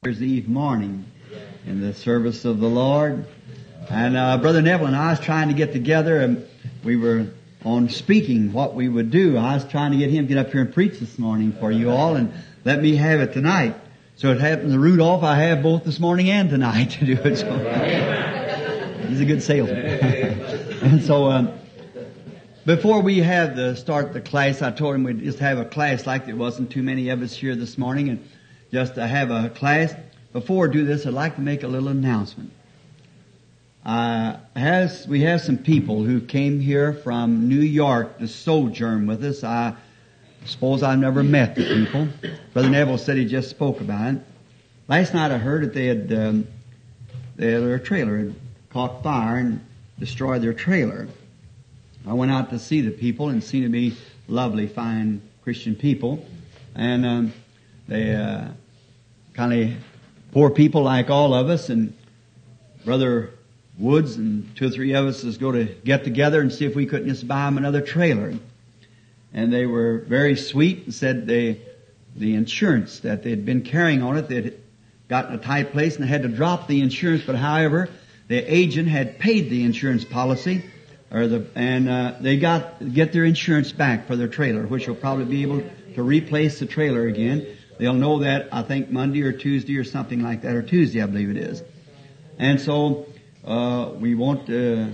Thursday Eve morning in the service of the Lord. And Brother Neville and I was trying to get together, and we were on speaking what we would do. I was trying to get him to get up here and preach this morning for you all and let me have it tonight. So it happened to Rudolph, I have both this morning and tonight to do it. So he's a good salesman. And so before we start the class, I told him we'd just have a class like there wasn't too many of us here this morning, and just to have a class. Before I do this, I'd like to make a little announcement. We have some people who came here from New York to sojourn with us. I suppose I've never met the people. Brother Neville said he just spoke about it. Last night I heard that their trailer had caught fire and destroyed their trailer. I went out to see the people and seemed to be lovely, fine Christian people. And they kind of poor people like all of us, and Brother Woods and 2 or 3 of us is going to get together and see if we couldn't just buy them another trailer. And they were very sweet and said the insurance that they'd been carrying on it, they'd gotten a tight place and they had to drop the insurance, but however, the agent had paid the insurance policy, they get their insurance back for their trailer, which will probably be able to replace the trailer again. They'll know that, I think, Monday or Tuesday or something like that, or Tuesday, I believe it is. And so, we want to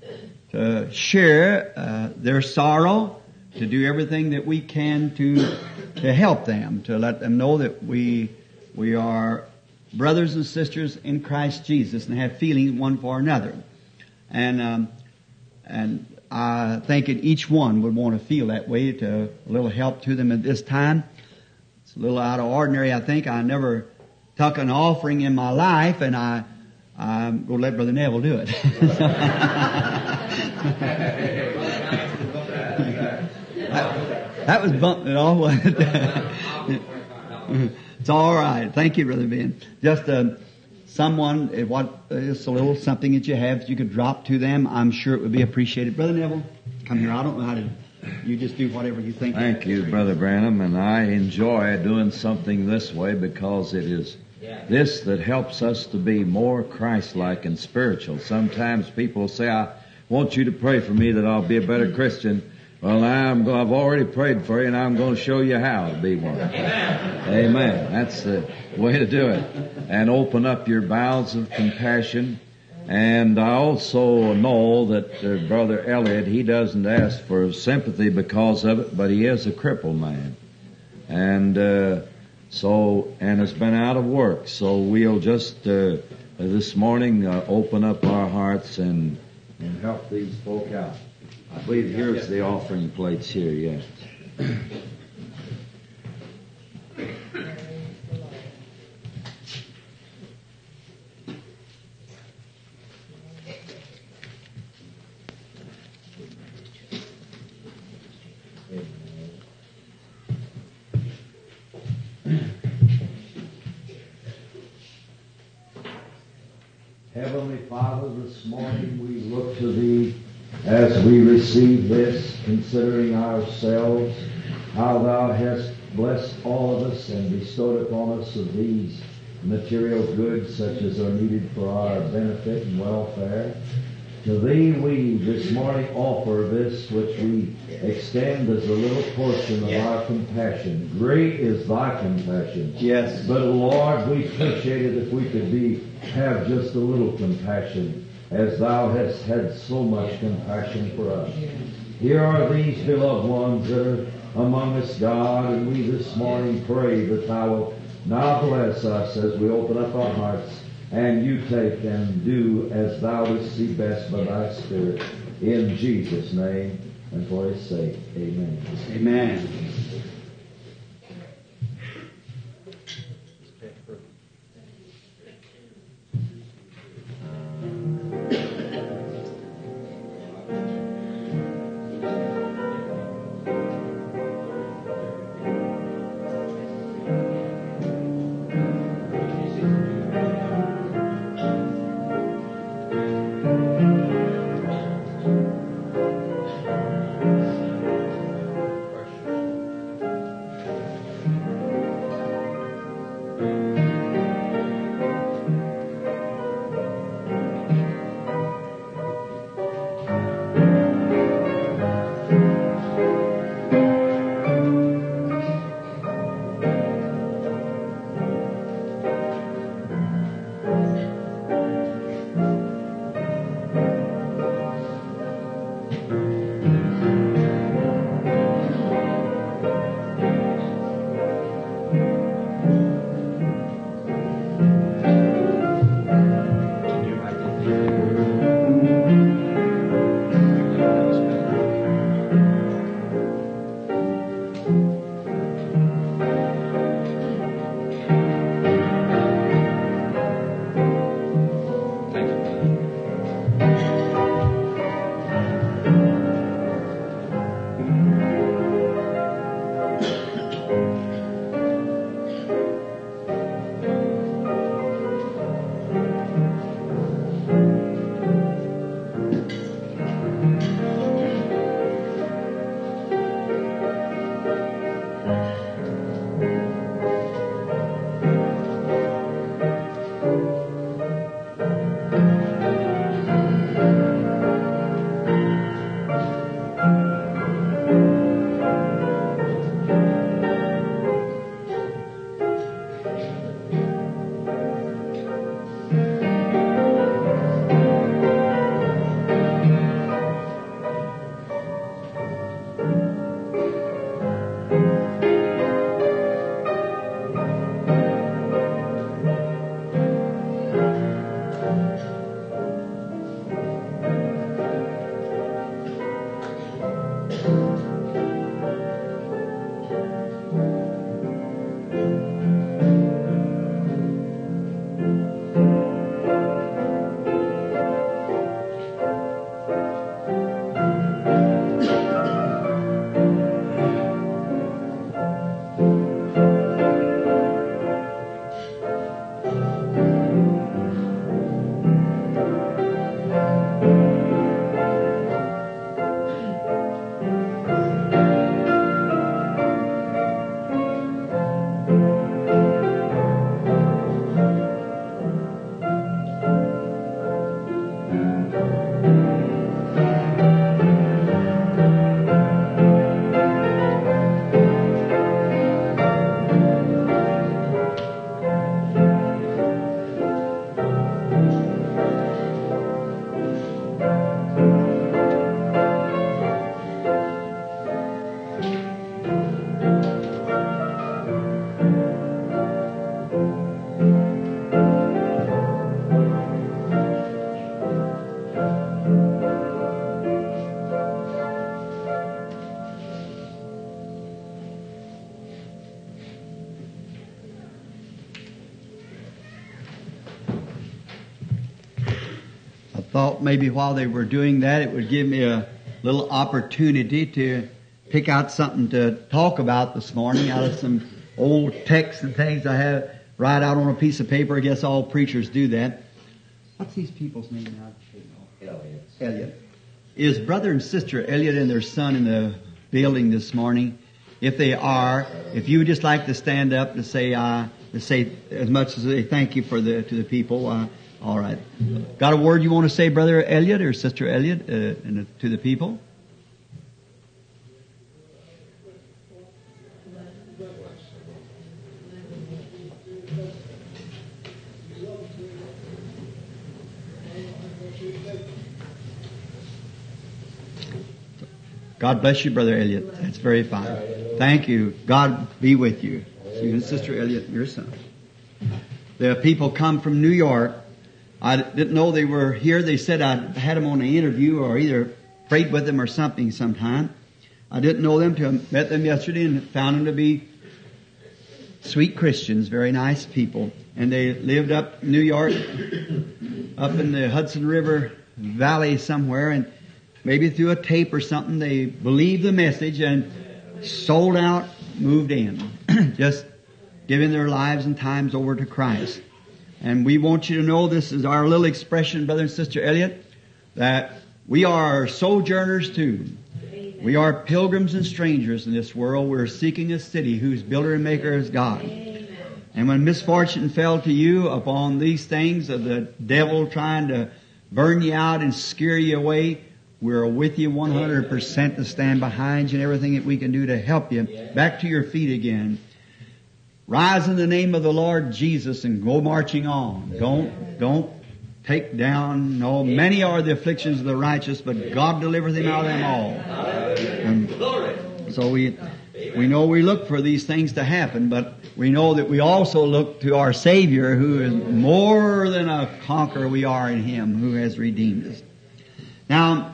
share their sorrow, to do everything that we can to help them, to let them know that we are brothers and sisters in Christ Jesus and have feelings one for another. And I think that each one would want to feel that way, to a little help to them at this time. It's a little out of ordinary, I think. I never took an offering in my life, and I'm going to let Brother Neville do it. That was bumping it off, wasn't it? It's all right. Thank you, Brother Ben. Just someone, just a little something that you have that you could drop to them. I'm sure it would be appreciated. Brother Neville, come here. I don't know how to. You just do whatever you think. Thank you, Brother Branham, and I enjoy doing something this way because it is this that helps us to be more Christ-like and spiritual. Sometimes people say, I want you to pray for me that I'll be a better Christian. Well, I've already prayed for you, and I'm going to show you how to be one. Amen. That's the way to do it. And open up your bowels of compassion. And I also know that Brother Elliot, he doesn't ask for sympathy because of it, but he is a crippled man. And has been out of work. So we'll just this morning open up our hearts and help these folk out. I believe here's the offering plates here, yes. Heavenly Father, this morning we look to Thee as we receive this, considering ourselves, how Thou hast blessed all of us and bestowed upon us of these material goods such as are needed for our benefit and welfare. To Thee we this morning offer this which we extend as a little portion of our compassion. Great is Thy compassion. Yes. But Lord, we appreciate it if we could have just a little compassion, as Thou hast had so much compassion for us. Here are these beloved ones that are among us, God, and we this morning pray that Thou wilt now bless us as we open up our hearts, and You take and do as Thou dost see best by Thy Spirit. In Jesus' name and for His sake. Amen. Amen. thought maybe while they were doing that, it would give me a little opportunity to pick out something to talk about this morning out of some old texts and things I have write out on a piece of paper. I guess all preachers do that. What's these people's name now? Elliot. Is brother and sister Elliot and their son in the building this morning? If they are, if you would just like to stand up to say as much as they thank you to the people. All right. Got a word you want to say, brother Elliot or sister Elliot, to the people? God bless you, Brother Elliot. That's very fine. Thank you. God be with you. You and Sister Elliot, your son. The people come from New York. I didn't know they were here. They said I had them on an interview or either prayed with them or something sometime. I didn't know them till I met them yesterday and found them to be sweet Christians, very nice people. And they lived up New York, up in the Hudson River Valley somewhere, and maybe through a tape or something, they believed the message and sold out, moved in. Just giving their lives and times over to Christ. And we want you to know this is our little expression, brother and sister Elliot, that we are sojourners too. We are pilgrims and strangers in this world. We're seeking a city whose builder and maker is God. And when misfortune fell to you upon these things of the devil trying to burn you out and scare you away, we're with you 100% to stand behind you and everything that we can do to help you back to your feet again. Rise in the name of the Lord Jesus and go marching on. Don't take down. No, many are the afflictions of the righteous, but God delivereth him out of them all. And so we know we look for these things to happen, but we know that we also look to our Savior, who is more than a conqueror. We are in Him who has redeemed us. Now,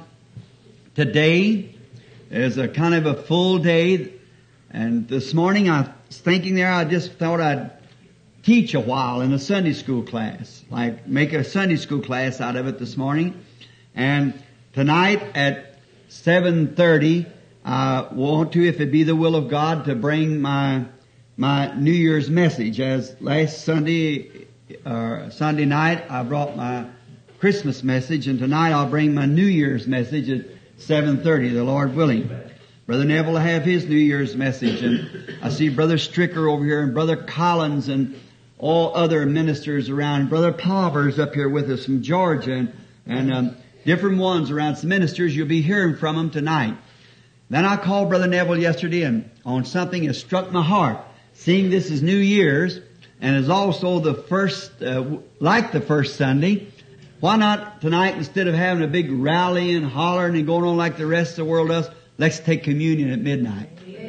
today is a kind of a full day, and this morning I was thinking there, I just thought I'd teach a while in a Sunday school class, like make a Sunday school class out of it this morning. And tonight at 7:30, I want to, if it be the will of God, to bring my New Year's message. As last Sunday night, I brought my Christmas message, and tonight I'll bring my New Year's message at 7:30, the Lord willing. Brother Neville will have his New Year's message, and I see Brother Stricker over here, and Brother Collins, and all other ministers around. Brother Palmer's up here with us from Georgia, and different ones around. Some ministers, you'll be hearing from them tonight. Then I called Brother Neville yesterday and on something that struck my heart. Seeing this is New Year's, and is also the first, like the first Sunday, why not tonight, instead of having a big rally and hollering and going on like the rest of the world does, let's take communion at midnight.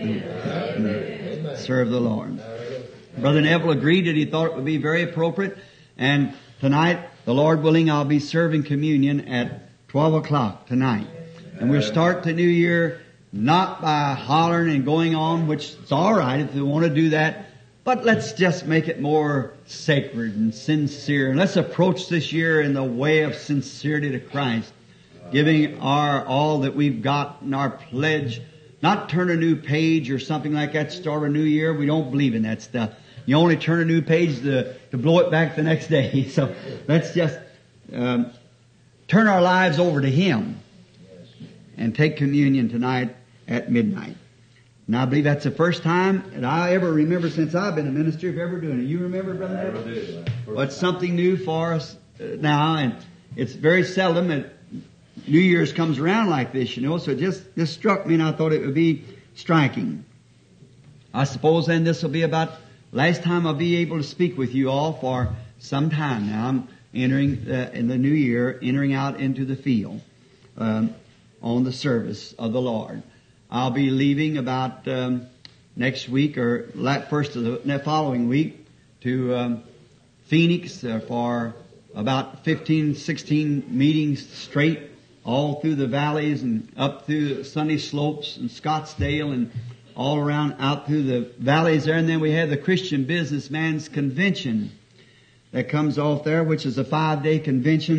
Serve the Lord. Brother Neville agreed that he thought it would be very appropriate. And tonight, the Lord willing, I'll be serving communion at 12 o'clock tonight. And we'll start the new year not by hollering and going on, which is all right if you want to do that. But let's just make it more sacred and sincere. And let's approach this year in the way of sincerity to Christ, giving our all that we've got in our pledge. Not turn a new page or something like that, start a new year. We don't believe in that stuff. You only turn a new page to blow it back the next day. So let's just turn our lives over to Him and take communion tonight at midnight. And I believe that's the first time that I ever remember since I've been a minister of ever doing it. You remember, Brother Neville? Well, it's something new for us now, and it's very seldom that New Year's comes around like this, you know, so it just struck me, and I thought it would be striking. I suppose then this will be about last time I'll be able to speak with you all for some time now. I'm entering in the new year, entering out into the field on the service of the Lord. I'll be leaving about next week or first of the following week to Phoenix for about 15, 16 meetings straight, all through the valleys and up through the sunny slopes and Scottsdale and all around out through the valleys there. And then we have the Christian Businessman's Convention that comes off there, which is a 5-day convention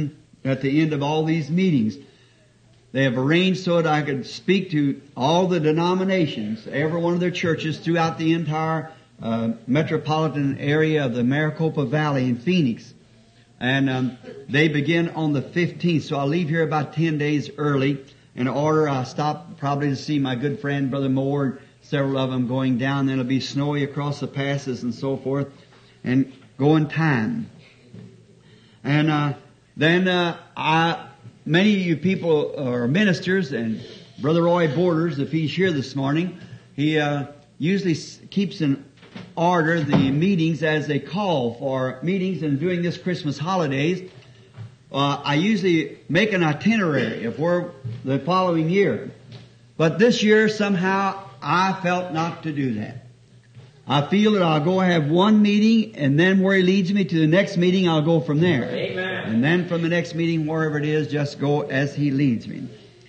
at the end of all these meetings. They have arranged so that I could speak to all the denominations, every one of their churches throughout the entire metropolitan area of the Maricopa Valley in Phoenix. And they begin on the 15th, so I'll leave here about 10 days early. In order, I'll stop probably to see my good friend Brother Moore, several of them going down. Then it'll be snowy across the passes and so forth, and go in time. And then many of you people are ministers, and Brother Roy Borders, if he's here this morning, he usually keeps in order the meetings as they call for meetings. And during this Christmas holidays, I usually make an itinerary of where the following year. But this year somehow I felt not to do that. I feel that I'll go have one meeting, and then where He leads me to the next meeting, I'll go from there. Amen. And then from the next meeting, wherever it is, just go as He leads me.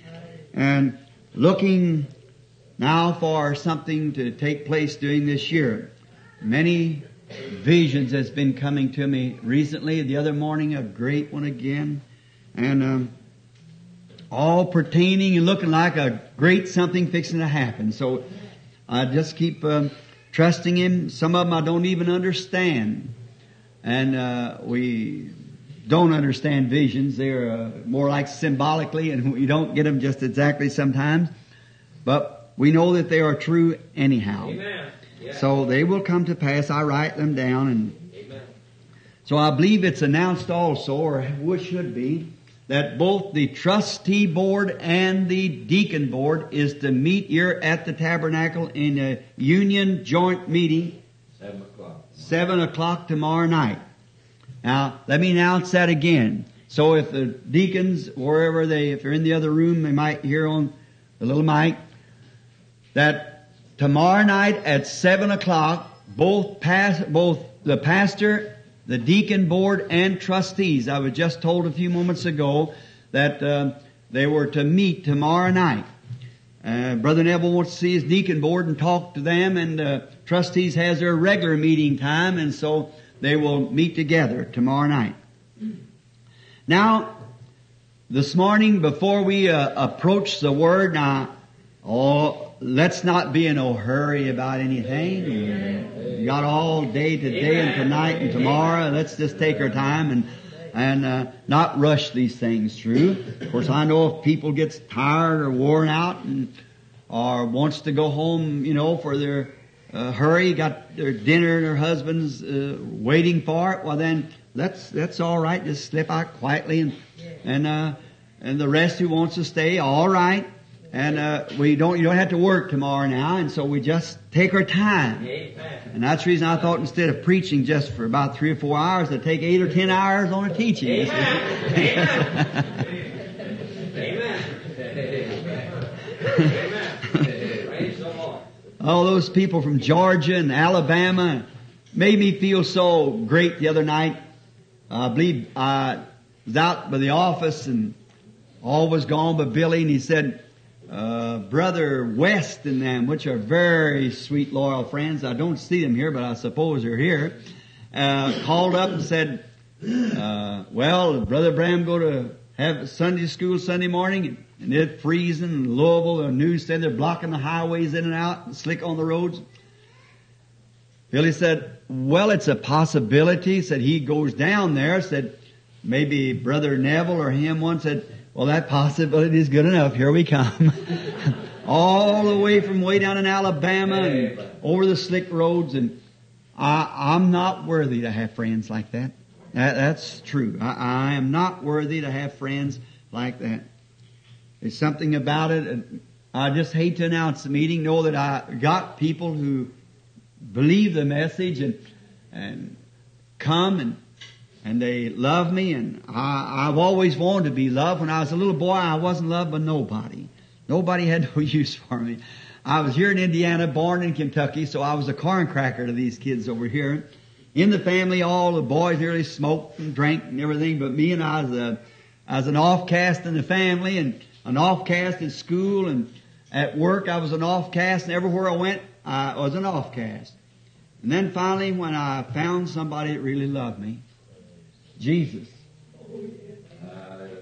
And looking now for something to take place during this year. Many visions has been coming to me recently. The other morning, a great one again. And all pertaining and looking like a great something fixing to happen. So I just keep trusting Him. Some of them I don't even understand. And we don't understand visions. They're more like symbolically, and we don't get them just exactly sometimes. But we know that they are true anyhow. Amen. Yeah. So they will come to pass. I write them down. And Amen. so I believe it's announced also, or should be, that both the trustee board and the deacon board is to meet here at the tabernacle in a union joint meeting 7 o'clock. 7 o'clock tomorrow night. Now, let me announce that again. So if the deacons, wherever if they're in the other room, they might hear on the little mic, that tomorrow night at 7 o'clock, both the pastor, the deacon board, and trustees, I was just told a few moments ago that they were to meet tomorrow night. Brother Neville wants to see his deacon board and talk to them, and trustees has their regular meeting time, and so they will meet together tomorrow night. Now, this morning, before we approach the Word, let's not be in no hurry about anything. You got all day today and tonight and tomorrow. Let's just take our time and not rush these things through. Of course, I know if people gets tired or worn out or wants to go home, for their hurry, got their dinner and their husbands waiting for it, well then that's all right. Just slip out quietly and the rest who wants to stay, all right. And you don't have to work tomorrow now, and so we just take our time. Amen. And that's the reason I thought instead of preaching just for about 3 or 4 hours, to take 8 or 10 hours on a teaching. Amen. Amen. Amen. Praise the Lord. All those people from Georgia and Alabama made me feel so great the other night. I believe I was out by the office and all was gone but Billy, and he said, Brother West and them, which are very sweet, loyal friends. I don't see them here, but I suppose they're here. Called up and said, well, Brother Bram go to have Sunday school Sunday morning, and it's freezing in Louisville. The news said they're blocking the highways in and out, and slick on the roads. Billy said, well, it's a possibility. Said he goes down there. Said maybe Brother Neville or him once said, well, that possibility is good enough. Here we come. All the way from way down in Alabama and over the slick roads. And I'm not worthy to have friends like that. That's true. I am not worthy to have friends like that. There's something about it. I just hate to announce the meeting. Know that I got people who believe the message and come and they love me, and I've always wanted to be loved. When I was a little boy, I wasn't loved by nobody. Nobody had no use for me. I was here in Indiana, born in Kentucky, so I was a corn cracker to these kids over here. In the family, all the boys nearly smoked and drank and everything, but me, and I was an offcast in the family and an offcast at school, and at work I was an offcast, and everywhere I went I was an offcast. And then finally, when I found somebody that really loved me, Jesus.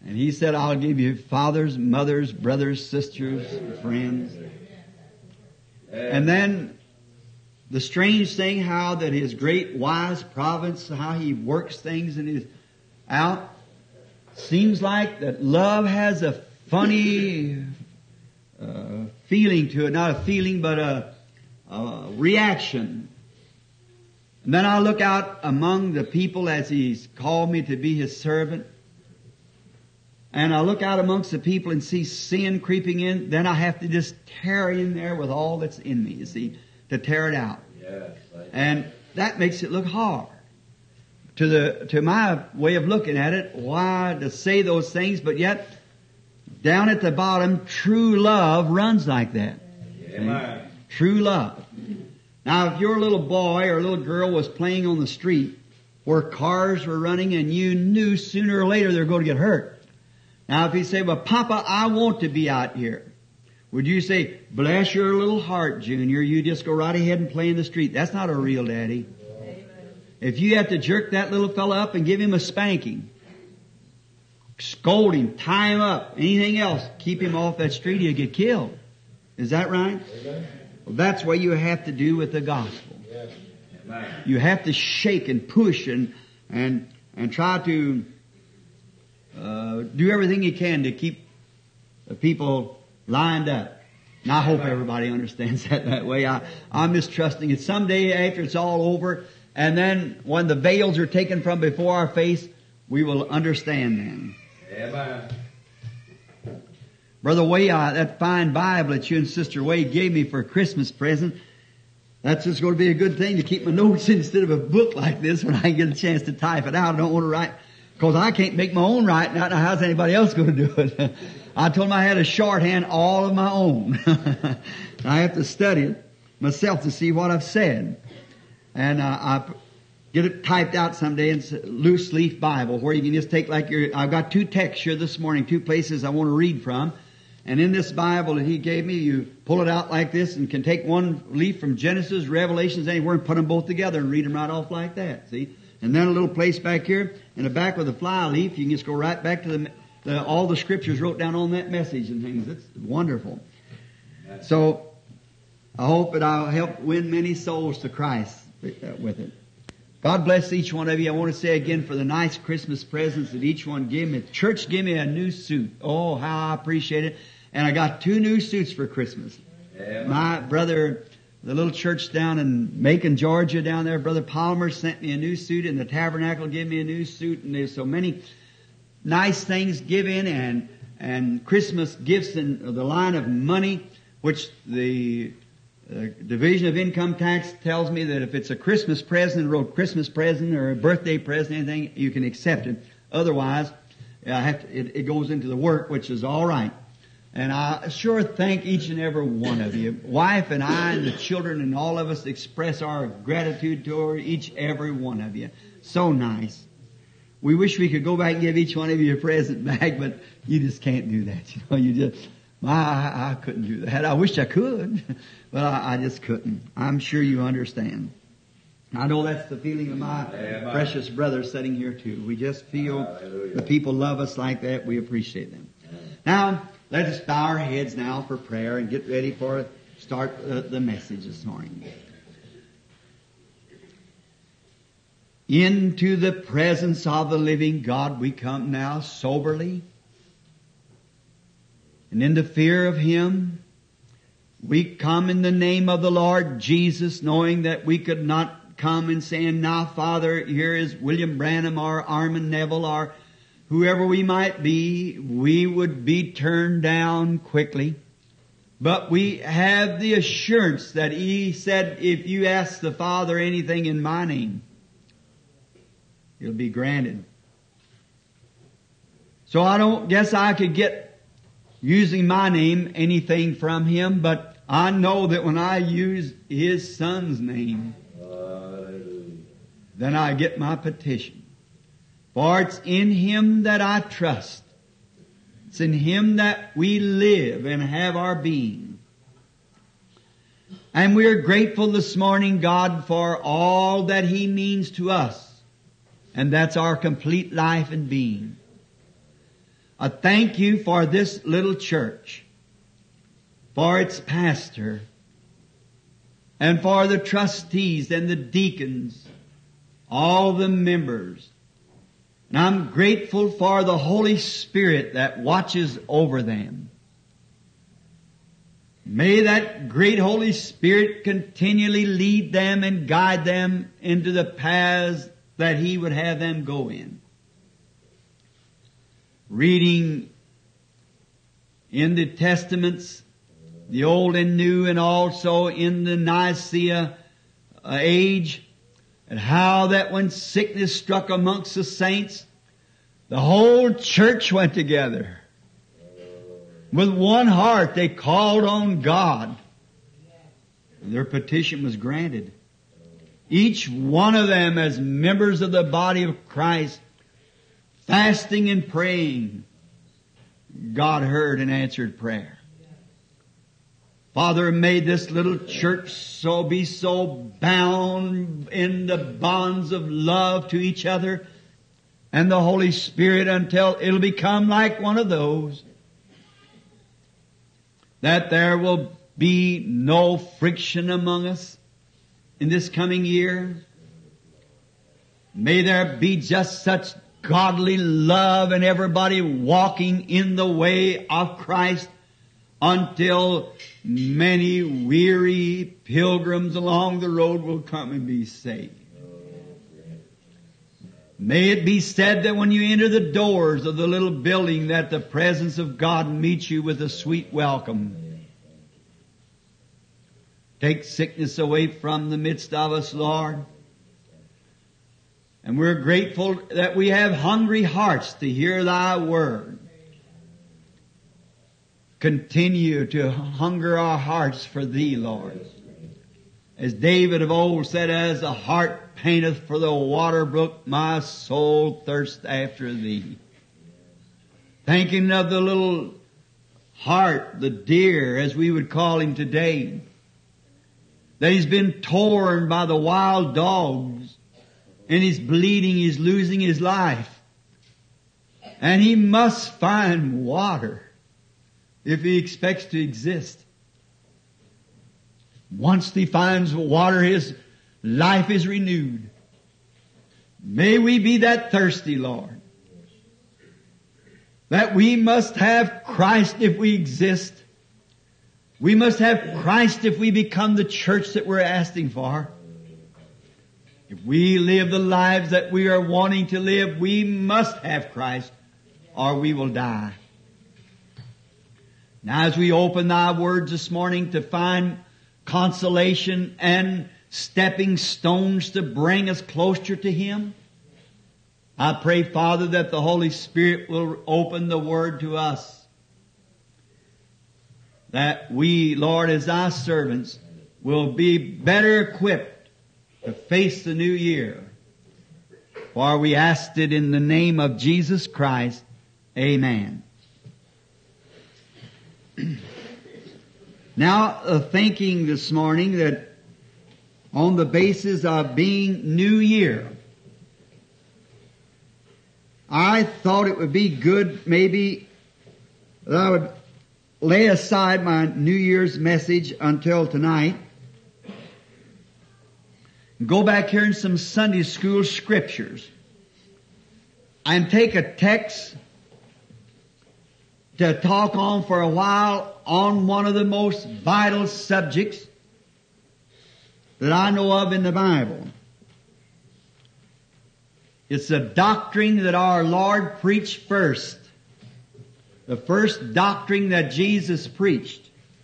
And He said, I'll give you fathers, mothers, brothers, sisters, friends. And then the strange thing, how that His great wise providence, how He works things in His out, seems like that love has a funny feeling to it. Not a feeling, but a reaction. And then I look out among the people as He's called me to be His servant. And I look out amongst the people and see sin creeping in. Then I have to just tear in there with all that's in me, you see, to tear it out. Yes. And that makes it look hard. To my way of looking at it, why to say those things, but yet down at the bottom, true love runs like that. Amen. True love. Now, if your little boy or little girl was playing on the street where cars were running and you knew sooner or later they were going to get hurt. Now, if you say, well, Papa, I want to be out here. Would you say, bless your little heart, Junior, you just go right ahead and play in the street? That's not a real daddy. If you have to jerk that little fella up and give him a spanking, scold him, tie him up, anything else, keep him off that street, he'll get killed. Is that right? Well, that's what you have to do with the gospel. You have to shake and push and try to do everything you can to keep the people lined up. And I hope everybody understands that way. I'm just trusting it. Someday after it's all over, and then when the veils are taken from before our face, we will understand then. Amen. Brother Way, that fine Bible that you and Sister Way gave me for a Christmas present, that's just going to be a good thing to keep my notes in instead of a book like this when I get a chance to type it out. I don't want to write, because I can't make my own writing out. Now how's anybody else going to do it? I told him I had a shorthand all of my own. I have to study it myself to see what I've said. And I get it typed out someday in a loose leaf Bible where you can just take I've got 2 texts here this morning, 2 places I want to read from. And in this Bible that he gave me, you pull it out like this and can take one leaf from Genesis, Revelations, anywhere and put them both together and read them right off like that, see? And then a little place back here in the back with a fly leaf, you can just go right back to all the scriptures wrote down on that message and things. It's wonderful. So, I hope that I'll help win many souls to Christ with it. God bless each one of you. I want to say again for the nice Christmas presents that each one gave me. The church gave me a new suit. Oh, how I appreciate it. And I got 2 new suits for Christmas. Amen. My brother, the little church down in Macon, Georgia down there, Brother Palmer sent me a new suit, and the Tabernacle gave me a new suit, and there's so many nice things given and Christmas gifts in the line of money, which the Division of Income Tax tells me that if it's a Christmas present, wrote Christmas present or a birthday present, anything, you can accept it. Otherwise, it goes into the work, which is all right. And I sure thank each and every one of you. Wife and I and the children and all of us express our gratitude toward each every one of you. So nice. We wish we could go back and give each one of you a present back, but you just can't do that. I couldn't do that. I wish I could, but I just couldn't. I'm sure you understand. I know that's the feeling of my precious brothers sitting here too. We just feel the people love us like that. We appreciate them. Now, let us bow our heads now for prayer and get ready for start the message this morning. Into the presence of the living God we come now soberly. And in the fear of Him, we come in the name of the Lord Jesus, knowing that we could not come and saying, now Father, here is William Branham or Armin Neville or whoever we might be, we would be turned down quickly. But we have the assurance that He said, if you ask the Father anything in my name, it'll be granted. So I don't guess I could get, using my name, anything from Him, but I know that when I use His Son's name, then I get my petition. For it's in Him that I trust. It's in Him that we live and have our being. And we're grateful this morning, God, for all that He means to us. And that's our complete life and being. I thank you for this little church, for its pastor, and for the trustees and the deacons, all the members. And I'm grateful for the Holy Spirit that watches over them. May that great Holy Spirit continually lead them and guide them into the paths that He would have them go in. Reading in the Testaments, the Old and New, and also in the Nicaea age, and how that when sickness struck amongst the saints, the whole church went together. With one heart they called on God. Their petition was granted. Each one of them as members of the body of Christ, fasting and praying, God heard and answered prayer. Father, may this little church be so bound in the bonds of love to each other and the Holy Spirit until it'll become like one of those, that there will be no friction among us in this coming year. May there be just such godly love and everybody walking in the way of Christ until many weary pilgrims along the road will come and be saved. May it be said that when you enter the doors of the little building that the presence of God meets you with a sweet welcome. Take sickness away from the midst of us, Lord. And we're grateful that we have hungry hearts to hear Thy Word. Continue to hunger our hearts for Thee, Lord. As David of old said, as the hart panteth for the water brook, my soul thirsts after Thee. Thinking of the little hart, the deer, as we would call him today, that he's been torn by the wild dogs, and he's bleeding, he's losing his life. And he must find water if he expects to exist. Once he finds water, his life is renewed. May we be that thirsty, Lord, that we must have Christ if we exist. We must have Christ if we become the church that we're asking for. If we live the lives that we are wanting to live, we must have Christ or we will die. Now as we open Thy words this morning to find consolation and stepping stones to bring us closer to Him, I pray, Father, that the Holy Spirit will open the Word to us. That we, Lord, as Thy servants, will be better equipped to face the new year. For we asked it in the name of Jesus Christ. Amen. Now, thinking this morning that on the basis of being New Year, I thought it would be good maybe that I would lay aside my New Year's message until tonight and go back here in some Sunday school scriptures and take a text to talk on for a while on one of the most vital subjects that I know of in the Bible. It's a doctrine that our Lord preached first. The first doctrine that Jesus preached.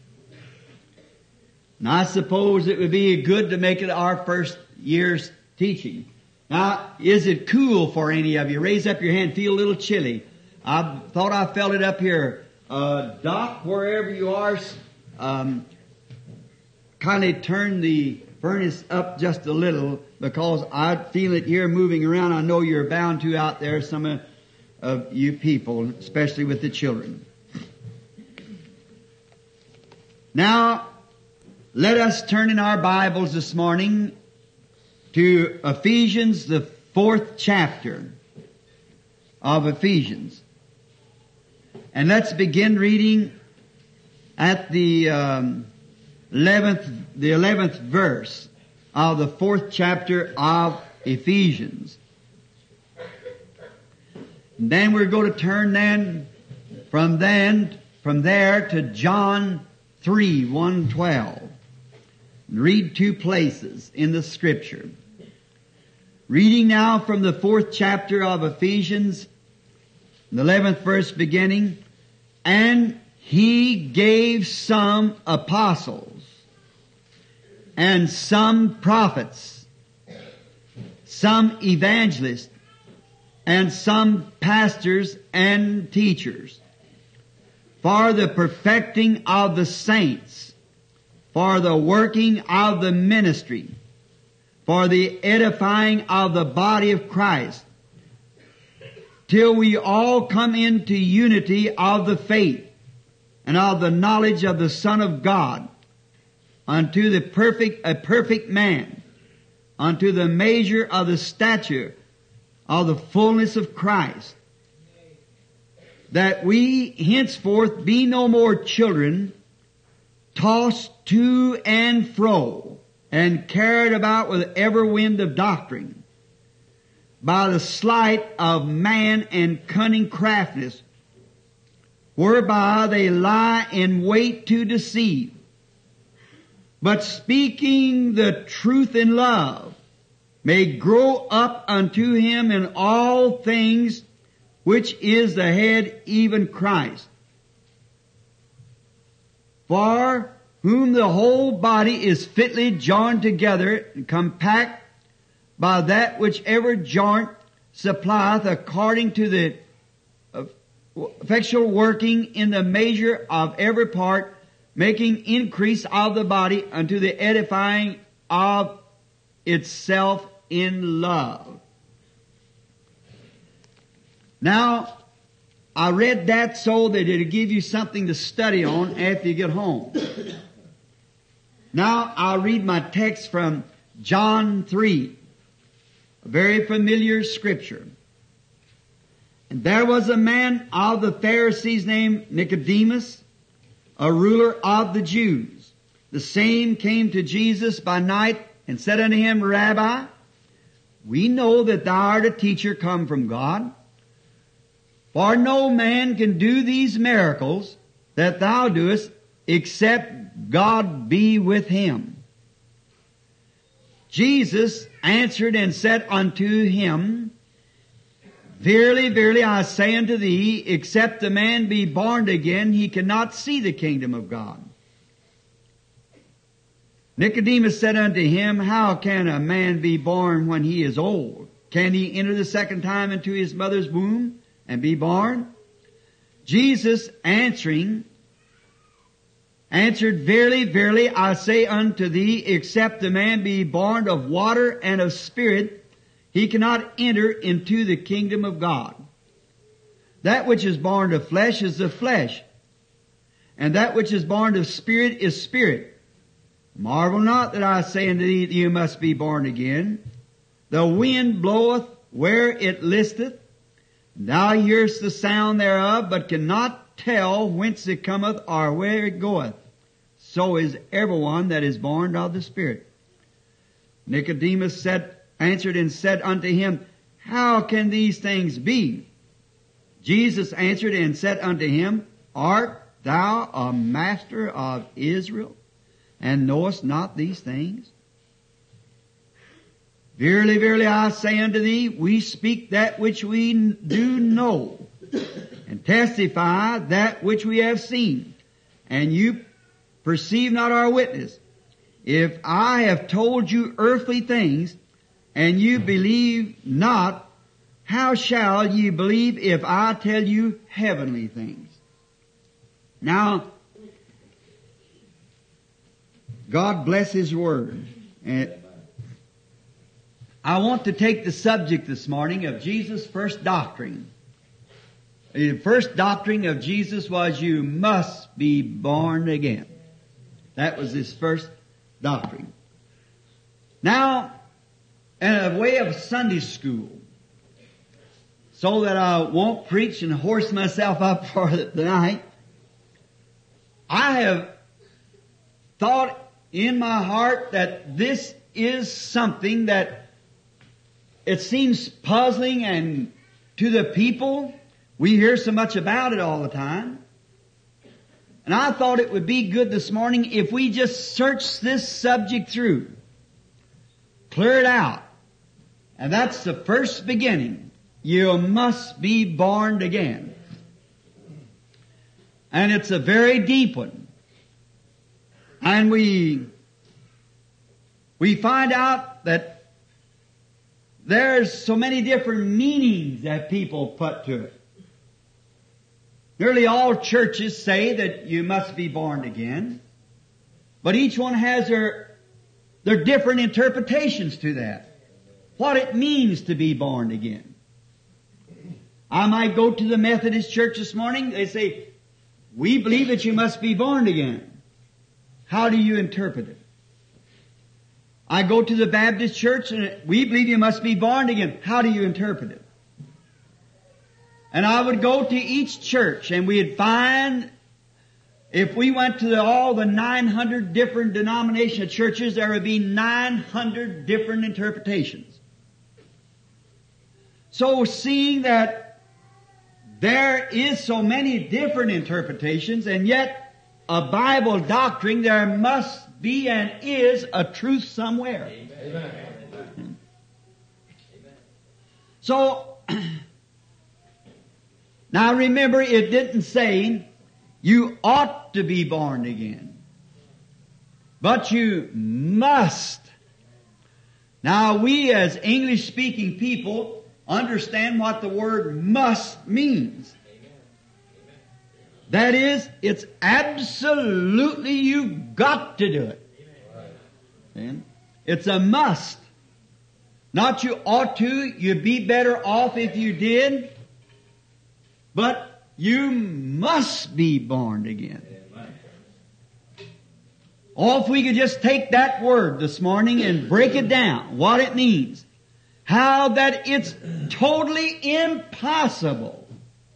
And I suppose it would be good to make it our first year's teaching. Now, is it cool for any of you? Raise up your hand. Feel a little chilly. I thought I felt it up here. Doc, wherever you are, kind of turn the furnace up just a little because I feel it here moving around. I know you're bound to out there, some of you people, especially with the children. Now, let us turn in our Bibles this morning to Ephesians, the 4th chapter of Ephesians. And let's begin reading at the 11th verse of the 4th chapter of Ephesians. And then we're going to turn from there to John 3, 1:12. Read 2 places in the Scripture. Reading now from the 4th chapter of Ephesians, the 11th verse beginning, and He gave some apostles, and some prophets, some evangelists, and some pastors and teachers, for the perfecting of the saints, for the working of the ministry, for the edifying of the body of Christ, till we all come into unity of the faith and of the knowledge of the Son of God, unto a perfect man, unto the measure of the stature of the fullness of Christ, that we henceforth be no more children, tossed to and fro, and carried about with every wind of doctrine, by the sleight of man and cunning craftiness, whereby they lie in wait to deceive. But speaking the truth in love, may grow up unto Him in all things, which is the head, even Christ, for whom the whole body is fitly joined together and compact by that which every joint supplieth, according to the effectual working in the measure of every part, making increase of the body unto the edifying of itself in love. Now, I read that so that it'll give you something to study on after you get home. Now, I'll read my text from John 3, a very familiar scripture. And there was a man of the Pharisees named Nicodemus, a ruler of the Jews. The same came to Jesus by night and said unto him, Rabbi, we know that thou art a teacher come from God. For no man can do these miracles that thou doest, except God be with him. Jesus answered and said unto him, Verily, verily, I say unto thee, except a man be born again, he cannot see the kingdom of God. Nicodemus said unto him, How can a man be born when he is old? Can he enter the second time into his mother's womb and be born? Jesus answered, Verily, verily, I say unto thee, except a man be born of water and of spirit, he cannot enter into the kingdom of God. That which is born of flesh is of flesh, and that which is born of spirit is spirit. Marvel not that I say unto thee, you must be born again. The wind bloweth where it listeth, and thou hearest the sound thereof, but cannot tell whence it cometh or where it goeth. So is everyone that is born of the Spirit. Nicodemus answered and said unto him, How can these things be? Jesus answered and said unto him, Art thou a master of Israel, and knowest not these things? Verily, verily, I say unto thee, we speak that which we do know, and testify that which we have seen, and you perceive not our witness. If I have told you earthly things, and you believe not, how shall ye believe if I tell you heavenly things? Now, God bless His Word. And I want to take the subject this morning of Jesus' first doctrine. The first doctrine of Jesus was you must be born again. That was His first doctrine. Now, in a way of Sunday school, so that I won't preach and horse myself up for the night, I have thought in my heart that this is something that it seems puzzling, and to the people, we hear so much about it all the time. And I thought it would be good this morning if we just search this subject through, clear it out. And that's the first beginning. You must be born again. And it's a very deep one. And we find out that there's so many different meanings that people put to it. Nearly all churches say that you must be born again, but each one has their different interpretations to that. What it means to be born again. I might go to the Methodist church this morning, they say, we believe that you must be born again. How do you interpret it? I go to the Baptist church and we believe you must be born again. How do you interpret it? And I would go to each church and we'd find, if we went to all the 900 different denominational churches, there would be 900 different interpretations. So seeing that there is so many different interpretations, and yet a Bible doctrine, there must be and is a truth somewhere. Amen. So, now remember, it didn't say you ought to be born again, but you must. Now we as English-speaking people understand what the word must means. That is, it's absolutely you've got to do it. It's a must. Not you ought to, you'd be better off if you did. But you must be born again. Oh, if we could just take that word this morning and break it down, what it means. How that it's totally impossible.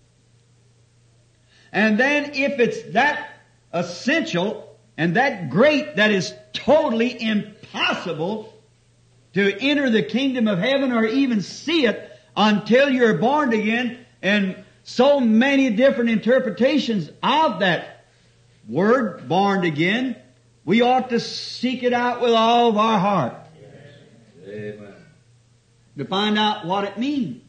And then if it's that essential and that great that is totally impossible to enter the kingdom of heaven or even see it until you're born again, and so many different interpretations of that word, born again, we ought to seek it out with all of our heart. Amen. To find out what it means.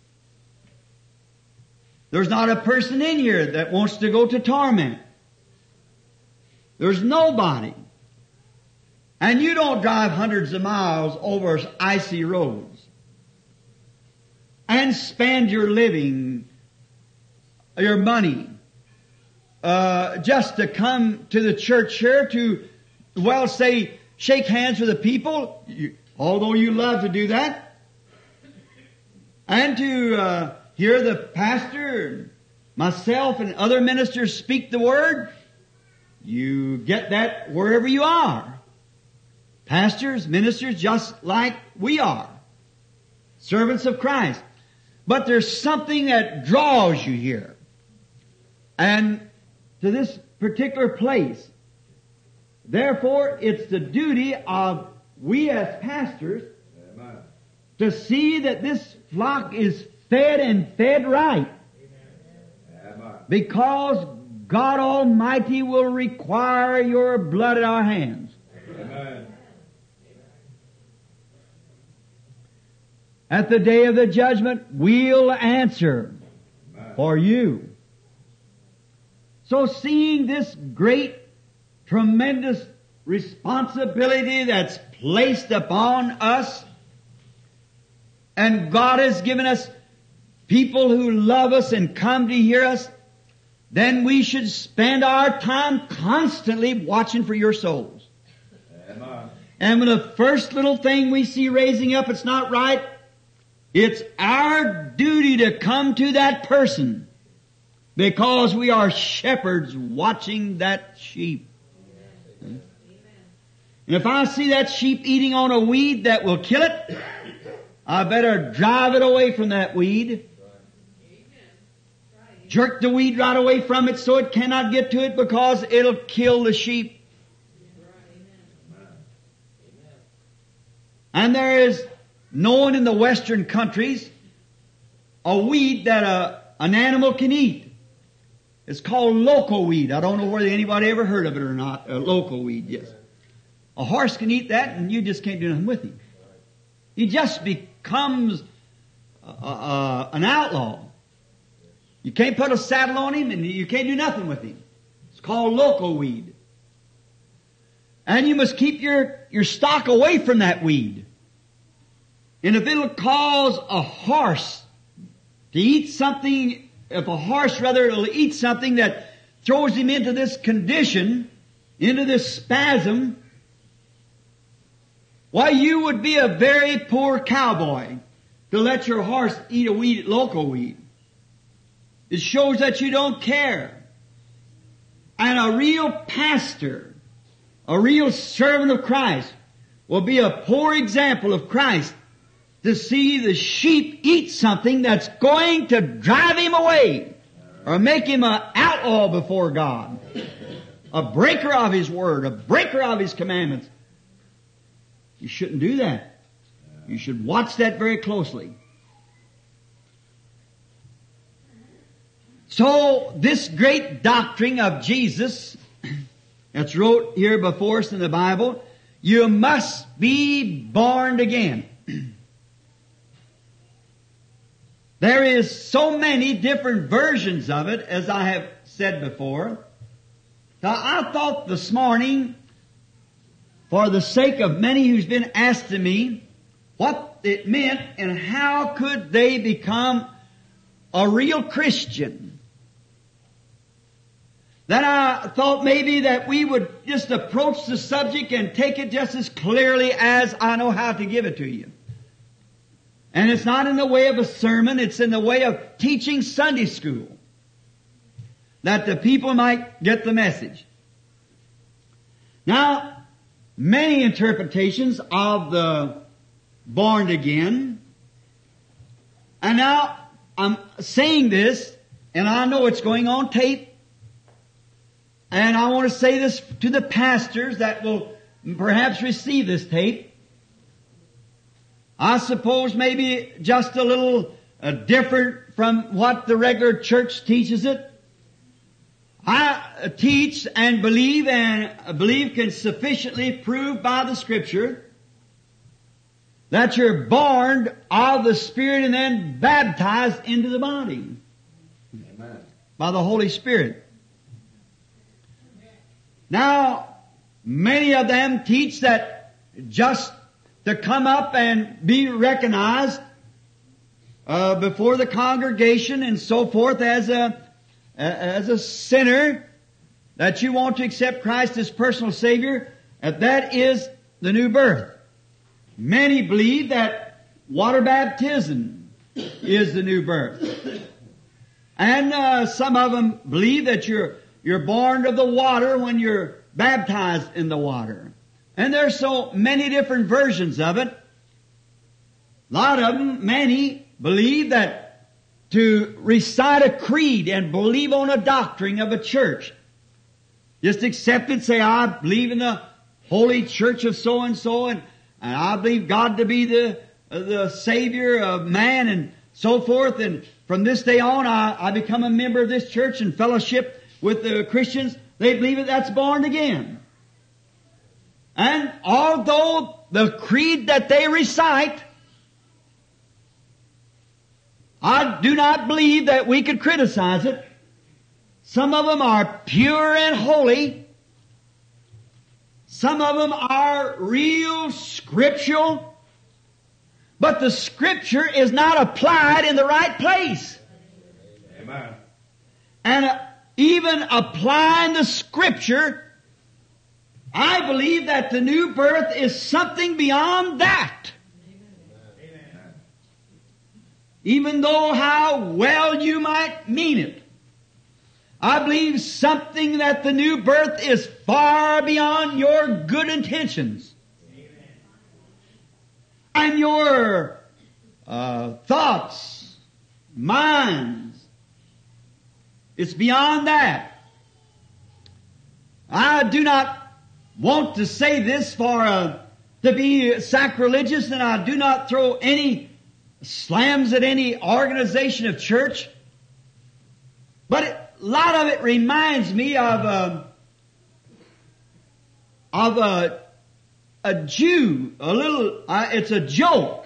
There's not a person in here that wants to go to torment. There's nobody. And you don't drive hundreds of miles over icy roads and spend your living, your money, just to come to the church here to, well, say, shake hands with the people, although you love to do that, and to hear the pastor, myself, and other ministers speak the word. You get that wherever you are. Pastors, ministers, just like we are. Servants of Christ. But there's something that draws you here. And to this particular place. Therefore, it's the duty of we as pastors to see that this flock is fed and fed right. Because God Almighty will require your blood at our hands. Amen. At the day of the judgment, we'll answer for you. So seeing this great, tremendous responsibility that's placed upon us, and God has given us people who love us and come to hear us, then we should spend our time constantly watching for your souls. Amen. And when the first little thing we see raising up, it's not right, it's our duty to come to that person because we are shepherds watching that sheep. And if I see that sheep eating on a weed that will kill it, I better drive it away from that weed jerk the weed right away from it so it cannot get to it because it'll kill the sheep. And there is known in the western countries a weed that an animal can eat. It's called loco weed. I don't know whether anybody ever heard of it or not. Loco weed, yes. A horse can eat that and you just can't do nothing with him. He just becomes an outlaw. You can't put a saddle on him and you can't do nothing with him. It's called loco weed. And you must keep your stock away from that weed. And if it'll cause a horse to eat something, if a horse rather will eat something that throws him into this condition, into this spasm, why you would be a very poor cowboy to let your horse eat a weed, loco weed. It shows that you don't care. And a real pastor, a real servant of Christ, will be a poor example of Christ to see the sheep eat something that's going to drive him away or make him an outlaw before God, a breaker of His Word, a breaker of His commandments. You shouldn't do that. You should watch that very closely. So, this great doctrine of Jesus that's wrote here before us in the Bible, you must be born again. There is so many different versions of it, as I have said before. Now, I thought this morning, for the sake of many who's been asking me what it meant and how could they become a real Christian, then I thought maybe that we would just approach the subject and take it just as clearly as I know how to give it to you. And it's not in the way of a sermon, it's in the way of teaching Sunday school, that the people might get the message. Now, many interpretations of the born again, and now I'm saying this, and I know it's going on tape, and I want to say this to the pastors that will perhaps receive this tape. I suppose maybe just a little different from what the regular church teaches it. I teach and believe can sufficiently prove by the Scripture that you're born of the Spirit and then baptized into the body. Amen. By the Holy Spirit. Now, many of them teach that just to come up and be recognized before the congregation and so forth as a sinner, that you want to accept Christ as personal Savior, that is the new birth. Many believe that water baptism is the new birth. And some of them believe that you're born of the water when you're baptized in the water. And there's so many different versions of it. A lot of them, many, believe that to recite a creed and believe on a doctrine of a church, just accept it, say, I believe in the Holy Church of so-and-so, and I believe God to be the Savior of man, and so forth, and from this day on I become a member of this church and fellowship with the Christians. They believe that's born again. And although the creed that they recite, I do not believe that we could criticize it. Some of them are pure and holy. Some of them are real scriptural. But the Scripture is not applied in the right place. Amen. And even applying the Scripture, I believe that the new birth is something beyond that. Amen. Even though how well you might mean it, I believe something that the new birth is far beyond your good intentions. Amen. And your thoughts, minds, It's beyond that. I do not want to say this to be sacrilegious, and I do not throw any slams at any organization of church. But a lot of it reminds me of a Jew, it's a joke.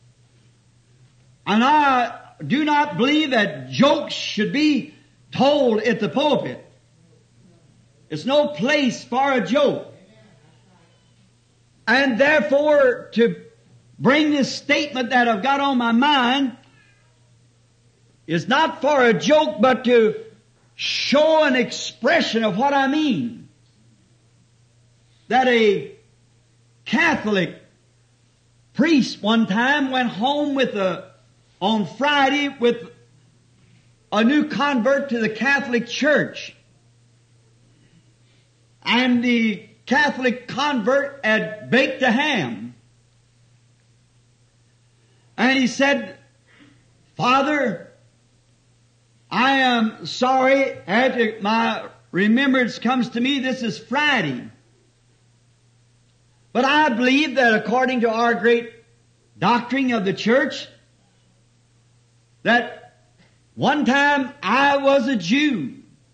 And I do not believe that jokes should be told at the pulpit. It's no place for a joke. And therefore, to bring this statement that I've got on my mind is not for a joke, but to show an expression of what I mean. That a Catholic priest one time went home on Friday with a new convert to the Catholic Church. And the Catholic convert had baked a ham. And he said, "Father, I am sorry, after my remembrance comes to me, this is Friday. But I believe that according to our great doctrine of the church, that one time I was a Jew,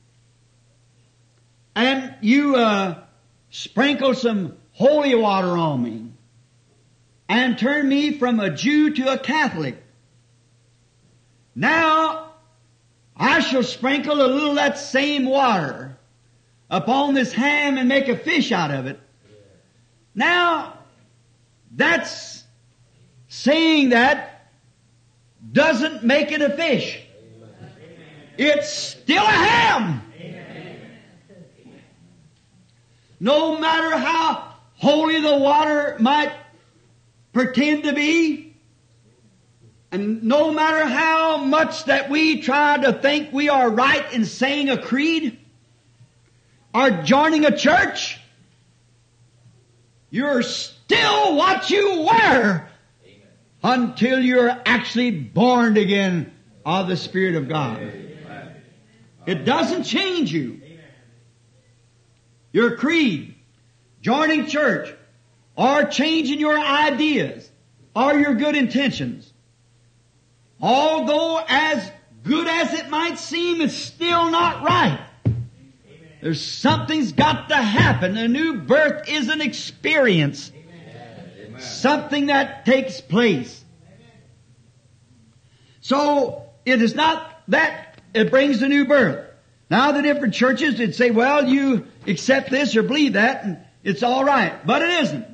and you sprinkled some holy water on me, and turned me from a Jew to a Catholic. Now, I shall sprinkle a little of that same water upon this ham and make a fish out of it. Now, that's saying that doesn't make it a fish. It's still a ham. No matter how holy the water might pretend to be, and no matter how much that we try to think we are right in saying a creed or joining a church, you're still what you were until you're actually born again of the Spirit of God. It doesn't change you. Your creed, joining church, or changing your ideas, or your good intentions, although as good as it might seem, it's still not right. There's something's got to happen. A new birth is an experience. Something that takes place. So, it is not that it brings the new birth. Now the different churches would say, well, you accept this or believe that, and it's all right. But it isn't.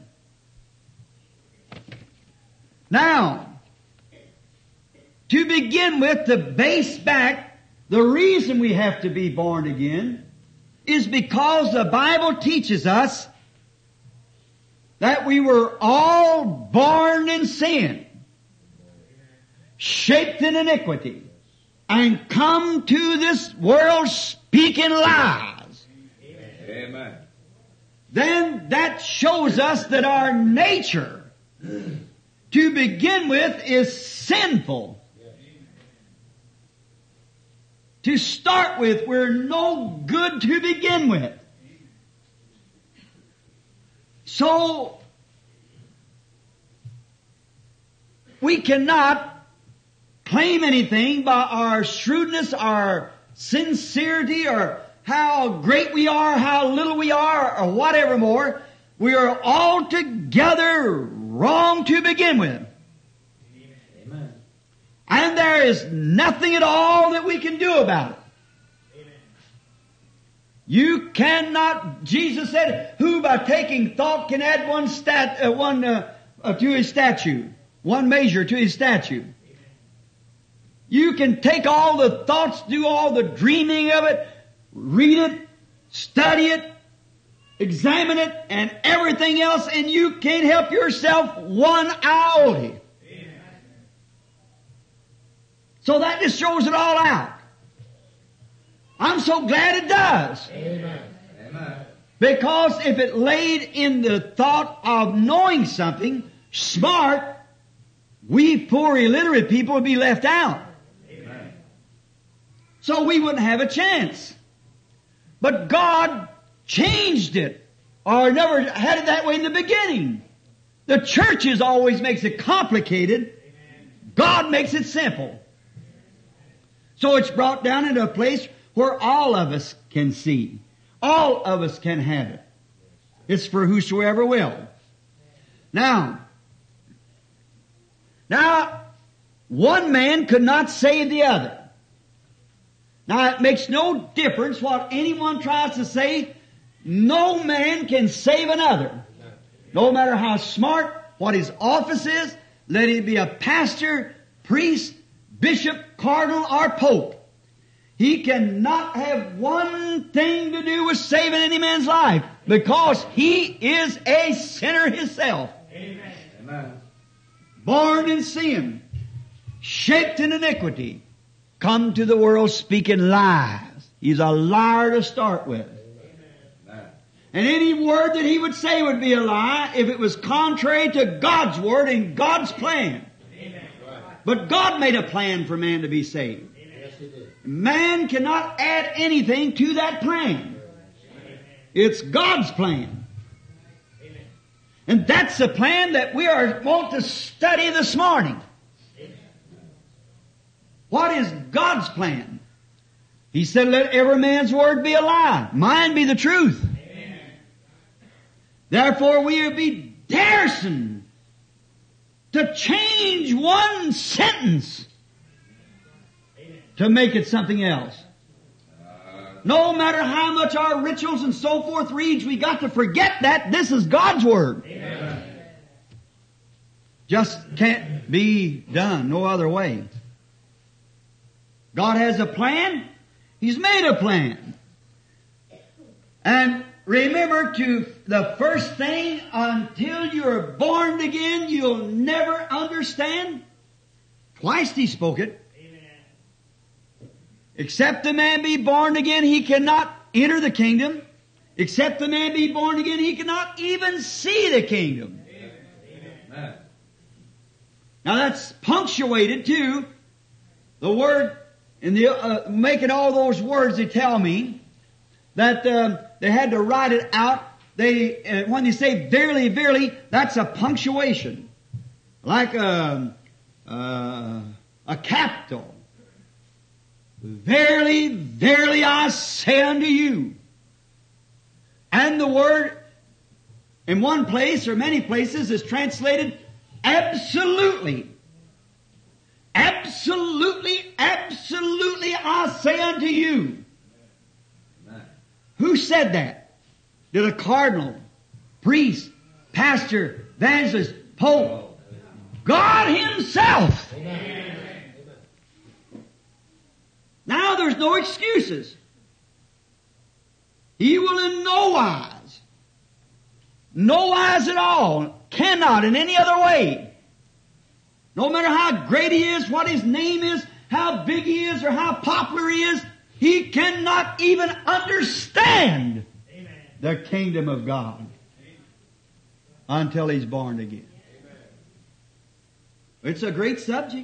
Now, to begin with, to base back, the reason we have to be born again is because the Bible teaches us that we were all born in sin, shaped in iniquity, and come to this world speaking lies. Amen. Then that shows us that our nature, to begin with, is sinful. To start with, we're no good to begin with. So, we cannot claim anything by our shrewdness, our sincerity, or how great we are, how little we are, or whatever more. We are altogether wrong to begin with. Amen. And there is nothing at all that we can do about it. Amen. You cannot, Jesus said, who by taking thought can add one to his statue, one measure to his statue. You can take all the thoughts, do all the dreaming of it, read it, study it, examine it, and everything else, and you can't help yourself one iota. So that just throws it all out. I'm so glad it does. Amen. Amen. Because if it laid in the thought of knowing something smart, we poor illiterate people would be left out. Amen. So we wouldn't have a chance. But God changed it, or never had it that way in the beginning. The churches always makes it complicated. God makes it simple. So it's brought down into a place where all of us can see. All of us can have it. It's for whosoever will. Now, one man could not save the other. Now, it makes no difference what anyone tries to say. No man can save another. No matter how smart, what his office is, let it be a pastor, priest, bishop, cardinal, or pope. He cannot have one thing to do with saving any man's life, because he is a sinner himself. Amen. Born in sin, shaped in iniquity, come to the world speaking lies. He's a liar to start with. And any word that he would say would be a lie if it was contrary to God's word and God's plan. But God made a plan for man to be saved. Man cannot add anything to that plan. It's God's plan. And that's the plan that we want to study this morning. What is God's plan? He said, let every man's word be a lie. Mine be the truth. Therefore we will be daresome to change one sentence to make it something else. No matter how much our rituals and so forth reads, we got to forget that this is God's Word. Amen. Just can't be done no other way. God has a plan. He's made a plan. And remember, to the first thing, until you're born again, you'll never understand. Twice He spoke it. Except a man be born again, he cannot enter the kingdom. Except a man be born again, he cannot even see the kingdom. Amen. Now that's punctuated too. The word, in the making all those words, they tell me that they had to write it out. When they say verily, verily, that's a punctuation, like a capital. Verily, verily, I say unto you. And the word, in one place or many places, is translated absolutely. Absolutely, absolutely, I say unto you. Amen. Who said that? Did a cardinal, priest, pastor, evangelist, pope? God Himself. Amen. Now there's no excuses. He will in no wise at all, cannot in any other way. No matter how great He is, what His name is, how big He is, or how popular He is, He cannot even understand the kingdom of God until He's born again. It's a great subject.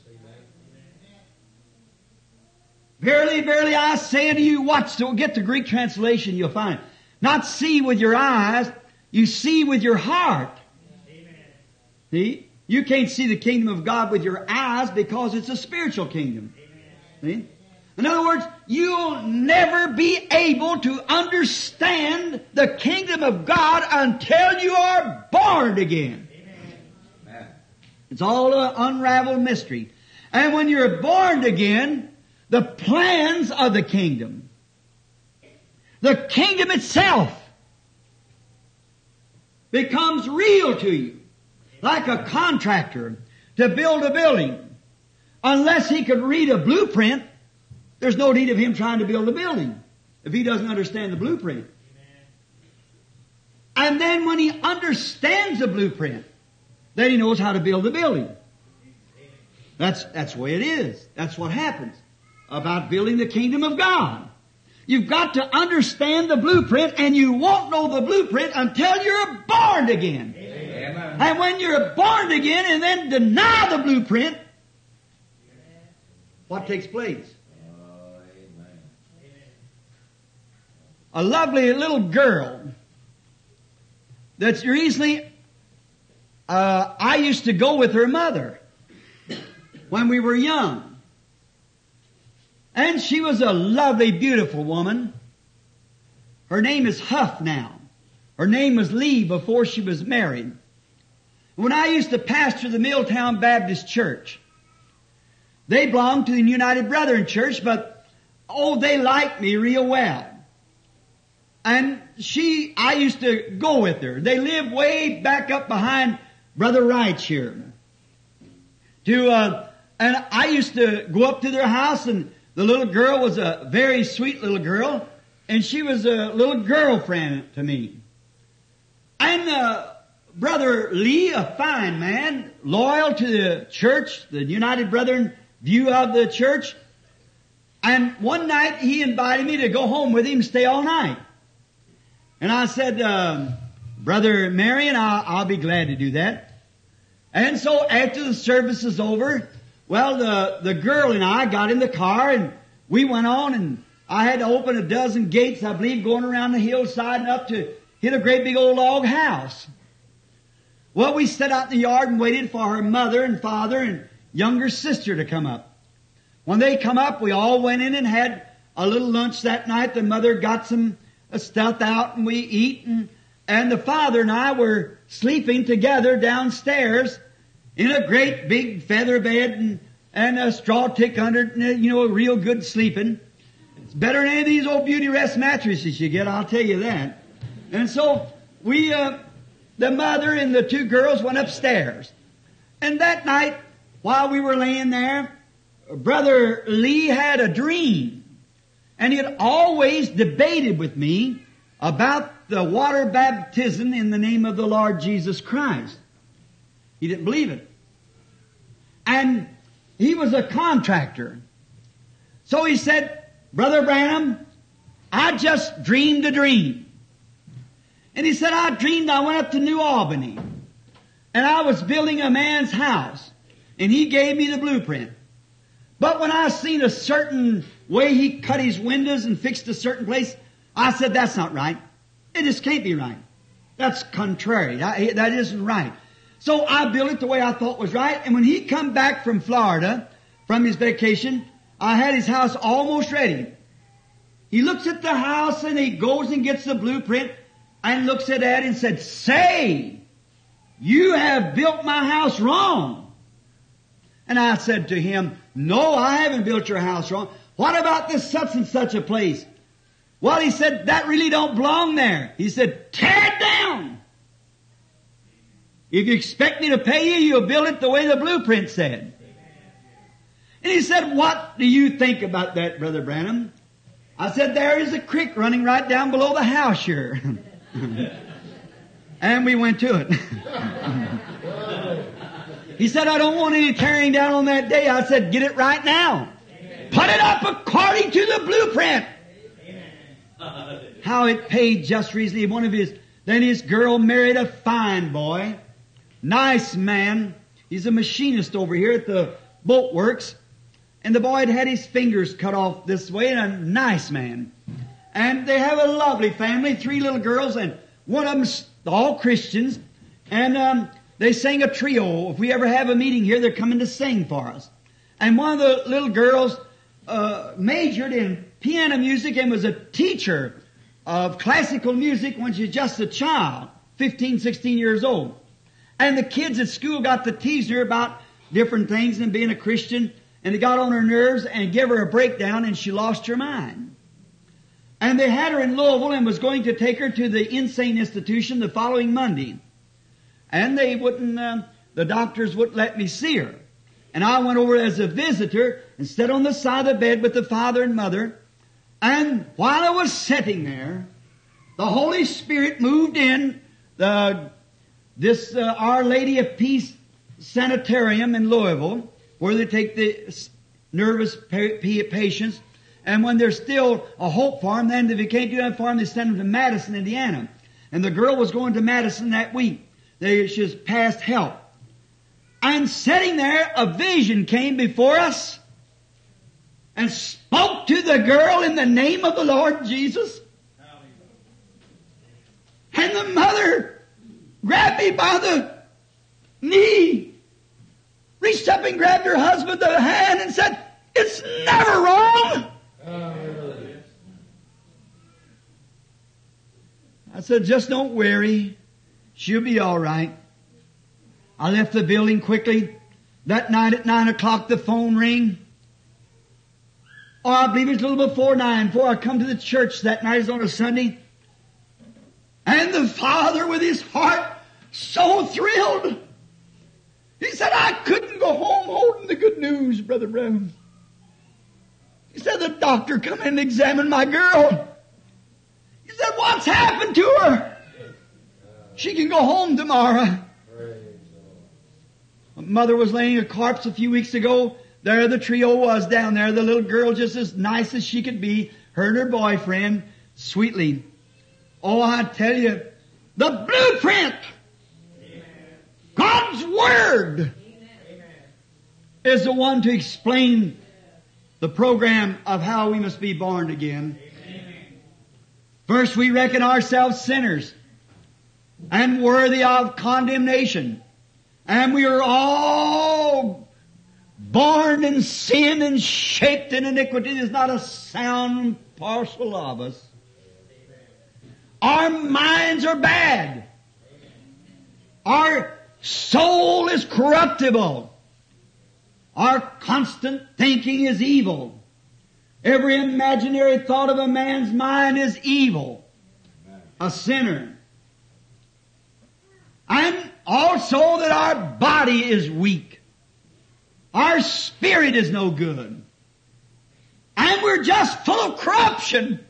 Verily, verily, I say unto you, get the Greek translation, you'll find. Not see with your eyes, you see with your heart. Amen. See? You can't see the kingdom of God with your eyes because it's a spiritual kingdom. Amen. See? In other words, you'll never be able to understand the kingdom of God until you are born again. Amen. It's all an unraveled mystery. And when you're born again, the plans of the kingdom itself becomes real to you. Like a contractor to build a building. Unless he could read a blueprint, there's no need of him trying to build a building if he doesn't understand the blueprint. And then when he understands the blueprint, then he knows how to build the building. That's the way it is. That's what happens about building the kingdom of God. You've got to understand the blueprint, and you won't know the blueprint until you're born again. Amen. And when you're born again and then deny the blueprint, what takes place? a lovely little girl that's recently, I used to go with her mother when we were young. And she was a lovely, beautiful woman. Her name is Huff now. Her name was Lee before she was married. When I used to pastor the Milltown Baptist Church, they belonged to the United Brethren Church, but, they liked me real well. And I used to go with her. They lived way back up behind Brother Wright's here. And I used to go up to their house, and the little girl was a very sweet little girl, and she was a little girlfriend to me. And Brother Lee, a fine man, loyal to the church, the United Brethren view of the church. And one night he invited me to go home with him, stay all night. And I said, Brother Marion, I'll be glad to do that. And so after the service is over, well, the girl and I got in the car and we went on, and I had to open a dozen gates, I believe, going around the hillside and up to hit a great big old log house. Well, we sat out in the yard and waited for her mother and father and younger sister to come up. When they come up, we all went in and had a little lunch that night. The mother got some stuff out and we eat, and the father and I were sleeping together downstairs in a great big feather bed and a straw tick under it, and, real good sleeping. It's better than any of these old beauty rest mattresses you get, I'll tell you that. And so we, the mother and the two girls went upstairs. And that night, while we were laying there, Brother Lee had a dream. And he had always debated with me about the water baptism in the name of the Lord Jesus Christ. He didn't believe it. And he was a contractor. So he said, Brother Branham, I just dreamed a dream. And he said, I dreamed I went up to New Albany, and I was building a man's house, and he gave me the blueprint. But when I seen a certain way he cut his windows and fixed a certain place, I said, that's not right. It just can't be right. That's contrary. That isn't right. So I built it the way I thought was right, and when he come back from Florida, from his vacation, I had his house almost ready. He looks at the house, and he goes and gets the blueprint, and looks at that and said, say, you have built my house wrong. And I said to him, no, I haven't built your house wrong. What about this such and such a place? Well, he said, that really don't belong there. He said, tear it down. If you expect me to pay you, you'll build it the way the blueprint said. And he said, what do you think about that, Brother Branham? I said, there is a creek running right down below the house here. And we went to it. He said, I don't want any tearing down on that day. I said, get it right now. Amen. Put it up according to the blueprint. Amen. How it paid just recently. Then his girl married a fine boy. Nice man. He's a machinist over here at the boat works. And the boy had his fingers cut off this way, and a nice man. And they have a lovely family, 3 little girls, and one of them's all Christians. And they sing a trio. If we ever have a meeting here, they're coming to sing for us. And one of the little girls majored in piano music and was a teacher of classical music when she was just a child, 15, 16 years old. And the kids at school got to tease her about different things and being a Christian, and it got on her nerves and gave her a breakdown, and she lost her mind. And they had her in Louisville and was going to take her to the insane institution the following Monday. And they wouldn't, the doctors wouldn't let me see her. And I went over as a visitor and sat on the side of the bed with the father and mother. And while I was sitting there, the Holy Spirit moved in this Our Lady of Peace Sanitarium in Louisville, where they take the nervous patients. And when there's still a hope for them, then if you can't do that for them, they send them to Madison, Indiana. And the girl was going to Madison that week. She was past help. And sitting there, a vision came before us and spoke to the girl in the name of the Lord Jesus. And the mother grabbed me by the knee, reached up and grabbed her husband by the hand and said, "It's never wrong." I said, "Just don't worry. She'll be all right." I left the building quickly. That night at 9 o'clock the phone rang. Or I believe it was a little before 9, before I come to the church that night. It was on a Sunday. And the father with his heart so thrilled. He said, "I couldn't go home holding the good news, Brother Brown." He said, "The doctor come in and examined my girl. He said, what's happened to her? She can go home tomorrow." My mother was laying a corpse a few weeks ago. There the trio was down there. The little girl just as nice as she could be. Her and her boyfriend, sweetly. Oh, I tell you, the blueprint, God's Word, is the one to explain the program of how we must be born again. First, we reckon ourselves sinners and worthy of condemnation. And we are all born in sin and shaped in iniquity. There's not a sound parcel of us. Our minds are bad. Our soul is corruptible. Our constant thinking is evil. Every imaginary thought of a man's mind is evil. A sinner. And also that our body is weak. Our spirit is no good. And we're just full of corruption.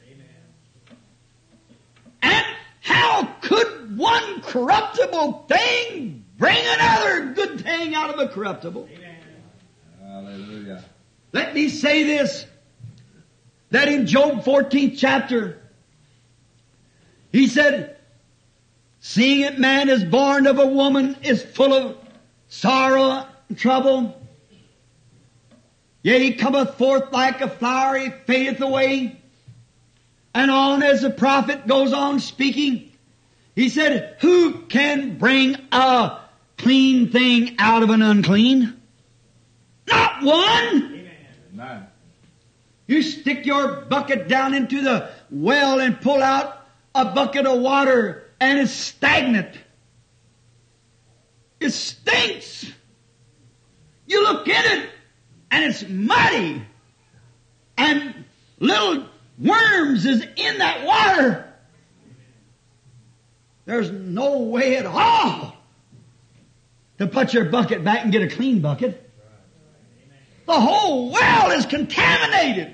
And how could one corruptible thing bring another good thing out of a corruptible? Hallelujah. Let me say this, that in Job 14th chapter, he said, "Seeing that man is born of a woman is full of sorrow and trouble. Yea, he cometh forth like a flower, he fadeth away." And on as the prophet goes on speaking, he said, "Who can bring a clean thing out of an unclean? Not one." Amen. You stick your bucket down into the well and pull out a bucket of water and it's stagnant. It stinks. You look in it and it's muddy. And little worms is in that water. There's no way at all to put your bucket back and get a clean bucket. The whole well is contaminated.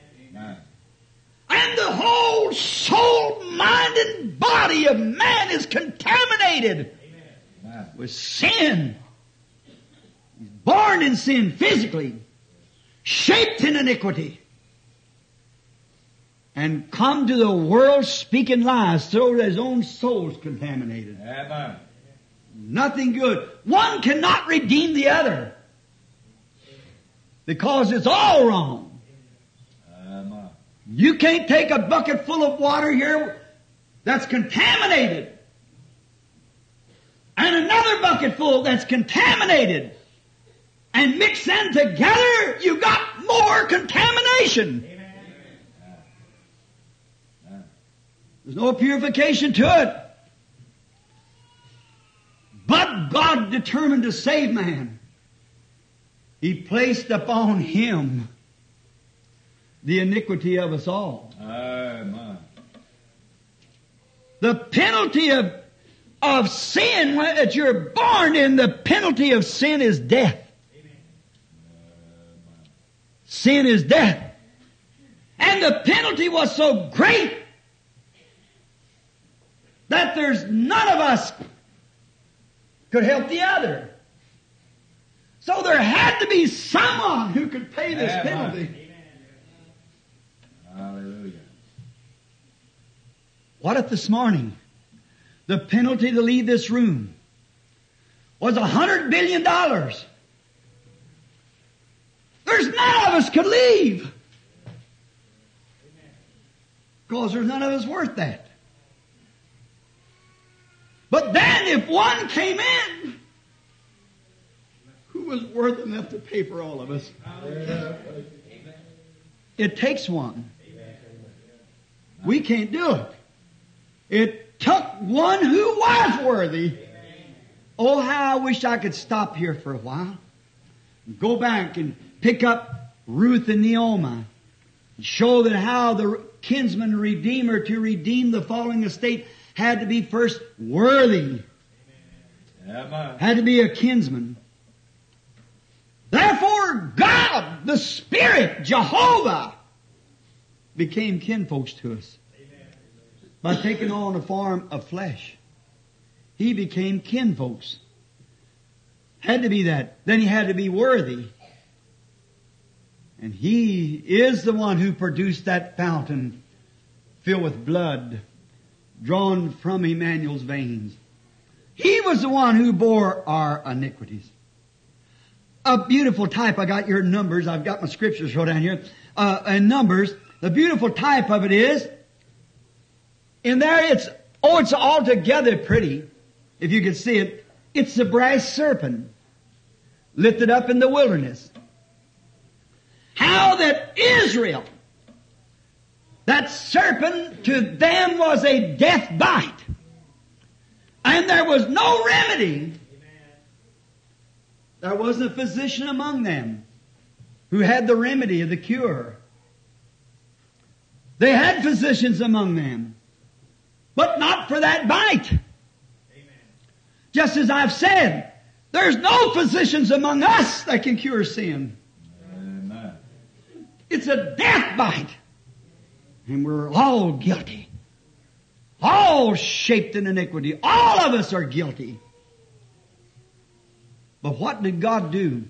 And the whole soul, mind, and body of man is contaminated with sin. He's born in sin physically, shaped in iniquity, and come to the world speaking lies so that his own soul's contaminated. Amen. Nothing good. One cannot redeem the other because it's all wrong. Amen. You can't take a bucket full of water here that's contaminated and another bucket full that's contaminated and mix them together, you got more contamination. There's no purification to it. But God determined to save man. He placed upon him the iniquity of us all. Amen. The penalty of sin that you're born in, the penalty of sin is death. Sin is death. And the penalty was so great that there's none of us could help the other. So there had to be someone who could pay this penalty. Hallelujah. What if this morning the penalty to leave this room was $100 billion? There's none of us could leave. Because there's none of us worth that. But then if one came in, who was worth enough to pay for all of us? It takes one. We can't do it. It took one who was worthy. Oh, how I wish I could stop here for a while. Go back and pick up Ruth and Naomi. Show that how the kinsman redeemer to redeem the falling estate had to be first worthy. Had to be a kinsman. Therefore, God, the Spirit, Jehovah, became kinfolks to us. By taking on the form of flesh. He became kinfolks. Had to be that. Then he had to be worthy. And He is the one who produced that fountain filled with blood drawn from Emmanuel's veins. He was the one who bore our iniquities. A beautiful type. I got your Numbers. I've got my scriptures wrote down here. In Numbers, the beautiful type of it is, in there it's altogether pretty. If you can see it, it's the brass serpent lifted up in the wilderness. How that Israel, that serpent to them was a death bite. And there was no remedy. There wasn't a physician among them who had the remedy of the cure. They had physicians among them, but not for that bite. Just as I've said, there's no physicians among us that can cure sin. Amen. It's a death bite. And we're all guilty. All shaped in iniquity. All of us are guilty. But what did God do?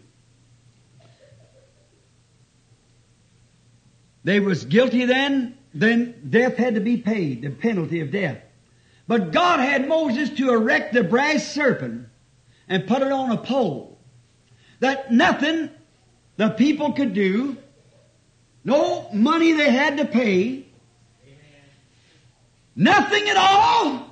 They was guilty then death had to be paid, the penalty of death. But God had Moses to erect the brass serpent and put it on a pole. That nothing the people could do, no money they had to pay, nothing at all,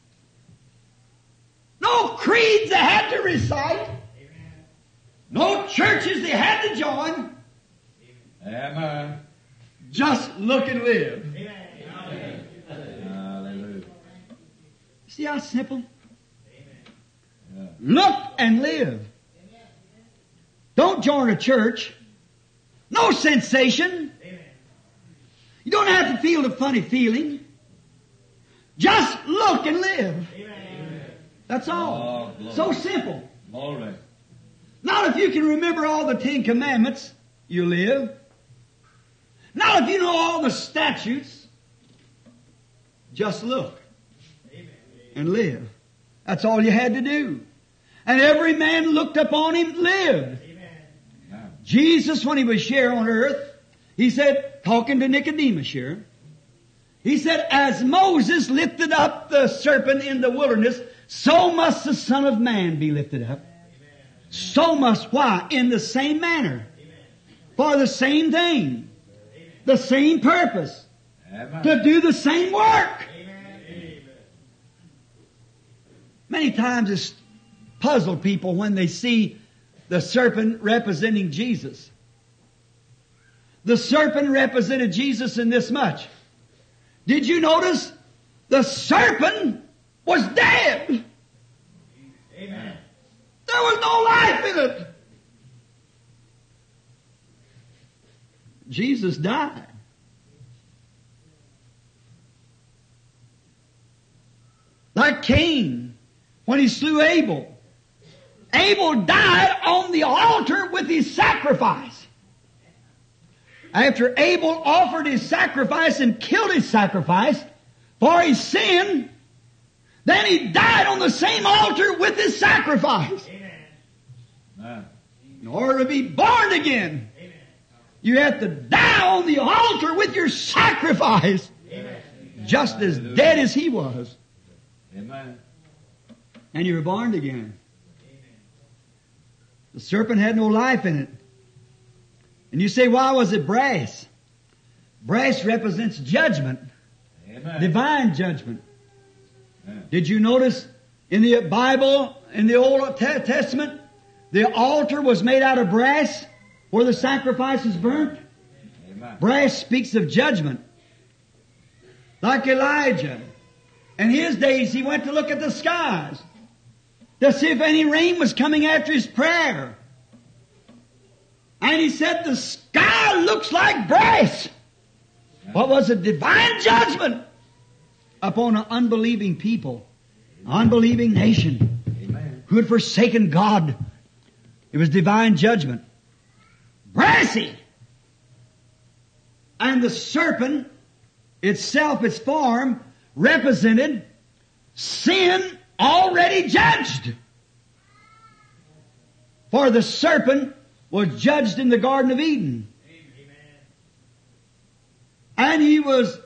no creeds they had to recite, no churches they had to join. Amen. Just look and live. Amen. Hallelujah. See how simple? Yeah. Look and live. Don't join a church. No sensation. You don't have to feel the funny feeling. Just look and live. That's all. Oh, so simple. Glory. Not if you can remember all the 10 Commandments, you live. Not if you know all the statutes. Just look and live. That's all you had to do. And every man looked upon him lived. Jesus, when he was here on earth, he said, talking to Nicodemus here, he said, as Moses lifted up the serpent in the wilderness, so must the Son of Man be lifted up. So must, why? In the same manner. For the same thing. The same purpose. Amen. To do the same work. Amen. Many times it's puzzled people when they see the serpent representing Jesus. The serpent represented Jesus in this much. Did you notice? The serpent was dead. Amen. There was no life in it. Jesus died. Like Cain, when he slew Abel. Abel died on the altar with his sacrifice. After Abel offered his sacrifice and killed his sacrifice for his sin, then he died on the same altar with his sacrifice. Amen. In order to be born again, you have to die on the altar with your sacrifice. Amen. Just as dead as he was. Amen. And you were born again. The serpent had no life in it. And you say, why was it brass? Brass represents judgment. Amen. Divine judgment. Amen. Did you notice In the Bible, in the Old Testament, the altar was made out of brass where the sacrifice is burnt. Amen. Brass speaks of judgment. Like Elijah. In his days, he went to look at the skies to see if any rain was coming after his prayer. And he said, the sky looks like brass. What was a divine judgment upon an unbelieving people, an unbelieving nation Amen. who had forsaken God. It was divine judgment. Brassy. And the serpent itself, its form, represented sin already judged. For the serpent was judged in the Garden of Eden. And he was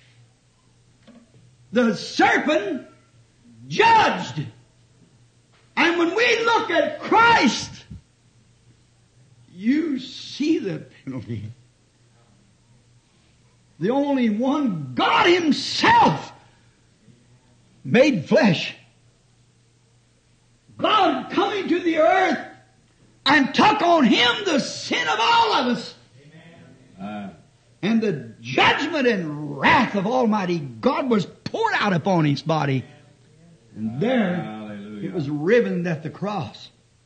the serpent judged. And when we look at Christ, you see the penalty. The only one, God Himself, made flesh. God coming to the earth and took on Him the sin of all of us. And the judgment and wrath of Almighty God was poured out upon His body. And there Hallelujah. it was riven at the cross.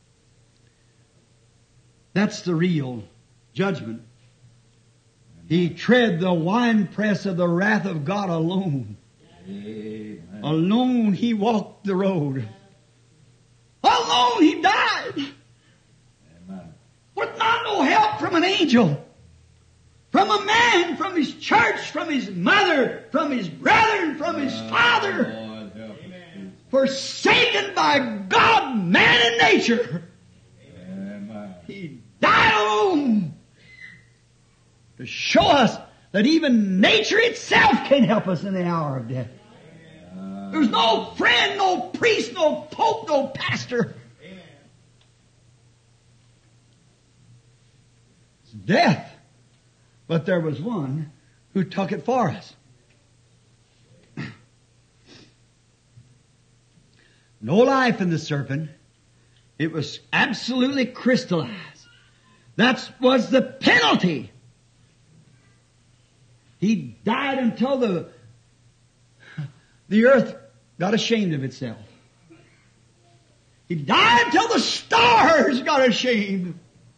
That's the real judgment. He tread the winepress of the wrath of God alone. Amen. Alone He walked the road. Alone He died. Amen. With not no help from an angel. From a man, from his church, from his mother, from his brethren, from his father. Lord, help us, Jesus. Forsaken by God, man, and nature. Amen. He died alone. To show us that even nature itself can help us in the hour of death. There's no friend, no priest, no pope, no pastor. It's death. But there was one who took it for us. No life in the serpent. It was absolutely crystallized. That was the penalty. He died until the earth got ashamed of itself. He died until the stars got ashamed.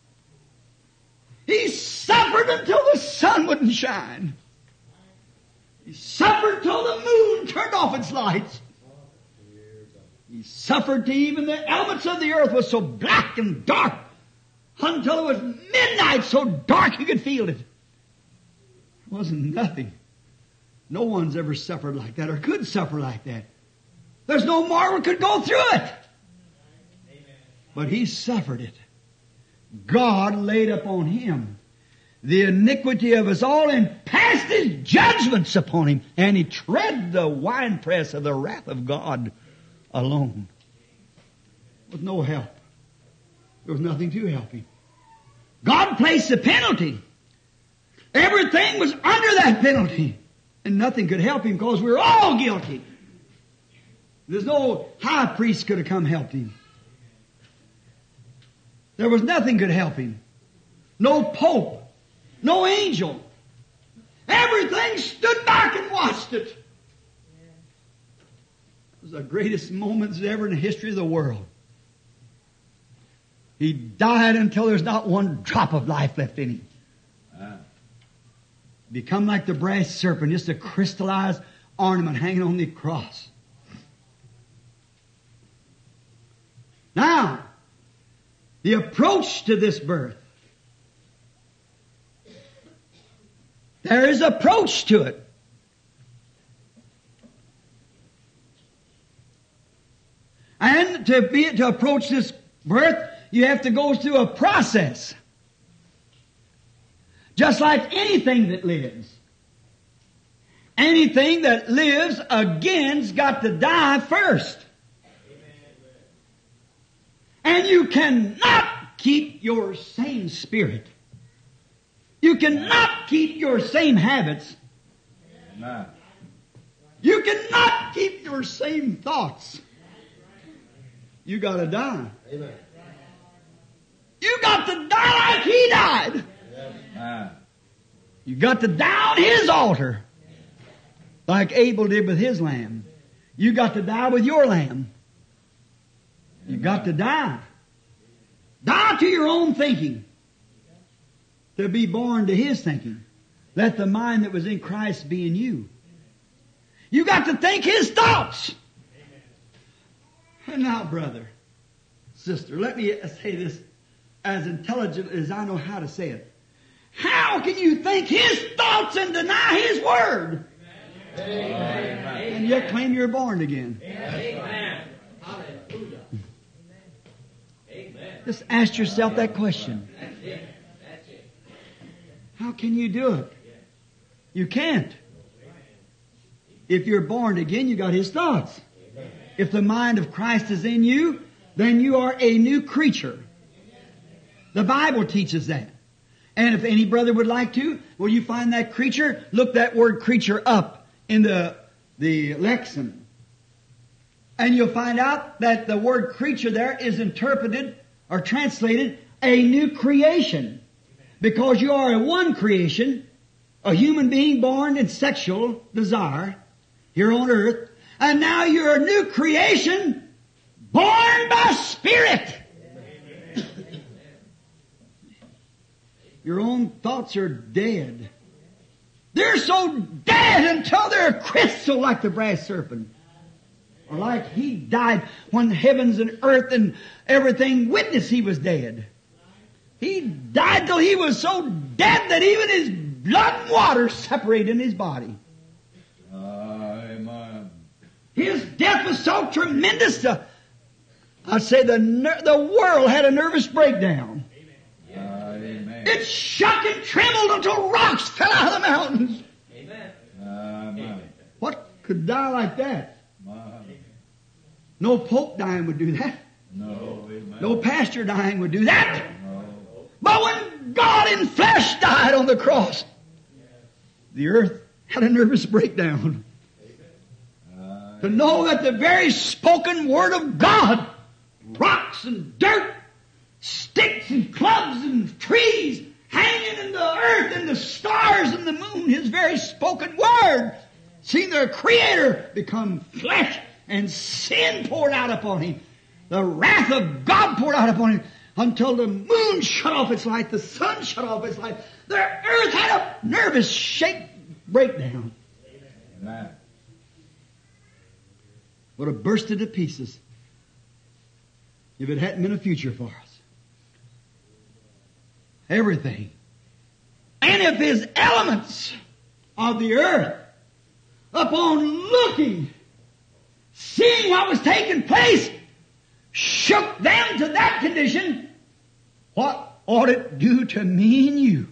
He suffered until the sun wouldn't shine. He suffered till the moon turned off its lights. He suffered till even the elements of the earth was so black and dark until it was midnight, so dark you could feel it. It wasn't nothing. No one's ever suffered like that or could suffer like that. There's no mortal could go through it. But He suffered it. God laid upon Him the iniquity of us all and passed His judgments upon Him. And He tread the winepress of the wrath of God alone. With no help. There was nothing to help Him. God placed the penalty. Everything was under that penalty. And nothing could help Him because we were all guilty. There's no high priest could have come helped Him. There was nothing could help Him. No pope. No angel. Everything stood back and watched it. It was the greatest moments ever in the history of the world. He died until there's not one drop of life left in Him. Become like the brass serpent, just a crystallized ornament hanging on the cross. Now, the approach to this birth. There is approach to it. And to approach this birth, you have to go through a process. Just like anything that lives. Anything that lives again's got to die first. And you cannot keep your same spirit. You cannot keep your same habits. Amen. You cannot keep your same thoughts. You got to die. Amen. You got to die like He died. You got to die on His altar, like Abel did with his lamb. You got to die with your lamb. You got to die. Die to your own thinking, to be born to His thinking. Let the mind that was in Christ be in you. You got to think His thoughts. And now, brother, sister, let me say this as intelligent as I know how to say it. How can you think His thoughts and deny His Word? Amen. And yet claim you're born again. Amen. Hallelujah. Amen. Just ask yourself that question. That's it. That's it. How can you do it? You can't. If you're born again, you got His thoughts. If the mind of Christ is in you, then you are a new creature. The Bible teaches that. And if any brother would like to, will you find that creature? Look that word creature up in the lexicon. And you'll find out that the word creature there is interpreted or translated a new creation. Because you are a one creation, a human being born in sexual desire here on earth. And now you're a new creation born by Spirit. Your own thoughts are dead. They're so dead until they're crystal like the brass serpent. Or like He died when heavens and earth and everything witnessed He was dead. He died till He was so dead that even His blood and water separated in His body. Amen. His death was so tremendous. I'd say the world had a nervous breakdown. Amen. It shook and trembled until rocks fell out of the mountains. Amen. Amen. What could die like that? Amen. No pope dying would do that. No. Amen. No pastor dying would do that. No. But when God in flesh died on the cross, the earth had a nervous breakdown. To know that the very spoken word of God, rocks and dirt, sticks and clubs and trees hanging in the earth and the stars and the moon, His very spoken word, seen their Creator become flesh and sin poured out upon Him. The wrath of God poured out upon Him until the moon shut off its light, the sun shut off its light. The earth had a nervous breakdown. Amen. Would have bursted to pieces if it hadn't been a future for us. Everything. And if His elements of the earth, upon looking, seeing what was taking place, shook them to that condition, what ought it do to me and you?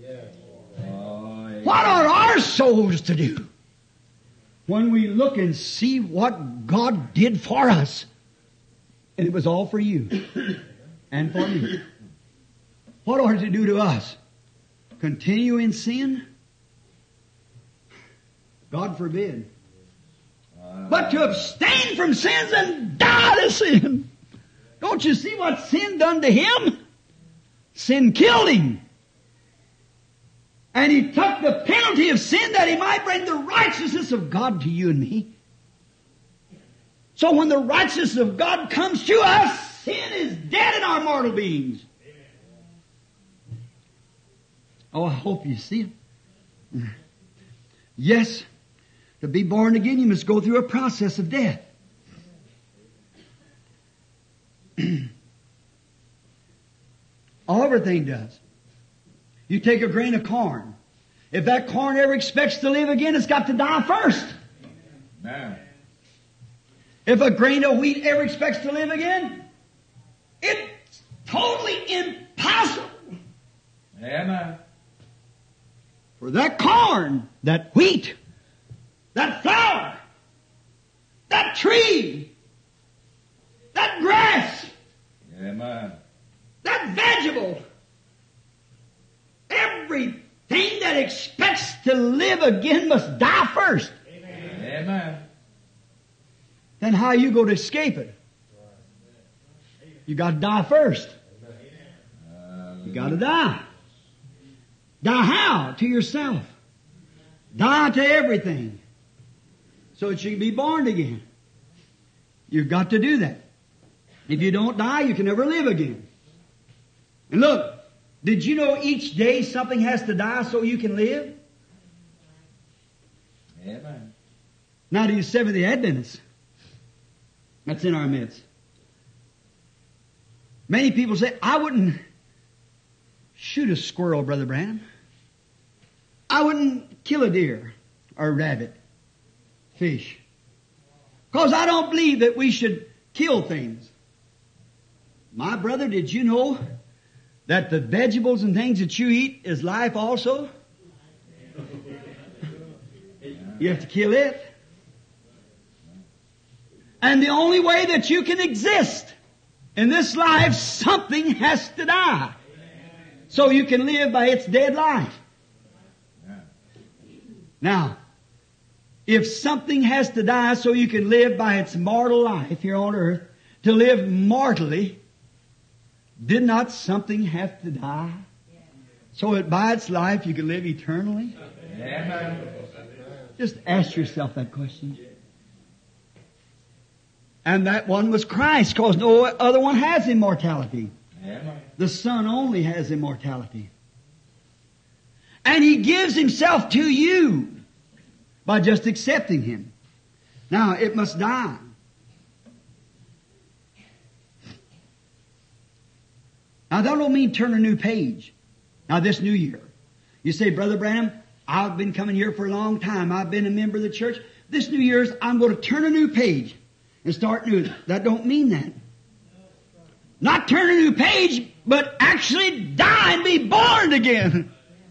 What are our souls to do when we look and see what God did for us? And it was all for you and for me. What ought it to do to us? Continue in sin? God forbid. But to abstain from sins and die to sin. Don't you see what sin done to Him? Sin killed Him. And He took the penalty of sin that He might bring the righteousness of God to you and me. So when the righteousness of God comes to us, sin is dead in our mortal beings. Oh, I hope you see it. Yes, to be born again, you must go through a process of death. Everything does. You take a grain of corn. If that corn ever expects to live again, it's got to die first. Amen. If a grain of wheat ever expects to live again, it's totally impossible Amen. for that corn, that wheat, that flower, that tree, that grass, Amen. that vegetable, everything that expects to live again must die first. Amen. Then how are you going to escape it? You got to die first. You got to die. Die how? To yourself. Die to everything. So that you can be born again. You've got to do that. If you don't die, you can never live again. And look, did you know each day something has to die so you can live? Amen. Now to you Seventh-day Adventists, that's in our midst. Many people say, I wouldn't shoot a squirrel, Brother Branham. I wouldn't kill a deer or a rabbit, fish. Because I don't believe that we should kill things. My brother, did you know that the vegetables and things that you eat is life also? You have to kill it. And the only way that you can exist in this life, something has to die. So you can live by its dead life. Now, if something has to die so you can live by its mortal life here on earth, to live mortally, did not something have to die? So that by its life you can live eternally? Just ask yourself that question. And that one was Christ, because no other one has immortality. The Son only has immortality. And He gives Himself to you by just accepting Him. Now, it must die. Now, that don't mean turn a new page. Now, this new year. You say, Brother Branham, I've been coming here for a long time. I've been a member of the church. This New Year's, I'm going to turn a new page and start new. That don't mean that. Not turn a new page, but actually die and be born again.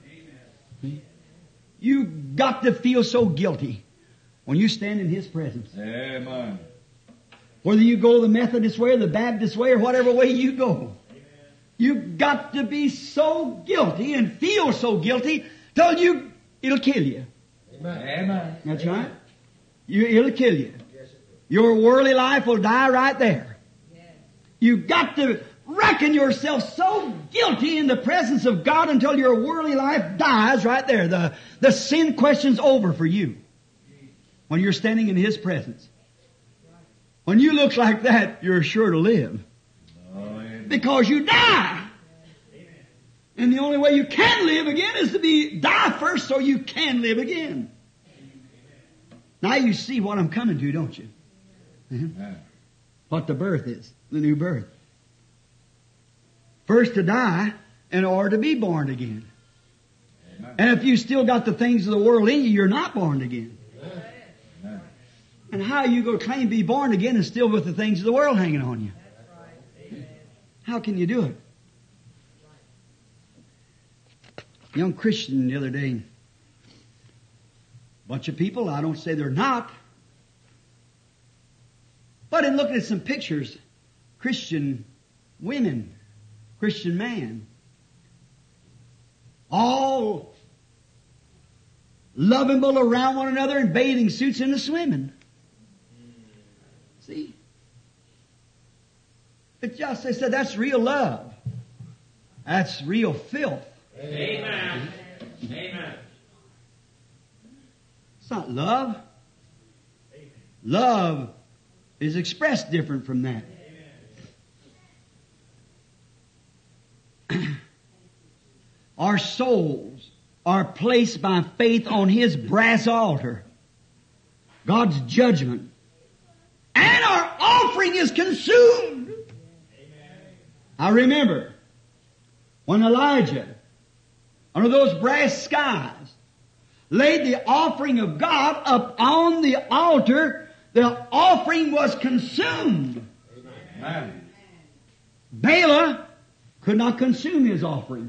You got to feel so guilty when you stand in His presence. Amen. Whether you go the Methodist way or the Baptist way or whatever way you go. You've got to be so guilty and feel so guilty till it'll kill you. Amen. That's right. It'll kill you. Your worldly life will die right there. You've got to reckon yourself so guilty in the presence of God until your worldly life dies right there. The sin question's over for you when you're standing in His presence. When you look like that, you're sure to live. Because you die. And the only way you can live again is to die first so you can live again. Now you see what I'm coming to, don't you? What the birth is, the new birth. First to die in order to be born again. Amen. And if you still got the things of the world in you, you're not born again. Amen. And how are you going to claim to be born again and still with the things of the world hanging on you? How can you do it? Young Christian the other day, bunch of people, I don't say they're not, but in looking at some pictures, Christian women, Christian man, all lovable around one another in bathing suits and swimming. See? It just, they said, that's real love. That's real filth. Amen. Amen. It's not love. Love is expressed different from that. Our souls are placed by faith on His brass altar. God's judgment. And our offering is consumed. I remember when Elijah, under those brass skies, laid the offering of God up on the altar, the offering was consumed. Amen. Bala could not consume his offering.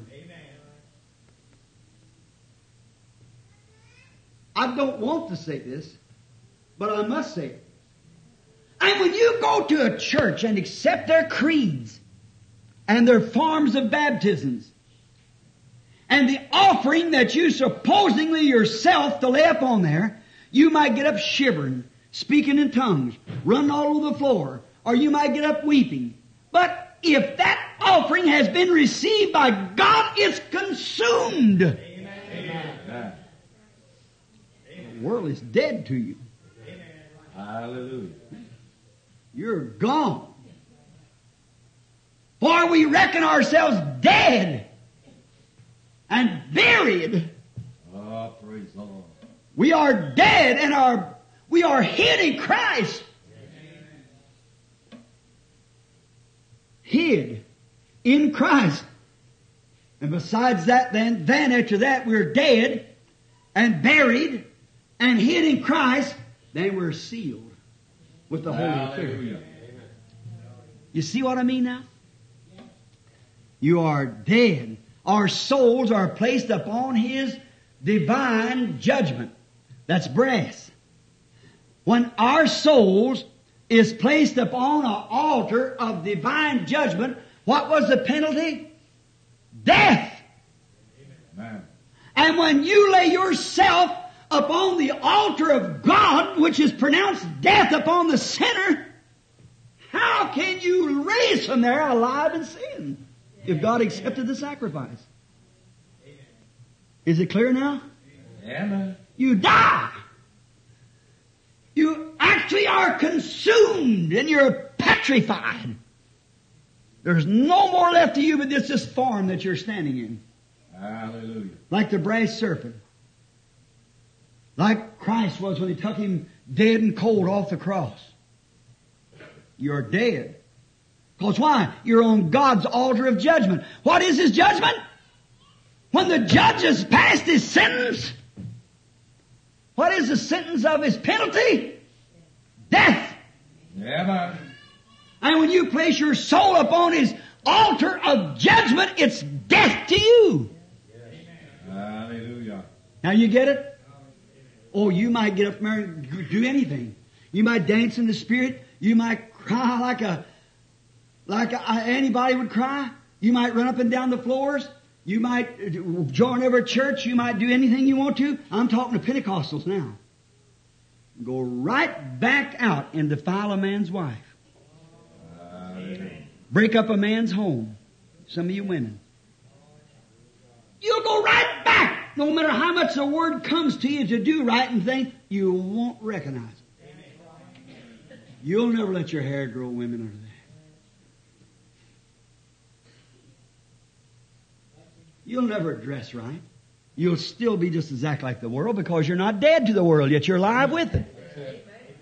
I don't want to say this, but I must say it. And when you go to a church and accept their creeds and their forms of baptisms, and the offering that you supposedly yourself to lay up on there, you might get up shivering, speaking in tongues, running all over the floor, or you might get up weeping. But if that offering has been received by God, it's consumed. Amen. The world is dead to you. Hallelujah. You're gone. For we reckon ourselves dead and buried. Oh, praise the Lord. We are dead and we are hid in Christ. Hid in Christ. And besides that then after that we're dead and buried and hid in Christ, then we're sealed with the Holy Spirit. You see what I mean now? You are dead. Our souls are placed upon His divine judgment. That's brass. When our souls is placed upon an altar of divine judgment, what was the penalty? Death. Amen. And when you lay yourself upon the altar of God, which is pronounced death upon the sinner, how can you raise from there alive in sin if God accepted the sacrifice? Is it clear now? Amen. You die. You actually are consumed and you're petrified. There's no more left of you but this form that you're standing in. Hallelujah. Like the brass serpent. Like Christ was when He took Him dead and cold off the cross. You're dead. Because why? You're on God's altar of judgment. What is His judgment? When the judge has passed his sentence, what is the sentence of his penalty? Death. Amen. And when you place your soul upon His altar of judgment, it's death to you. Hallelujah. Now you get it? Oh, you might get up there and do anything. You might dance in the Spirit. You might cry like anybody would cry. You might run up and down the floors. You might join every church. You might do anything you want to. I'm talking to Pentecostals now. Go right back out and defile a man's wife. Break up a man's home. Some of you women. You'll go right back. No matter how much the Word comes to you to do right and things, you won't recognize it. You'll never let your hair grow, women, under that. You'll never dress right. You'll still be just exactly like the world because you're not dead to the world, yet you're alive with it.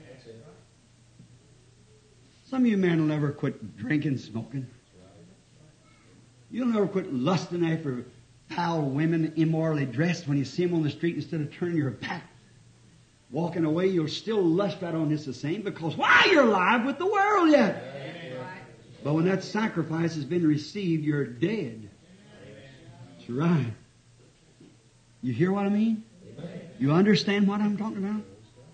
Some of you men will never quit drinking, smoking. You'll never quit lusting after foul women, immorally dressed when you see them on the street instead of turning your back. Walking away, you'll still lust right on this the same because why? You're alive with the world yet. But when that sacrifice has been received, you're dead. That's right. You hear what I mean? You understand what I'm talking about?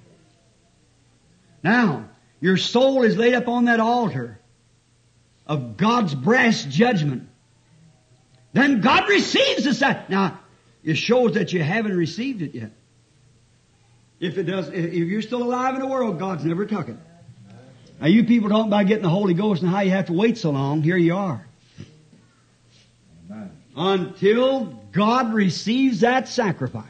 Now, your soul is laid up on that altar of God's brass judgment. Then God receives the sacrifice. Now, it shows that you haven't received it yet. If it does, if you're still alive in the world, God's never took it. Now, you people talking about getting the Holy Ghost and how you have to wait so long. Here you are. Amen. Until God receives that sacrifice.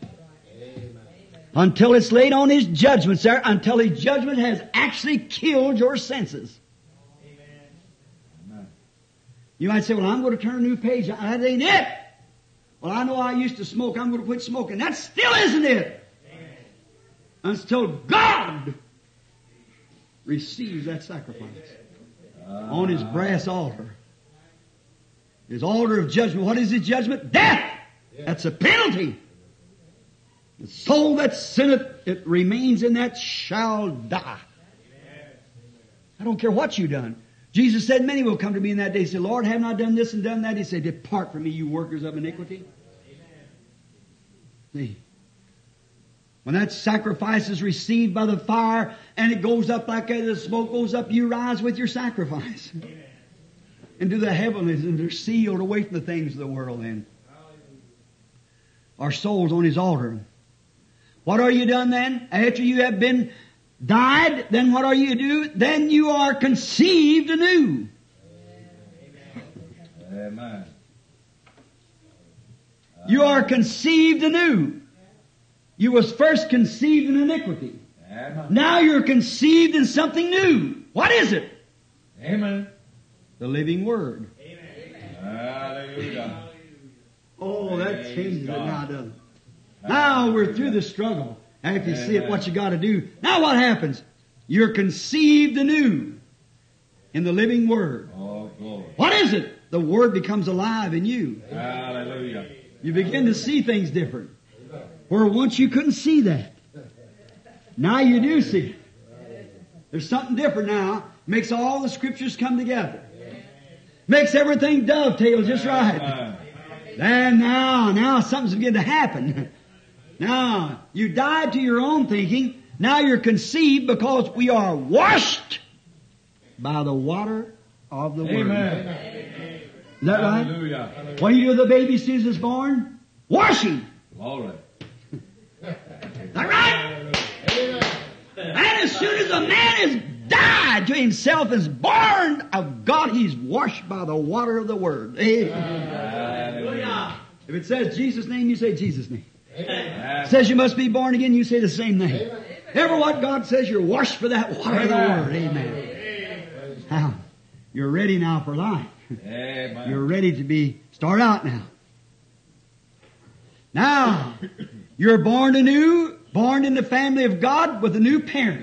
Until it's laid on His judgments there, until His judgment has actually killed your senses. Amen. You might say, well, I'm going to turn a new page. That ain't it. Well, I know I used to smoke. I'm going to quit smoking. That still isn't it. Until God receives that sacrifice on His brass altar. His altar of judgment. What is His judgment? Death! That's a penalty. The soul that sinneth, it remains in that shall die. I don't care what you've done. Jesus said, many will come to me in that day and say, Lord, haven't I done this and done that? He said, depart from me, you workers of iniquity. See? When that sacrifice is received by the fire and it goes up like that, the smoke goes up, you rise with your sacrifice. Into the heavens, and they're sealed away from the things of the world then. Our soul's on His altar. What are you done then? After you have been died, then what are you do? Then you are conceived anew. Amen. You are conceived anew. You was first conceived in iniquity. Amen. Now you're conceived in something new. What is it? Amen. The living Word. Hallelujah. Oh, that Praise changes it God. now, doesn't it? Now we're through the struggle. After you see it, what you got to do. Now what happens? You're conceived anew in the living Word. Oh, glory. What is it? The Word becomes alive in you. Hallelujah. You begin to see things different. Where once you couldn't see that. Now you do see it. There's something different now. Makes all the Scriptures come together. Makes everything dovetail just right. Amen. And now something's beginning to happen. Now, you died to your own thinking. Now you're conceived because we are washed by the water of the Word. Amen. Is that right? Hallelujah. What do you do with the baby as soon as it's born? Washing. Glory. Is that right? And as soon as a man has died to himself, is born of God, he's washed by the water of the Word. Amen. Hallelujah. If it says Jesus' name, you say Jesus' name. Amen. It says you must be born again, you say the same name. Ever what God says, you're washed for that water of the Word. Amen. Now, you're ready now for life. Amen. You're ready to start out now. Now, you're born anew, born in the family of God with a new parent.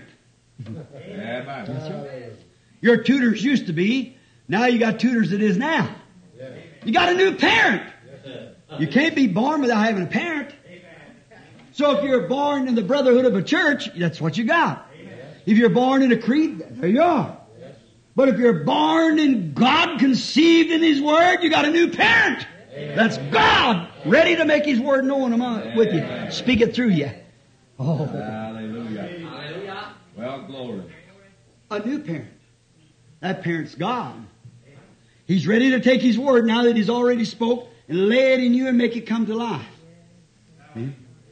Amen. Your tutors used to be, now you got tutors it is now. You got a new parent. You can't be born without having a parent. So if you're born in the brotherhood of a church, that's what you got. If you're born in a creed, there you are. But if you're born in God, conceived in His Word, you got a new parent. That's God, ready to make His Word known with you. Speak it through you. Oh, Hallelujah. Well, glory. a new parent. That parent's God. He's ready to take His Word now that He's already spoke and lay it in you and make it come to life. See?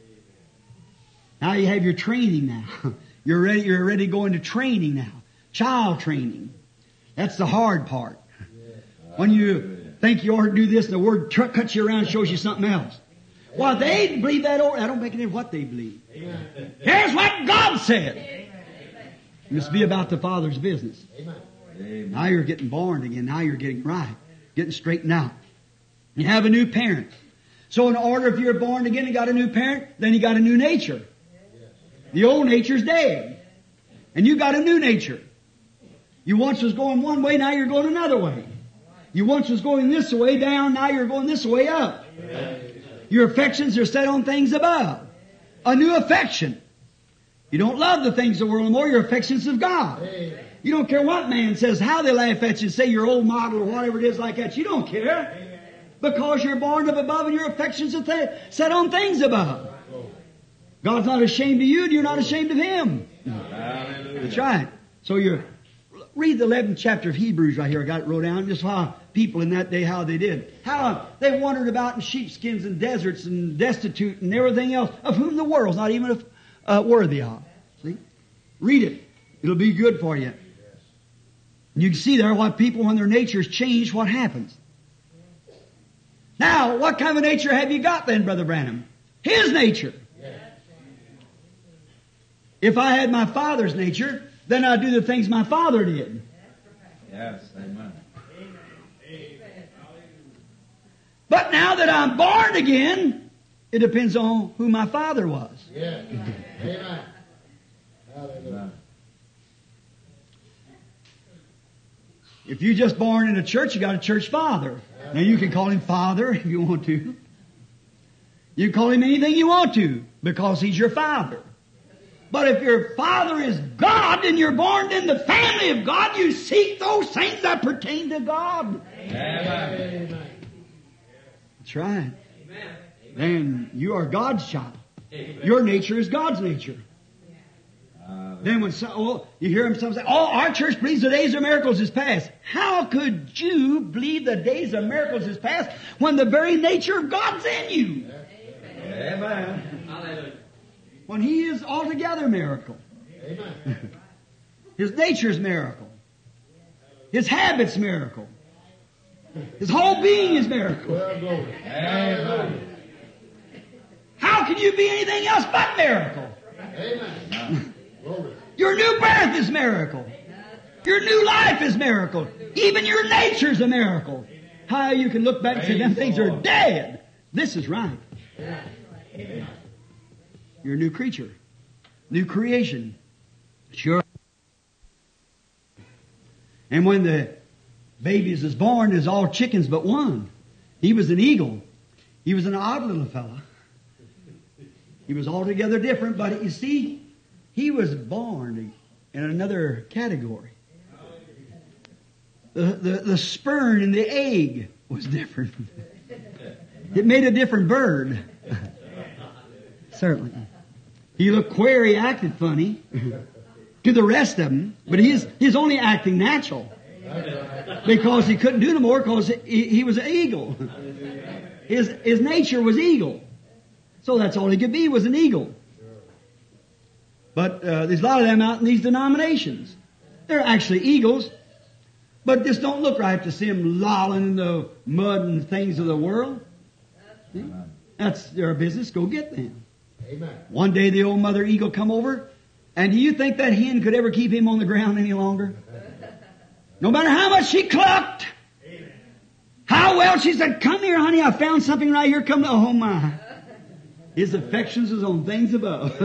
Now you have your training now. You're ready to go into training now. Child training. That's the hard part. When you think you ought to do this and the Word cuts you around and shows you something else. Well, they believe that or I don't make any difference what they believe. Here's what God said. It must be about the Father's business. Amen. Now you're getting born again. Now you're getting right. Getting straightened out. You have a new parent. So in order, if you're born again and got a new parent, then you got a new nature. The old nature's dead. And you got a new nature. You once was going one way, now you're going another way. You once was going this way down, now you're going this way up. Your affections are set on things above. A new affection. You don't love the things of the world anymore, your affections of God. You don't care what man says, how they laugh at you, say your old model or whatever it is like that. You don't care. Because you're born of above and your affections are set on things above. God's not ashamed of you and you're not ashamed of Him. Hallelujah. That's right. So read the 11th chapter of Hebrews right here. I got it wrote down. Just how people in that day, how they did. How they wandered about in sheepskins and deserts and destitute and everything else, of whom the world's not even worthy of. See? Read it. It'll be good for you. And you can see there what people, when their nature's changed, what happens. Now, what kind of a nature have you got then, Brother Branham? His nature. If I had my father's nature, then I'd do the things my father did. Yes, amen. But now that I'm born again, it depends on who my father was. Yeah. Amen. Hallelujah. Amen. If you're just born in a church, you got a church father. Now you can call him father if you want to. You can call him anything you want to, because he's your father. But if your father is God and you're born in the family of God, you seek those things that pertain to God. Amen. That's right. Then you are God's child. Your nature is God's nature. Then when you hear them some say, "Oh, our church believes the days of miracles is past." How could you believe the days of miracles is past when the very nature of God's in you? Amen. When He is altogether miracle. Amen. His nature's miracle. His habits miracle. His whole being is miracle. Well, glory. Amen. How can you be anything else but miracle? Amen. Glory. Your new birth is miracle. Your new life is miracle. Even your nature's a miracle. How you can look back and say, them things are dead. This is right. You're a new creature. New creation. Sure. And when the babies is born, there's all chickens but one. He was an eagle. He was an odd little fella. He was altogether different, but you see, he was born in another category. The sperm and the egg was different. It made a different bird. Certainly. He looked queer, he acted funny to the rest of them, but he's only acting natural. Because he couldn't do no more because he was an eagle. His nature was eagle. So that's all he could be, was an eagle. But there's a lot of them out in these denominations. They're actually eagles, but this don't look right to see them lolling in the mud and things of the world. See? That's their business. Go get them. Amen. One day the old mother eagle come over, and do you think that hen could ever keep him on the ground any longer? No matter how much she clucked, how well she said, "Come here, honey, I found something right here. Come to." Oh my! His affections was on things above,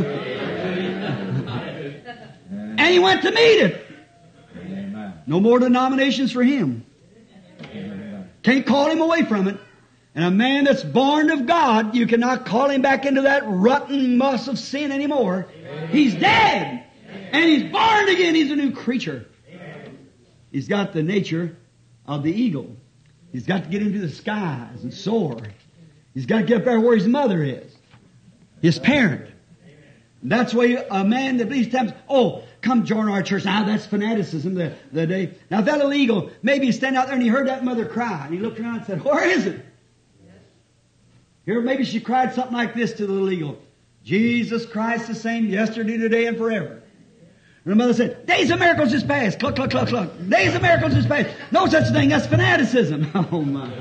and he went to meet it. No more denominations for him. Can't call him away from it. And a man that's born of God, you cannot call him back into that rotten muss of sin anymore. He's dead. And he's born again. He's a new creature. He's got the nature of the eagle. He's got to get into the skies and soar. He's got to get up there where his mother is. His parent. And that's why a man that believes times, oh, come join our church. Now that's fanaticism the day. Now if that little eagle, maybe he stand out there and he heard that mother cry. And he looked around and said, where is it? Here, maybe she cried something like this to the little eagle. Jesus Christ the same yesterday, today, and forever. And the mother said, days of miracles is past. Cluck, cluck, cluck, cluck. Days of miracles is past. No such thing. That's fanaticism. Oh my.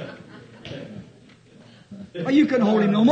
Well, you couldn't hold him no more.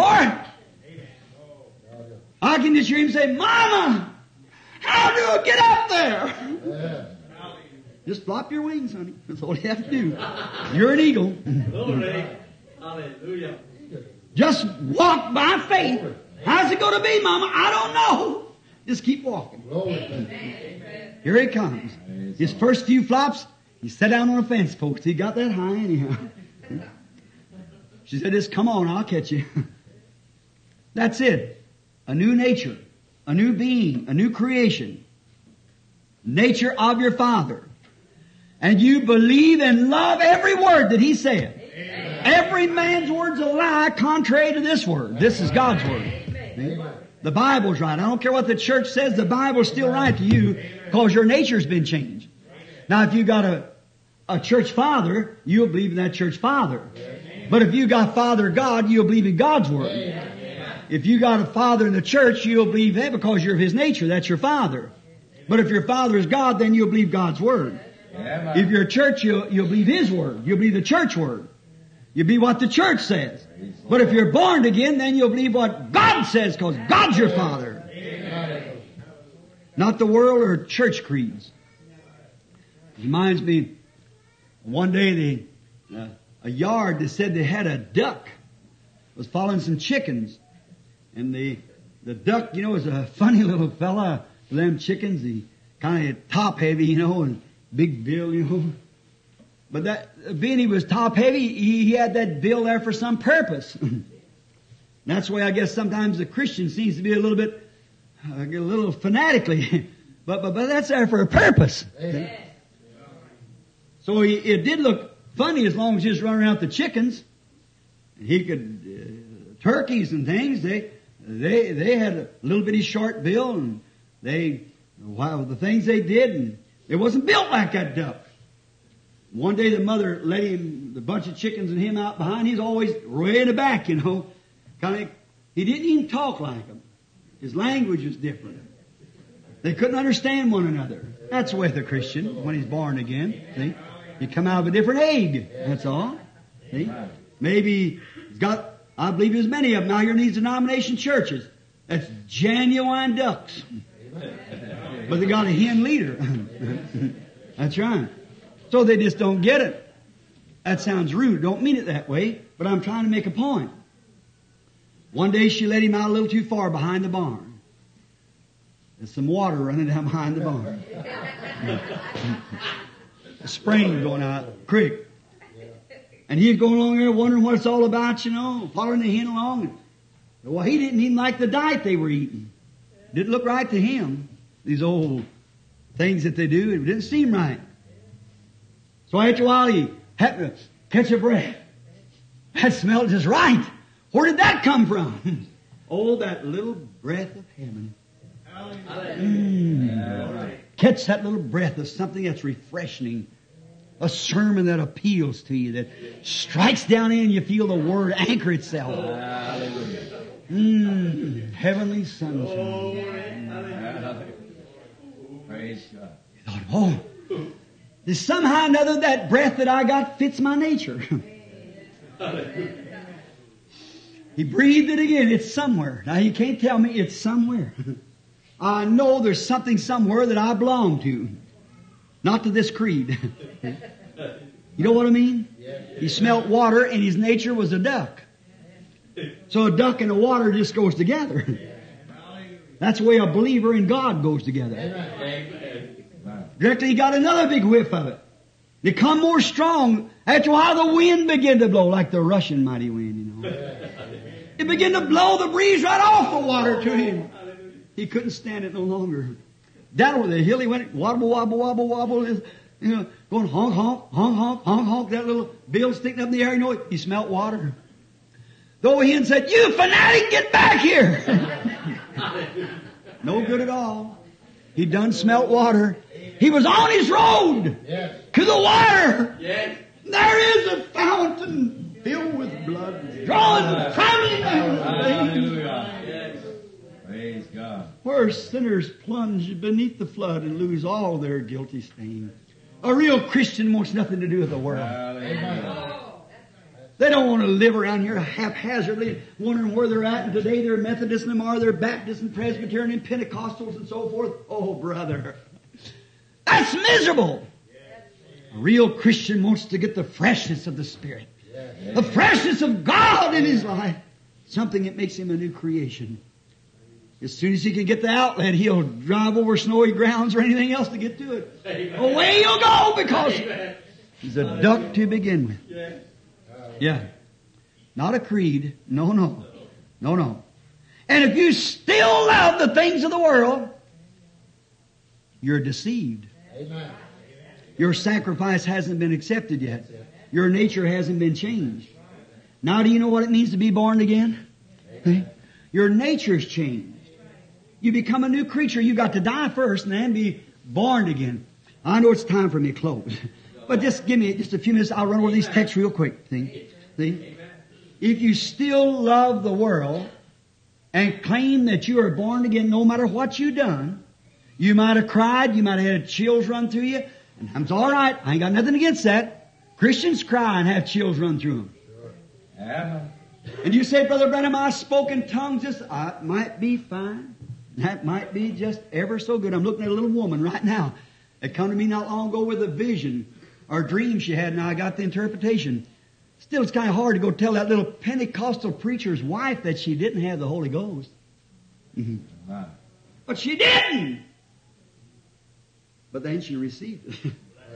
I can just hear him say, Mama, how do I get up there? Just flop your wings, honey. That's all you have to do. You're an eagle. Glory. Hallelujah. Just walk by faith. How's it going to be, Mama? I don't know. Just keep walking. Here he comes. His first few flops, he sat down on a fence post. He got that high anyhow. She said, just come on, I'll catch you. That's it. A new nature, a new being, a new creation. Nature of your Father. And you believe and love every word that He said. Every man's word's a lie contrary to this word. This is God's word. Amen. The Bible's right. I don't care what the church says, the Bible's still right to you because your nature's been changed. Now if you got a church father, you'll believe in that church father. But if you got Father God, you'll believe in God's word. If you got a father in the church, you'll believe that because you're of His nature. That's your father. But if your father is God, then you'll believe God's word. If you're a church, you'll believe His word. You'll believe the church word. You'll believe what the church says. But if you're born again, then you'll believe what God says because God's your Father. Not the world or church creeds. It reminds me, one day a yard, they said they had a duck was following some chickens. And the duck, you know, is a funny little fella for them chickens. He kind of top heavy, you know, and big bill, you know. But that, being he was top heavy, he had that bill there for some purpose. That's why I guess sometimes the Christian seems to be a little fanatically. but that's there for a purpose. Amen. So it did look funny as long as he was running around with the chickens. He could, turkeys and things, they had a little bitty short bill and the things they did, and it wasn't built like that duck. One day the mother let the bunch of chickens and him out behind. He's always way in the back, you know. He didn't even talk like them. His language was different. They couldn't understand one another. That's the way of the Christian when he's born again. See? You come out of a different egg. That's all. See? Maybe he's got, I believe there's many of them out here in these denomination churches. That's genuine ducks. But they got a hen leader. That's right. So they just don't get it. That sounds rude. Don't mean it that way. But I'm trying to make a point. One day she let him out a little too far behind the barn. There's some water running down behind the barn. A spring going out, creek. And he's going along there wondering what it's all about, you know, following the hen along. Well, he didn't even like the diet they were eating. Didn't look right to him. These old things that they do, it didn't seem right. So after a while, he had to catch a breath. That smelled just right. Where did that come from? Oh, that little breath of heaven. Catch that little breath of something that's refreshing. A sermon that appeals to you, that strikes down in you, feel the Word anchor itself. Heavenly sunshine. Praise God. Thought, oh, there's somehow or another that breath that I got fits my nature. He breathed it again. It's somewhere. Now you can't tell me it's somewhere. I know there's something somewhere that I belong to. Not to this creed. You know what I mean? He smelt water and his nature was a duck. So a duck and the water just goes together. That's the way a believer in God goes together. Directly he got another big whiff of it. They come more strong. After a while the wind began to blow like the Russian mighty wind, you know. It began to blow the breeze right off the water to him. He couldn't stand it no longer. Down over the hill he went, wobble, wobble, wobble, wobble, you know, going honk, honk, honk, honk, honk, honk, that little bill sticking up in the air, you know, he smelt water. The old hen said, "You fanatic, get back here!" No good at all. He done smelt water. He was on his road to the water. There is a fountain filled with blood, drawing from him. Hallelujah. Praise God. Where sinners plunge beneath the flood and lose all their guilty stain. A real Christian wants nothing to do with the world. Hallelujah. They don't want to live around here haphazardly, wondering where they're at, and today they're Methodist and tomorrow they're Baptist and Presbyterian and Pentecostals and so forth. Oh, brother. That's miserable. A real Christian wants to get the freshness of the Spirit. The freshness of God in his life. Something that makes him a new creation. As soon as he can get the outlet, he'll drive over snowy grounds or anything else to get to it. Away he'll go because he's a duck to begin with. Yeah. Not a creed. No, no. No, no. And if you still love the things of the world, you're deceived. Amen. Your sacrifice hasn't been accepted yet. Your nature hasn't been changed. Now do you know what it means to be born again? Your nature's changed. You become a new creature. You've got to die first and then be born again. I know it's time for me to close. But just give me just a few minutes. I'll run over these texts real quick. See? If you still love the world and claim that you are born again no matter what you've done, you might have cried, you might have had chills run through you, and that's all right. I ain't got nothing against that. Christians cry and have chills run through them. Amen. And you say, Brother Branham, I spoke in tongues. That might be fine. That might be just ever so good. I'm looking at a little woman right now that come to me not long ago with a vision or dream she had, and I got the interpretation. Still, it's kind of hard to go tell that little Pentecostal preacher's wife that she didn't have the Holy Ghost. Mm-hmm. But she didn't. But then she received it.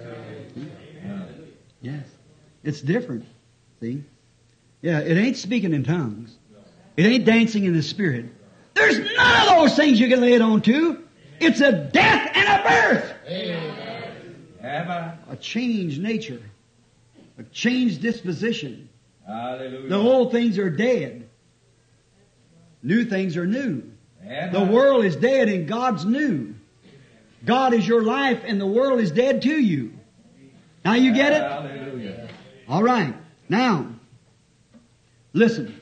Yes. It's different. See? Yeah, it ain't speaking in tongues. It ain't dancing in the Spirit. There's none of those things you can lay it on to. It's a death and a birth. Amen. A changed nature. A changed disposition. Hallelujah. The old things are dead. New things are new. Amen. The world is dead and God's new. God is your life and the world is dead to you. Now you get it? Hallelujah. All right. Now, listen.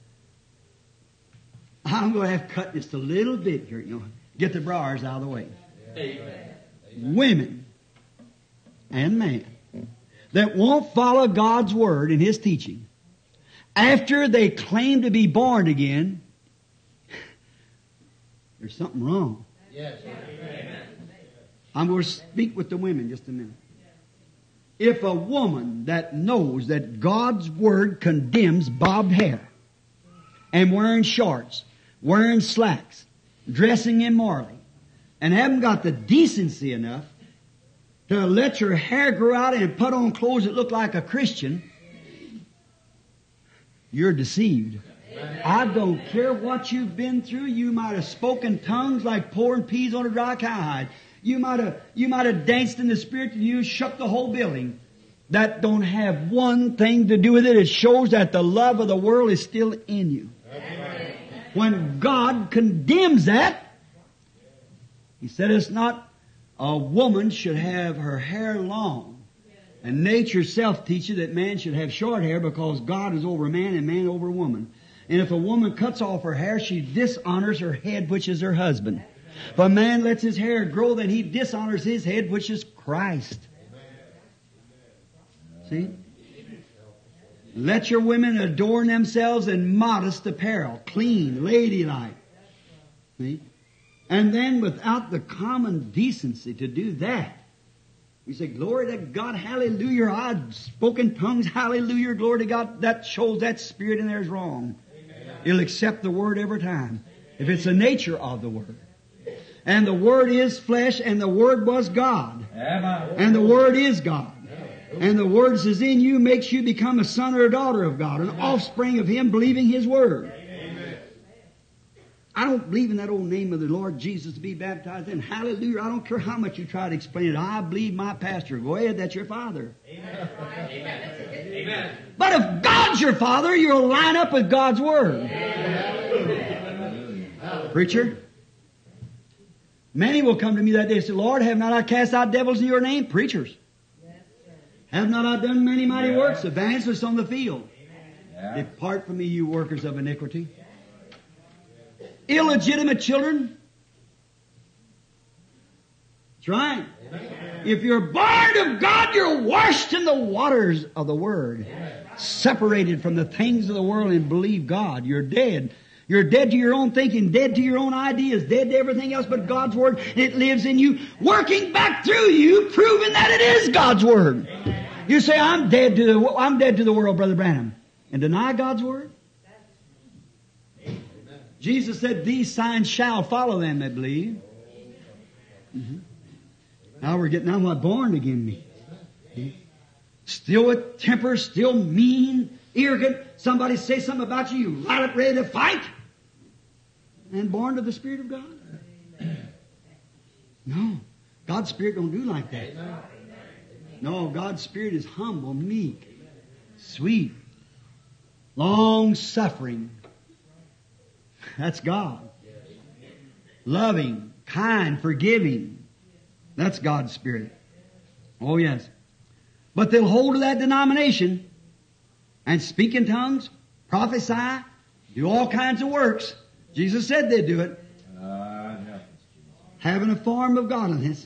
I'm going to have to cut just a little bit here, you know. Get the briars out of the way. Amen. Women and man. that won't follow God's Word and His teaching, after they claim to be born again, there's something wrong. Yes. I'm going to speak with the women just a minute. If a woman that knows that God's Word condemns bobbed hair and wearing shorts, wearing slacks, dressing immorally, and haven't got the decency enough to let your hair grow out and put on clothes that look like a Christian, you're deceived. I don't care what you've been through. You might have spoken tongues like pouring peas on a dry cowhide. You might have danced in the Spirit and you shook the whole building. That don't have one thing to do with it. It shows that the love of the world is still in you. When God condemns that, He said it's not a woman should have her hair long. And nature self teaches that man should have short hair because God is over man and man over woman. And if a woman cuts off her hair, she dishonors her head, which is her husband. If a man lets his hair grow, then he dishonors his head, which is Christ. See? Let your women adorn themselves in modest apparel, clean, ladylike. See? And then without the common decency to do that, we say, glory to God, hallelujah, I've spoken tongues, hallelujah, glory to God. That shows that spirit in there is wrong. It'll accept the Word every time, if it's the nature of the Word. And the Word is flesh, and the Word was God. And the Word is God. And the Word is in you, makes you become a son or a daughter of God, an offspring of Him believing His Word. I don't believe in that old name of the Lord Jesus to be baptized in. Hallelujah. I don't care how much you try to explain it. I believe my pastor. Go ahead, that's your father. Amen. Amen. But if God's your father, you'll line up with God's Word. Amen. Preacher, many will come to me that day and say, Lord, have not I cast out devils in your name? Preachers. Have not I done many mighty works? Evangelists on the field. Depart from me, you workers of iniquity. Illegitimate children. That's right. If you're born of God, you're washed in the waters of the Word. Separated from the things of the world and believe God. You're dead. You're dead to your own thinking, dead to your own ideas, dead to everything else but God's Word. It lives in you, working back through you, proving that it is God's Word. You say, I'm dead to the world, Brother Branham, and deny God's Word? Jesus said, these signs shall follow them that believe. Now we're getting on what born again means. Still with temper, still mean, arrogant. Somebody say something about you, you right up ready to fight. And born of the Spirit of God. No. God's Spirit don't do like that. No, God's Spirit is humble, meek, sweet, long-suffering. That's God. Loving, kind, forgiving. That's God's Spirit. Oh, yes. But they'll hold to that denomination and speak in tongues, prophesy, do all kinds of works. Jesus said they'd do it. Having a form of godliness.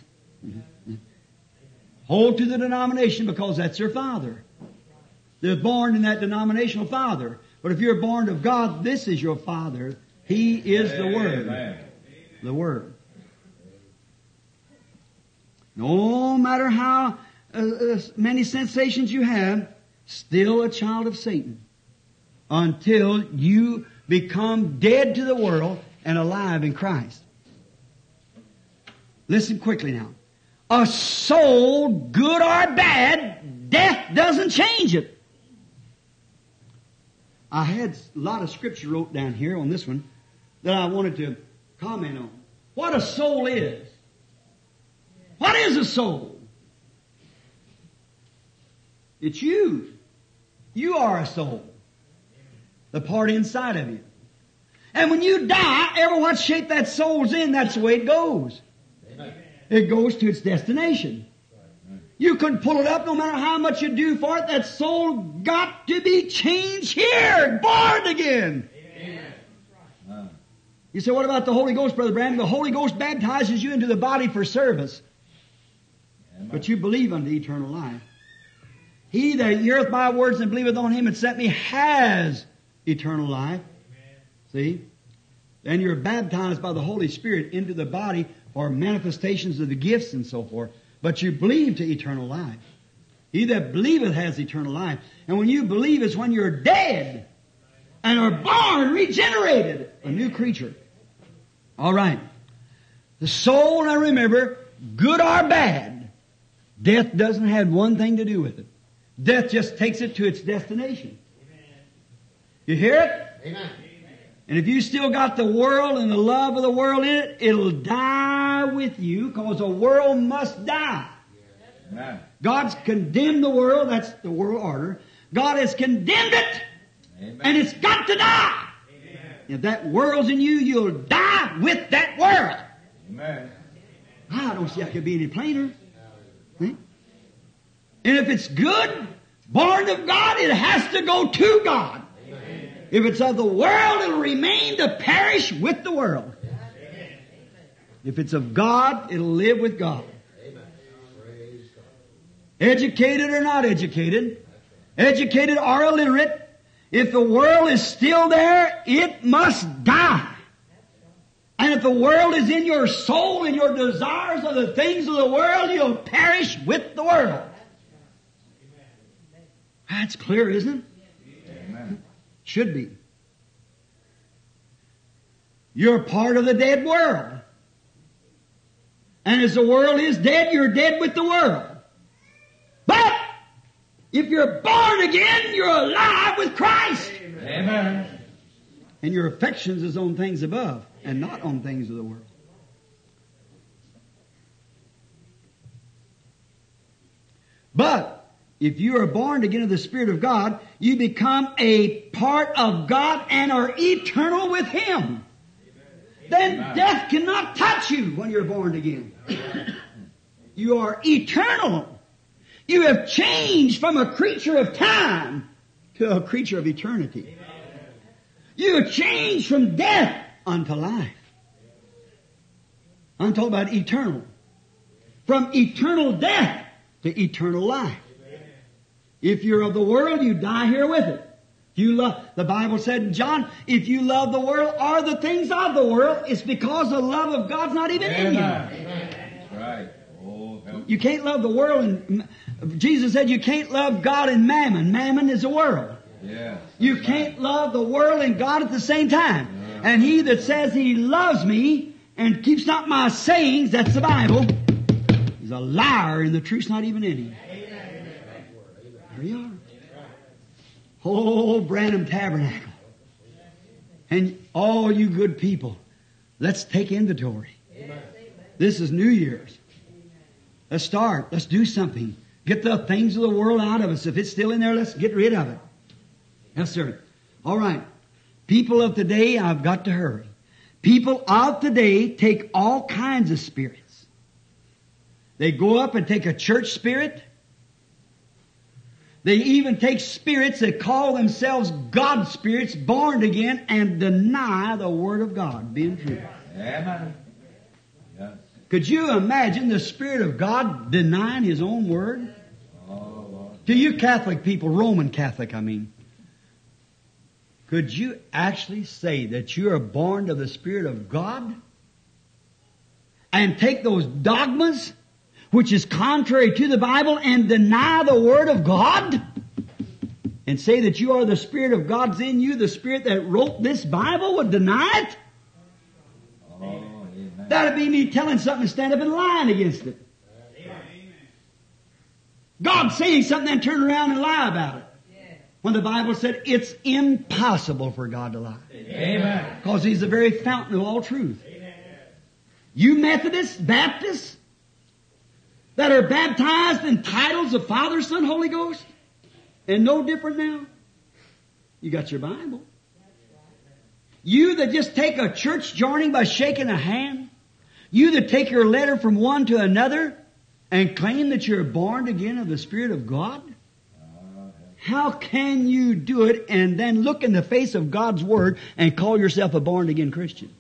Hold to the denomination because that's their father. They're born in that denominational father. But if you're born of God, this is your father. He is the Word. Amen. The Word. No matter how many sensations you have, still a child of Satan. Until you become dead to the world and alive in Christ. Listen quickly now. A soul, good or bad, death doesn't change it. I had a lot of scripture wrote down here on this one that I wanted to comment on. What a soul is. What is a soul? It's you. You are a soul. The part inside of you. And when you die, ever what shape that soul's in, that's the way it goes. It goes to its destination. You couldn't pull it up no matter how much you do for it. That soul got to be changed here, born again. Amen. You say, what about the Holy Ghost, Brother Branham? The Holy Ghost baptizes you into the body for service. But you believe unto eternal life. He that heareth my words and believeth on him that sent me has eternal life. See? Then you're baptized by the Holy Spirit into the body for manifestations of the gifts and so forth. But you believe to eternal life. He that believeth has eternal life. And when you believe is when you're dead and are born, regenerated, a new creature. All right. The soul, now remember, good or bad, death doesn't have one thing to do with it. Death just takes it to its destination. You hear it? Amen. And if you still got the world and the love of the world in it, it'll die with you because the world must die. Amen. God's condemned the world. That's the world order. God has condemned it. Amen. And it's got to die. Amen. If that world's in you, you'll die with that world. Amen. I don't see how it could be any plainer. See? And if it's good, born of God, it has to go to God. Amen. If it's of the world, it'll remain to perish with the world. Amen. If it's of God, it'll live with God. Amen. Praise God. Educated or not educated, educated or illiterate, if the world is still there, it must die. And if the world is in your soul and your desires of the things of the world, you'll perish with the world. That's clear, isn't it? Amen. Should be. You're part of the dead world. And as the world is dead, you're dead with the world. But if you're born again, you're alive with Christ. Amen. And your affections is on things above and not on things of the world. But if you are born again of the Spirit of God, you become a part of God and are eternal with Him. Then death cannot touch you when you're born again. You are eternal. You have changed from a creature of time to a creature of eternity. You have changed from death unto life. I'm talking about eternal. From eternal death to eternal life. If you're of the world, you die here with it. If you love, the Bible said in John, if you love the world or the things of the world, it's because the love of God's not even in you. That's right. Oh, help. You can't love the world, and Jesus said you can't love God and mammon. Mammon is the world. Yes. You can't love the world and God at the same time. And he that says he loves me and keeps not my sayings, that's the Bible, is a liar and the truth's not even in him. There you are. Oh, Branham Tabernacle. And all you good people, let's take inventory. This is New Year's. Let's start. Let's do something. Get the things of the world out of us. If it's still in there, let's get rid of it. Yes, sir. All right. People of today, I've got to hurry. People of today take all kinds of spirits. They go up and take a church spirit. They even take spirits that call themselves God spirits, born again, and deny the Word of God being true. Amen. Yes. Could you imagine the Spirit of God denying His own Word? Oh, Lord. To you Catholic people, Roman Catholic, I mean, could you actually say that you are born of the Spirit of God? And take those dogmas, which is contrary to the Bible, and deny the Word of God? And say that you are the Spirit of God's in you, the Spirit that wrote this Bible would deny it? Oh, amen. That'd be me telling something and stand up and lying against it. God saying something and turn around and lie about it. When the Bible said it's impossible for God to lie. Amen. Because He's the very fountain of all truth. You Methodists, Baptists, that are baptized in titles of Father, Son, Holy Ghost, and no different now, you got your Bible. You that just take a church joining by shaking a hand, you that take your letter from one to another and claim that you're born again of the Spirit of God, how can you do it and then look in the face of God's Word and call yourself a born again Christian?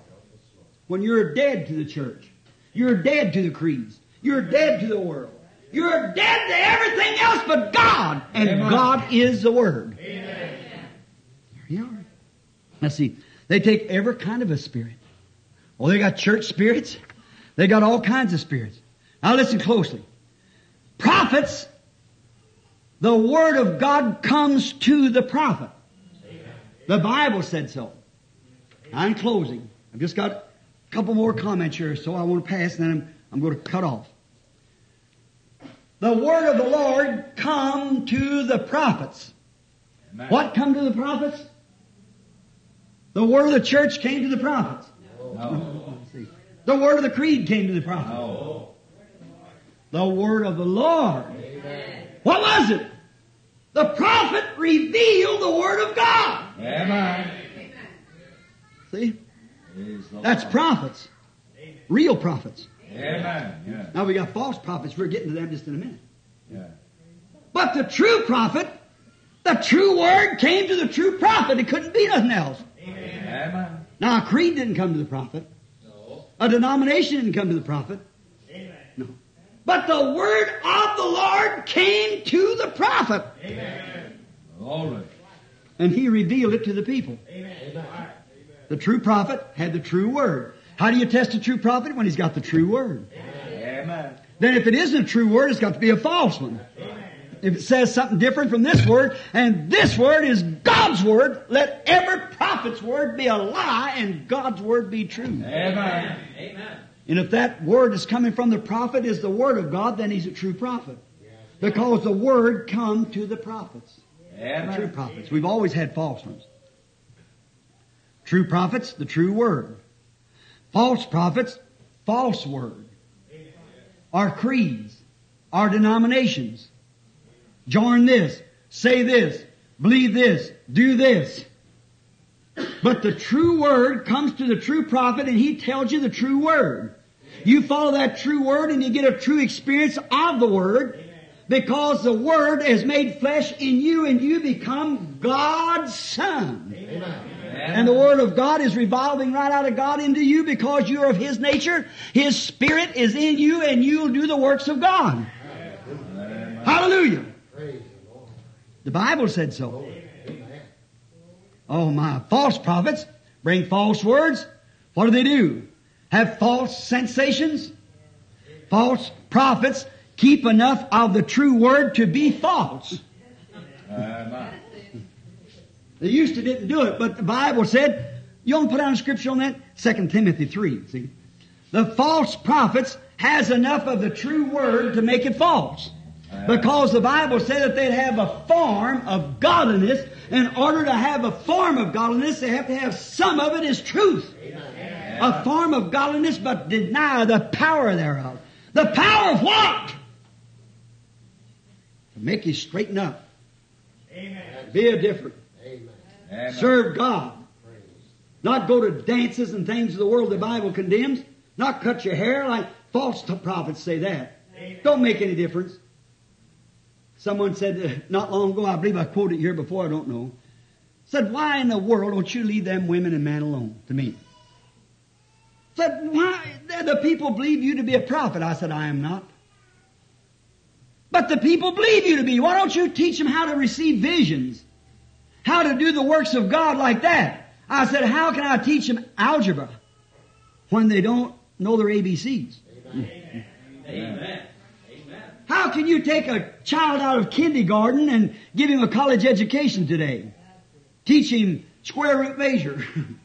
When you're dead to the church. You're dead to the creeds. You're dead to the world. You're dead to everything else but God. And Amen. God is the Word. Amen. There you are. Let's see. They take every kind of a spirit. Oh, they got church spirits. They got all kinds of spirits. Now listen closely. Prophets, the Word of God comes to the prophet. The Bible said so. I'm closing. I've just got a couple more comments here, so I want to pass, and then I'm going to cut off. The Word of the Lord come to the prophets. Amen. What come to the prophets? The Word of the church came to the prophets. No. The Word of the creed came to the prophets. No. The Word of the Lord. What was it? The prophet revealed the Word of God. Amen. See? Praise the That's Lord. prophets. Real prophets. Amen. Yeah. Now we got false prophets. We're getting to them just in a minute. Yeah. But the true prophet, the true Word came to the true prophet. It couldn't be nothing else. Amen. Now a creed didn't come to the prophet. No. A denomination didn't come to the prophet. Amen. No. But the Word of the Lord came to the prophet. Amen. Glory. And he revealed it to the people. Amen. The true prophet had the true Word. How do you test a true prophet? When he's got the true Word. Amen. Then if it isn't a true Word, it's got to be a false one. If it says something different from this Word, and this Word is God's Word, let every prophet's word be a lie and God's Word be true. Amen. Amen. And if that Word is coming from the prophet is the Word of God, then he's a true prophet. Because the Word come to the prophets. The true Amen. prophets. We've always had false ones. True prophets, the true Word. False prophets, false Word. Our creeds, our denominations. Join this, say this, believe this, do this. But the true Word comes to the true prophet and he tells you the true Word. You follow that true Word and you get a true experience of the Word because the Word is made flesh in you and you become God's Son. And the Word of God is revolving right out of God into you because you are of His nature. His Spirit is in you and you'll do the works of God. Hallelujah. Praise the Lord. The Bible said so. Oh my, false prophets bring false words. What do? Have false sensations. False prophets keep enough of the true Word to be false. Amen. They used to didn't do it, but the Bible said, you want to put down a scripture on that? 2 Timothy 3, see. The false prophets has enough of the true Word to make it false. Because the Bible said that they'd have a form of godliness. In order to have a form of godliness, they have to have some of it as truth. A form of godliness, but deny the power thereof. The power of what? To make you straighten up. Be a different. Amen. Serve God. Not go to dances and things of the world the Bible condemns. Not cut your hair like false prophets say that. Don't make any difference. Someone said not long ago, I believe I quoted it here before, I don't know, said, why in the world don't you leave them women and men alone? To me. Said, why? The people believe you to be a prophet. I said, I am not. But the people believe you to be. Why don't you teach them how to receive visions? How to do the works of God like that? I said, how can I teach them algebra when they don't know their ABCs? Amen. Amen. How can you take a child out of kindergarten and give him a college education today? Teach him square root measure.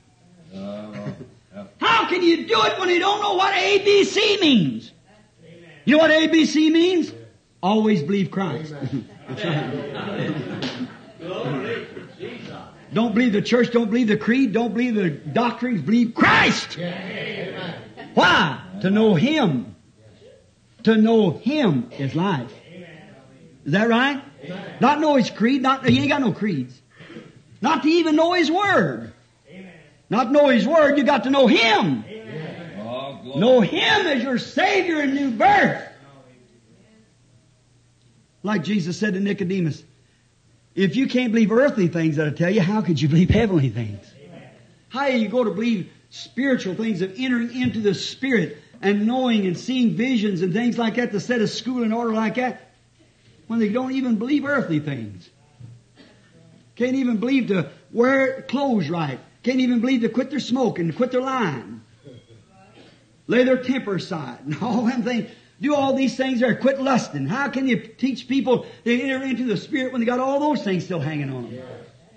How can you do it when you don't know what ABC means? You know what ABC means? Always believe Christ. That's right. Glory to Jesus. Don't believe the church, don't believe the creed, don't believe the doctrines, believe Christ. Why? To know Him. To know Him is life. Is that right? Not know His creed, you ain't got no creeds. Not to even know His Word. Not know His Word, you got to know Him. Oh, glory. Know Him as your Savior and new birth. Like Jesus said to Nicodemus, if you can't believe earthly things that I tell you, how could you believe heavenly things? How do you go to believe spiritual things of entering into the Spirit, and knowing and seeing visions and things like that to set a school in order like that when they don't even believe earthly things. Can't even believe to wear clothes right. Can't even believe to quit their smoking and quit their lying. Lay their temper aside and all them things. Do all these things there. Quit lusting. How can you teach people to enter into the Spirit when they got all those things still hanging on them?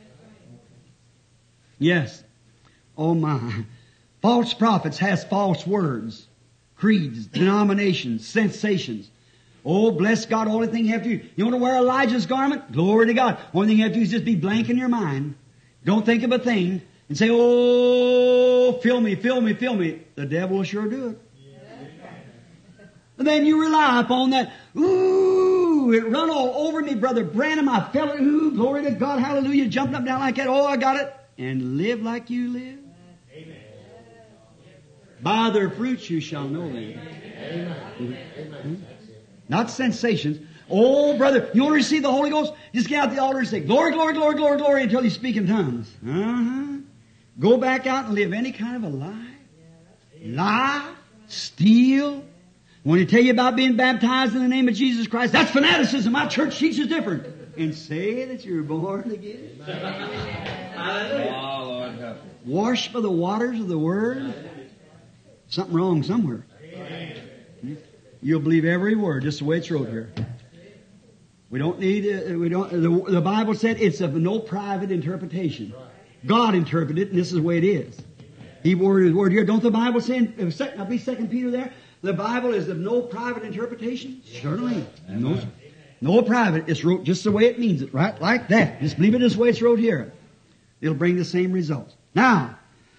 Yes. Oh my. False prophets has false words, creeds, denominations, sensations. Oh, bless God, only thing you have to do. You want to wear Elijah's garment? Glory to God. Only thing you have to do is just be blank in your mind. Don't think of a thing and say, oh, fill me, fill me, fill me. The devil will sure do it. And then you rely upon that. Ooh, it run all over me, Brother Branham. I felt it. Ooh, glory to God, hallelujah. Jumping up and down like that. Oh, I got it. And live like you live. Amen. By their fruits you shall know them. Amen. Not sensations. Oh, brother, you want to receive the Holy Ghost? Just get out the altar and say, glory, glory, glory, glory, glory, until you speak in tongues. Go back out and live any kind of a lie. Lie, steal. When they tell you about being baptized in the name of Jesus Christ, that's fanaticism. My church teaches different. And say that you're born again. Oh, Lord help you. Washed by the waters of the Word. Something wrong somewhere. You'll believe every word, just the way it's wrote here. We don't need, the Bible said it's of no private interpretation. God interpreted it, and this is the way it is. He worded his word here. Don't the Bible say, I'll be 2 Peter there, the Bible is of no private interpretation? Certainly. No private. It's wrote just the way it means it, right? Like that. Just believe it this way it's wrote here. It'll bring the same results. Now,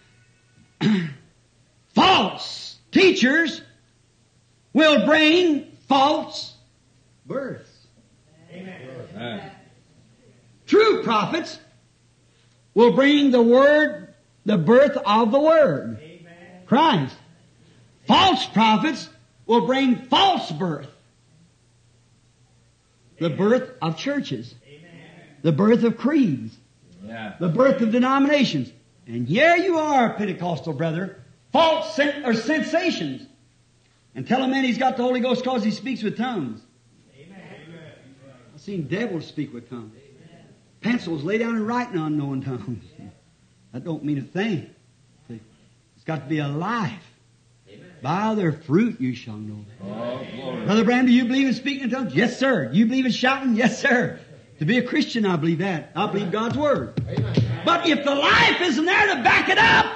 false teachers will bring false births. Amen. True prophets will bring the Word, the birth of the Word. Amen. Christ. False prophets will bring false birth. The birth of churches. Amen. The birth of creeds. Yeah. The birth of denominations. And here you are, Pentecostal brother, false sensations. And tell a man he's got the Holy Ghost because he speaks with tongues. Amen. I've seen devils speak with tongues. Amen. Pencils lay down and write in unknown tongues. That don't mean a thing. It's got to be alive. Amen. By their fruit you shall know them. Oh, Brother Branham, do you believe in speaking in tongues? Yes, sir. You believe in shouting? Yes, sir. To be a Christian, I believe that. I believe God's Word. Amen. But if the life isn't there to back it up,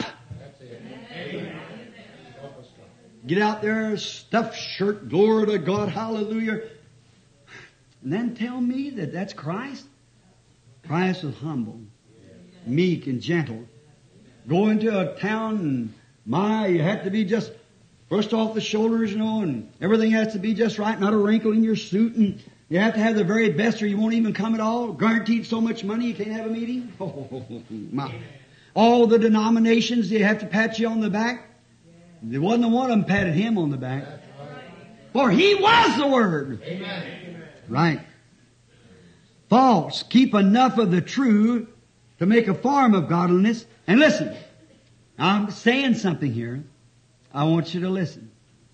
get out there, stuffed shirt, glory to God, hallelujah. And then tell me that that's Christ? Christ was humble, meek and gentle. Go into a town and you have to be just brushed off the shoulders, and everything has to be just right, not a wrinkle in your suit, and you have to have the very best or you won't even come at all. Guaranteed so much money you can't have a meeting. My. All the denominations, they have to pat you on the back. There wasn't one of them patted him on the back. For he was the Word. Amen. Right. False. Keep enough of the true to make a form of godliness. And listen, I'm saying something here. I want you to listen.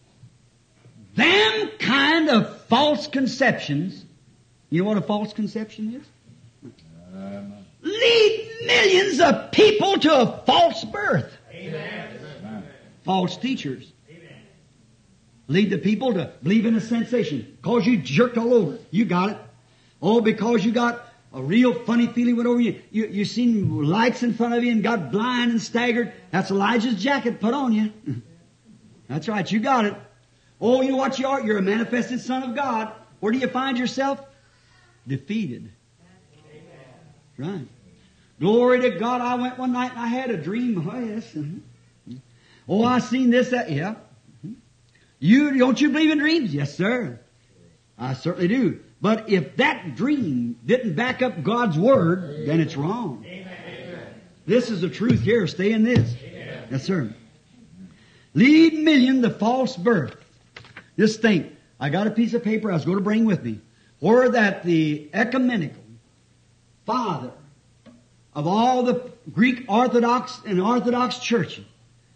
Them kind of false conceptions, you know what a false conception is? Lead millions of people to a false birth. Amen. False teachers. Amen. Lead the people to believe in a sensation. Cause you jerked all over. You got it. Oh, because you got a real funny feeling went over you. You seen lights in front of you and got blind and staggered. That's Elijah's jacket put on you. That's right. You got it. Oh, you know what you are? You're a manifested son of God. Where do you find yourself? Defeated. Right. Glory to God. I went one night and I had a dream. Oh, yes. Oh, I seen this, that, yeah. Don't you believe in dreams? Yes, sir. I certainly do. But if that dream didn't back up God's Word, then it's wrong. Amen. This is the truth here. Stay in this. Amen. Yes, sir. Lead million the false birth. Just think. I got a piece of paper I was going to bring with me. Or that the ecumenical father of all the Greek Orthodox and Orthodox churches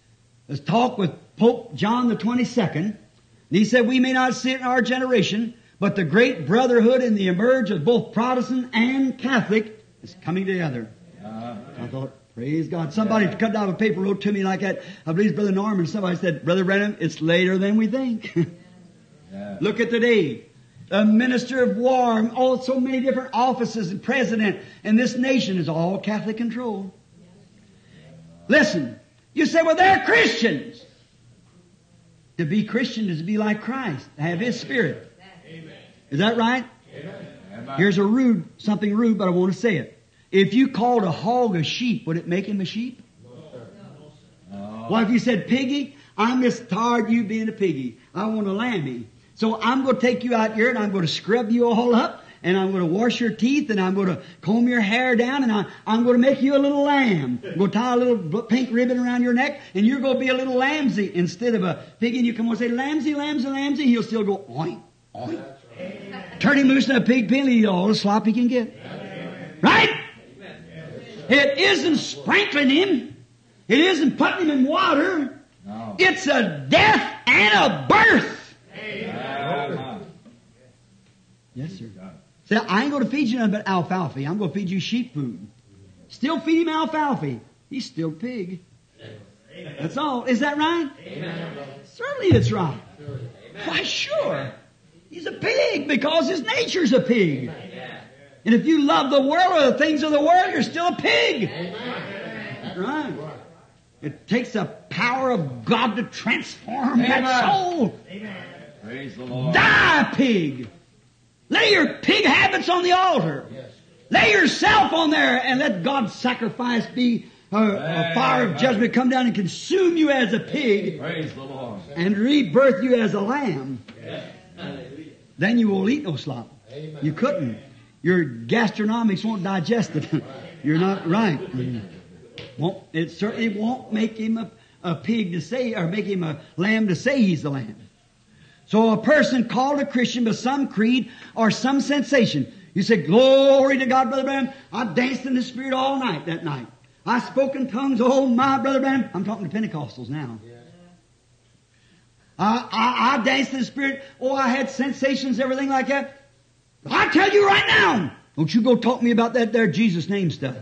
Let's talk with Pope John the 22nd. And he said, we may not see it in our generation, but the great brotherhood and the emerge of both Protestant and Catholic is coming together. I thought, praise God. Somebody cut out a paper, wrote to me like that. I believe it's Brother Norman. Somebody said, Brother Branham, it's later than we think. Look at today. A minister of war, all so many different offices and president, and this nation is all Catholic control. Listen, you say, well, they're Christians. To be Christian is to be like Christ, to have His Spirit. Is that right? Here's something rude, but I want to say it. If you called a hog a sheep, would it make him a sheep? Well, if you said, Piggy, I'm just tired of you being a piggy. I want a lammy. So I'm going to take you out here and I'm going to scrub you all up and I'm going to wash your teeth and I'm going to comb your hair down and I'm going to make you a little lamb. I'm going to tie a little pink ribbon around your neck and you're going to be a little lambsy instead of a piggy. And you come on and say, lambsy, lambsy, lambsy. He'll still go, oink, oink. Turn him loose in a pig pen and eat all the slop he can get. Right? It isn't sprinkling him. It isn't putting him in water. No. It's a death and a birth. Yes, sir. Say, I ain't going to feed you nothing but alfalfa. I'm going to feed you sheep food. Still feed him alfalfa. He's still a pig. That's all. Is that right? Certainly it's right. Why, sure. He's a pig because his nature's a pig. And if you love the world or the things of the world, you're still a pig. Right. It takes the power of God to transform that soul. Praise the Lord. Die, pig. Lay your pig habits on the altar. Lay yourself on there and let God's sacrifice be a fire of judgment come down and consume you as a pig. Praise the Lord. And rebirth you as a lamb. Then you won't eat no slop. You couldn't. Your gastronomics won't digest it. You're not right. It certainly won't make him a pig to say, or make him a lamb to say he's the lamb. So a person called a Christian by some creed or some sensation, you say, glory to God, Brother Branham. I danced in the Spirit all night that night. I spoke in tongues. Oh, my Brother Branham. I'm talking to Pentecostals now. I danced in the Spirit. Oh, I had sensations, everything like that. I tell you right now, don't you go talk to me about that there Jesus name stuff.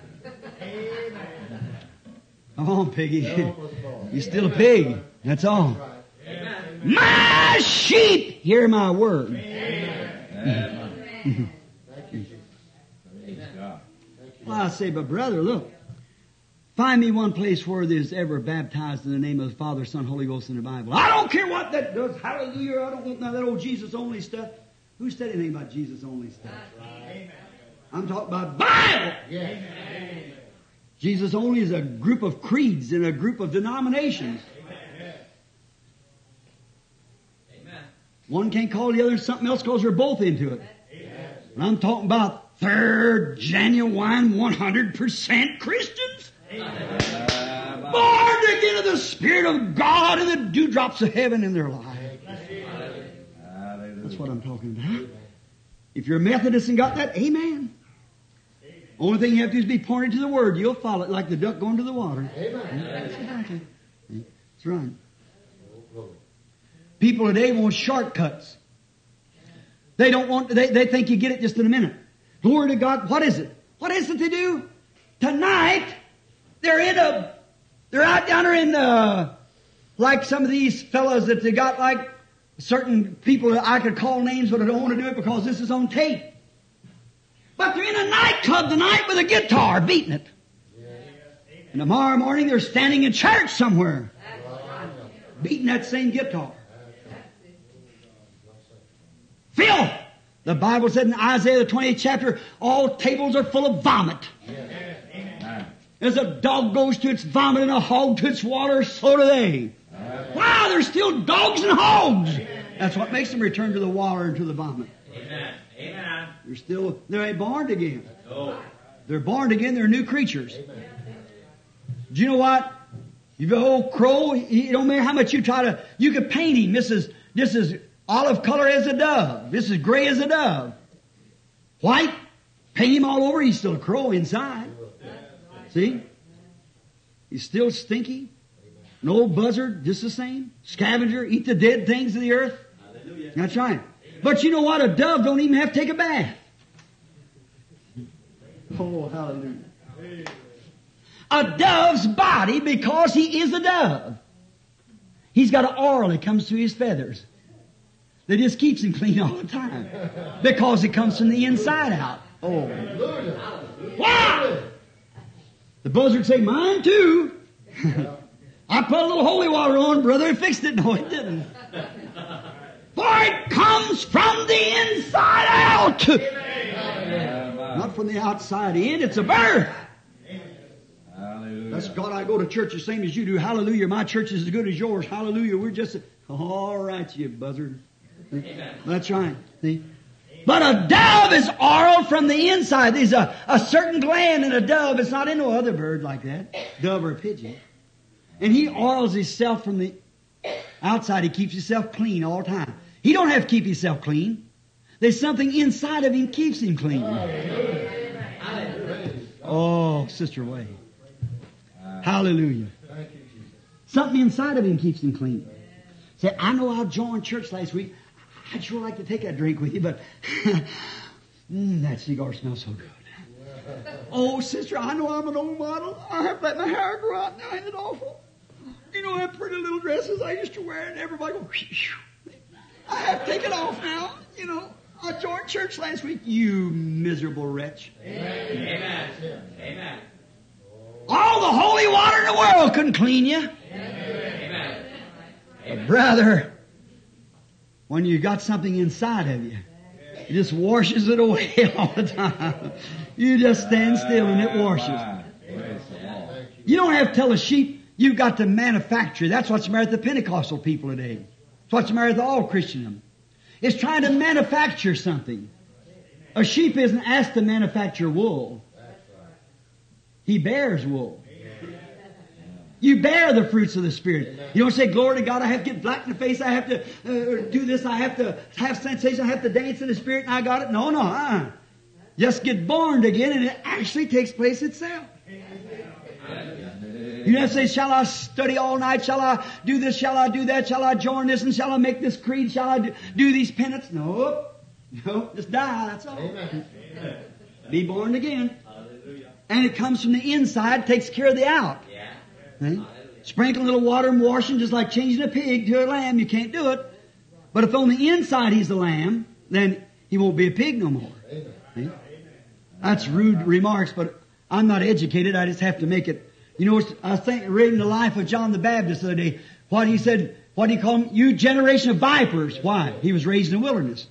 Come on, piggy. You're still a pig. That's all. My sheep hear my word. Well, I say, but brother, look. Find me one place where there's ever baptized in the name of the Father, Son, Holy Ghost in the Bible. I don't care what that does. Hallelujah. I don't want none of that old Jesus only stuff. Who said anything about Jesus only stuff? I'm talking about Bible. Jesus only is a group of creeds and a group of denominations. One can't call the other something else because they're both into it. And I'm talking about third genuine 100% Christians. Born again of the Spirit of God and the dewdrops of heaven in their life. That's what I'm talking about. If you're a Methodist and got that, amen. Only thing you have to do is be pointed to the Word. You'll follow it like the duck going to the water. Amen. That's right. People today want shortcuts. They don't want, they think you get it just in a minute. Glory to God. What is it? What is it to do? Tonight, they're out down there in, like some of these fellows that they got like certain people that I could call names, but I don't want to do it because this is on tape. But they're in a nightclub tonight with a guitar beating it. And tomorrow morning they're standing in church somewhere beating that same guitar. Filth! The Bible said in Isaiah the 28th chapter, all tables are full of vomit. As a dog goes to its vomit and a hog to its water, so do they. Wow, they're still dogs and hogs. That's what makes them return to the water and to the vomit. They ain't born again. They're born again, they're new creatures. Do you know what? You've an old crow, it don't matter how much you try to, you could paint him. This is olive color as a dove. This is gray as a dove. White, paint him all over, he's still a crow inside. See? He's still stinky. An old buzzard, just the same. Scavenger, eat the dead things of the earth. Hallelujah. That's right. But you know what? A dove don't even have to take a bath. Oh, hallelujah. A dove's body, because he is a dove, he's got an oil that comes through his feathers that just keeps him clean all the time, because it comes from the inside out. Oh, wow! The buzzard say, "Mine too." I put a little holy water on, brother, and fixed it. No, it didn't. For it comes from the inside out. Not from the outside in. It's a birth. Hallelujah. That's God, I go to church the same as you do. Hallelujah. My church is as good as yours. Hallelujah. We're just... All right, you buzzard. That's right. See? But a dove is oiled from the inside. There's a certain gland in a dove. It's not in no other bird like that. Dove or a pigeon. And he oils himself from the outside. He keeps himself clean all the time. He don't have to keep himself clean. There's something inside of him keeps him clean. Oh, Sister Way. Hallelujah. Something inside of him keeps him clean. Say, I know I joined church last week. I'd sure like to take a drink with you, but that cigar smells so good. Oh, sister, I know I'm an old model. I have to let my hair grow out now. Ain't it awful? You know them pretty little dresses I used to wear, and everybody go, I have to take it off now. You know, I joined church last week. You miserable wretch. Amen. Amen. All the holy water in the world couldn't clean you. Amen. But brother, when you got something inside of you, it just washes it away all the time. You just stand still and it washes. You don't have to tell a sheep you've got to manufacture. That's what's the matter with the Pentecostal people today. That's what's the matter with all Christendom. It's trying to manufacture something. A sheep isn't asked to manufacture wool. He bears wool. You bear the fruits of the Spirit. You don't say, glory to God, I have to get black in the face, I have to do this, I have to have sensation, I have to dance in the Spirit, and I got it. No. Just get born again, and it actually takes place itself. You don't have to say, shall I study all night? Shall I do this? Shall I do that? Shall I join this? And shall I make this creed? Shall I do these penance? No. Just die, that's all. Be born again. And it comes from the inside, takes care of the out. See? Sprinkle a little water and washing, just like changing a pig to a lamb. You can't do it. But if on the inside he's the lamb, then he won't be a pig no more. See? That's rude remarks, but I'm not educated. I just have to make it. You know, I was reading the life of John the Baptist the other day. What he said, what do you call him? You generation of vipers. Why? He was raised in the wilderness.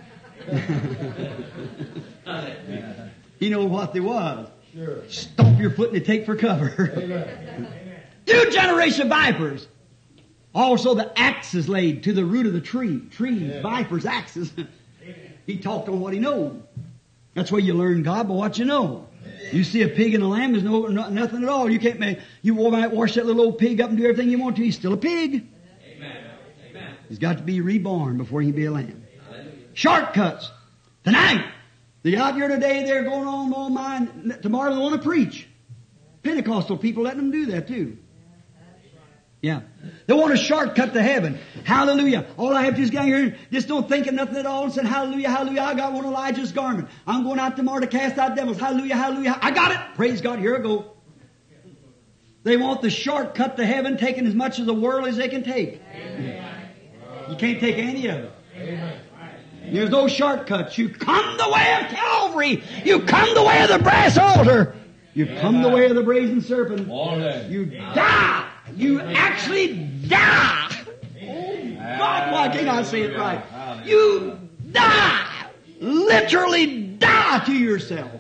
He knew what they was. Sure. Stomp your foot and they take for cover. Amen. You generation of vipers. Also the axe is laid to the root of the tree. Trees, vipers, axes. He talked on what he knows. That's where you learn God by what you know. You see a pig and a lamb, there's nothing at all. You can't make, you might wash that little old pig up and do everything you want to. He's still a pig. Amen. He's got to be reborn before he can be a lamb. Shortcuts. Tonight. The out here today, they're going on mine. Tomorrow they want to preach. Pentecostal people letting them do that too. Yeah. They want a shortcut to heaven. Hallelujah. All I have to do is get here and just don't think of nothing at all and say, hallelujah, hallelujah, I got one of Elijah's garment. I'm going out tomorrow to cast out devils. Hallelujah, hallelujah. I got it. Praise God. Here I go. They want the shortcut to heaven, taking as much of the world as they can take. Amen. You can't take any of it. Amen. There's no shortcuts. You come the way of Calvary. You come the way of the brass altar. You come the way of the brazen serpent. You die. You actually die. Oh God, why can't I say it right? You die. Literally die to yourself.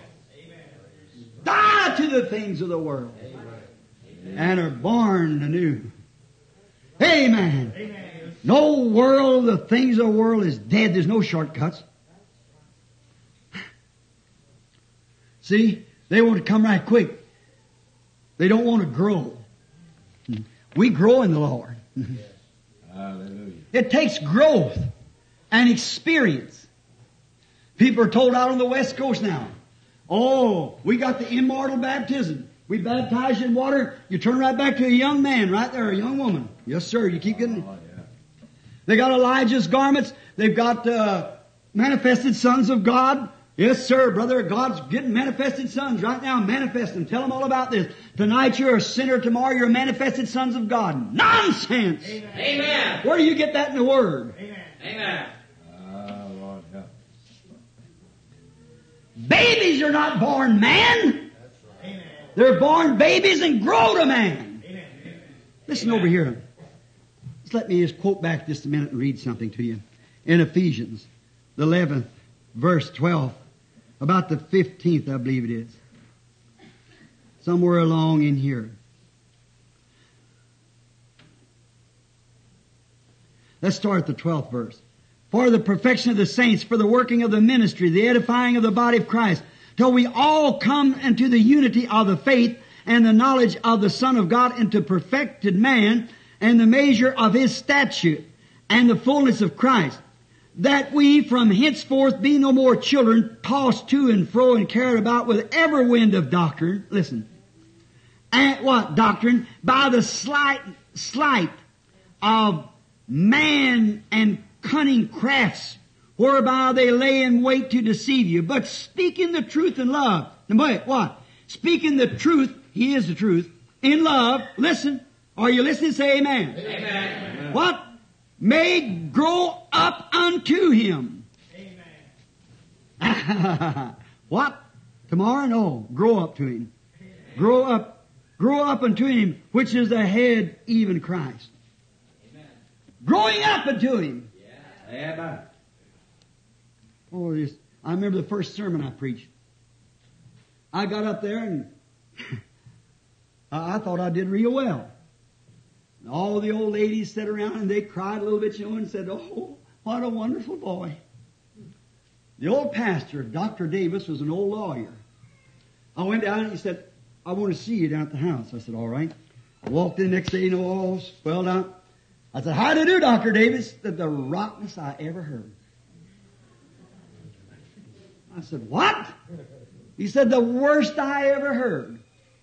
Die to the things of the world. And are born anew. Amen. No world, the things of the world is dead. There's no shortcuts. See, they want to come right quick. They don't want to grow. We grow in the Lord. Hallelujah. It takes growth and experience. People are told out on the West Coast now, oh, we got the immortal baptism. We baptize you in water, you turn right back to a young man right there, a young woman. Yes, sir. You keep getting... They got Elijah's garments. They've got manifested sons of God. Yes, sir, brother. God's getting manifested sons right now. Manifest them. Tell them all about this. Tonight you're a sinner. Tomorrow you're manifested sons of God. Nonsense! Amen. Where do you get that in the Word? Amen. Lord help. Babies are not born man. They're born babies and grow to man. Listen over here. Just let me just quote back just a minute and read something to you. In Ephesians, the 11th, verse 12, about the 15th, I believe it is. Somewhere along in here. Let's start at the 12th verse. For the perfection of the saints, for the working of the ministry, the edifying of the body of Christ, till we all come into the unity of the faith and the knowledge of the Son of God, into perfected man, and the measure of His stature, and the fullness of Christ, that we from henceforth be no more children, tossed to and fro and carried about with every wind of doctrine. Listen. And what doctrine? By the sleight of man and cunning crafts, whereby they lay in wait to deceive you, but speaking the truth in love. And wait, what? Speaking the truth, He is the truth, in love. Listen. Are you listening? Say amen. Amen. What? May grow up unto Him. Amen. What? Tomorrow? No. Grow up to Him. Grow up unto Him, which is the head, even Christ. Amen. Growing up unto Him. Yeah. Amen. Oh, I remember the first sermon I preached. I got up there and I thought I did real well. And all the old ladies sat around and they cried a little bit, and said, "Oh, what a wonderful boy." The old pastor, Dr. Davis, was an old lawyer. I went down and he said, "I want to see you down at the house." I said, "All right." I walked in the next day, all swelled out. I said, "How do you do, Dr. Davis?" The rottenest I ever heard. I said, "What?" He said, "The worst I ever heard."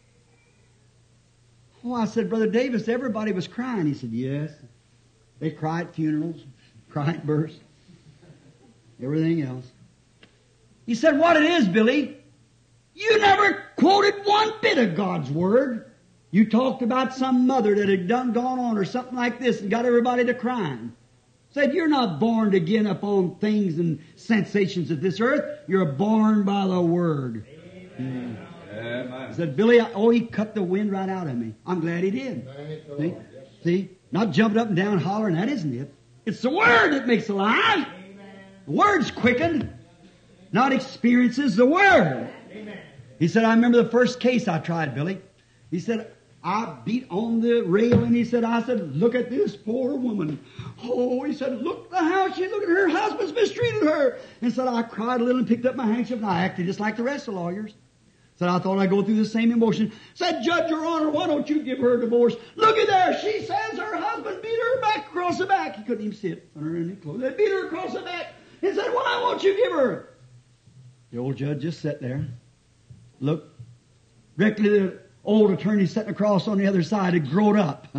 Oh, I said, "Brother Davis, everybody was crying." He said, "Yes. They cry at funerals, cry at births, everything else." He said, "What it is, Billy, you never quoted one bit of God's Word. You talked about some mother that had gone on or something like this and got everybody to crying. Said, you're not born again upon things and sensations of this earth. You're born by the Word." Amen. I said, "Billy, he cut the wind right out of me." I'm glad he did. See? Not jumping up and down hollering, that isn't it. It's the Word that makes alive. The Word's quickened, not experiences, the Word. He said, "I remember the first case I tried, Billy." He said, I beat on the rail and I said, "Look at this poor woman." Oh, he said, "Look how she looked at her husband's mistreated her." And said, I cried a little and picked up my handkerchief and I acted just like the rest of the lawyers. Said, I thought I'd go through the same emotion. Said, "Judge, Your Honor, why don't you give her a divorce? Look at there. She says her husband beat her back across the back." He couldn't even sit under any clothes. They beat her across the back. He said, "Why won't you give her?" The old judge just sat there. Looked. Directly the old attorney sitting across on the other side had grown up.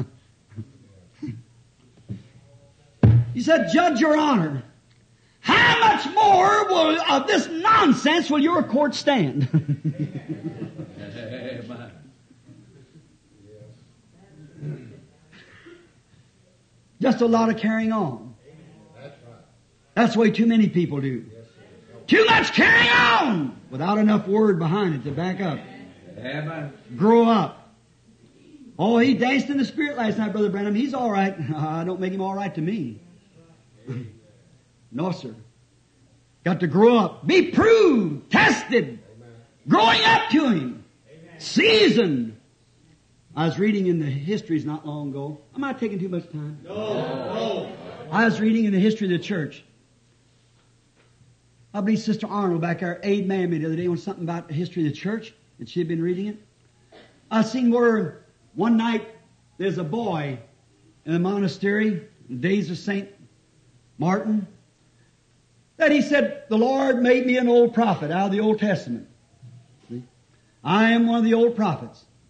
He said, "Judge, Your Honor, how much more of this nonsense will your court stand?" Just a lot of carrying on. That's the way too many people do. Too much carrying on without enough Word behind it to back up. Grow up. Oh, he danced in the Spirit last night, Brother Branham. He's all right. Don't make him all right to me. No, sir. Got to grow up. Be proved, tested, growing up to Him, seasoned. I was reading in the histories not long ago. Am I taking too much time? No. I was reading in the history of the church. I believe Sister Arnold back there aided me the other day on something about the history of the church, that she had been reading it. I seen where one night there's a boy in the monastery, in the days of St. Martin, that he said, "The Lord made me an old prophet out of the Old Testament. See? I am one of the old prophets."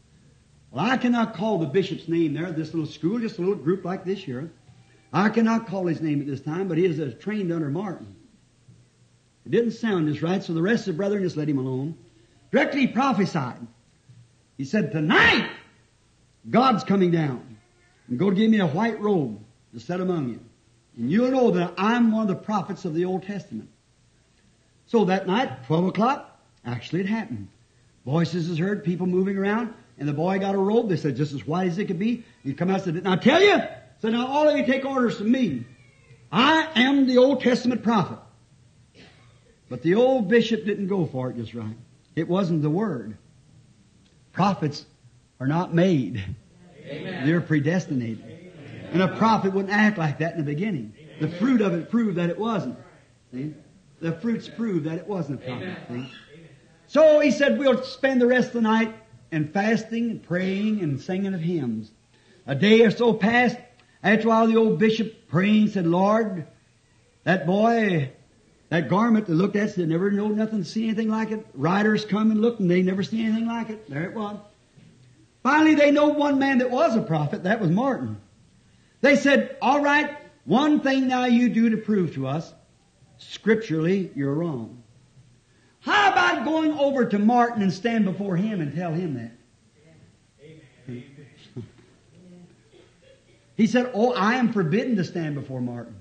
Well, I cannot call the bishop's name there, this little school, just a little group like this here. I cannot call his name at this time, but he is trained under Martin. It didn't sound just right, so the rest of the brethren just let him alone. Directly he prophesied. He said, tonight, God's coming down and go give me a white robe to set among you. And you'll know that I'm one of the prophets of the Old Testament. So that night, 12 o'clock, actually it happened. Voices is heard, people moving around, and the boy got a robe. They said, just as white as it could be. He come out and said, "Now I tell you," said, "now all of you take orders from me. I am the Old Testament prophet." But the old bishop didn't go for it just right. It wasn't the word. Prophets are not made. Amen. They're predestinated. And a prophet wouldn't act like that in the beginning. The fruit of it proved that it wasn't. See? The fruits proved that it wasn't a prophet. See? So he said, we'll spend the rest of the night in fasting and praying and singing of hymns. A day or so passed. After a while, the old bishop praying said, "Lord, that boy, that garment they looked at, they never know nothing, see anything like it. Riders come and look, and they never see anything like it. There it was. Finally, they know one man that was a prophet. That was Martin. They said, all right, one thing now you do to prove to us, scripturally, you're wrong. How about going over to Martin and stand before him and tell him that?" He said, "Oh, I am forbidden to stand before Martin.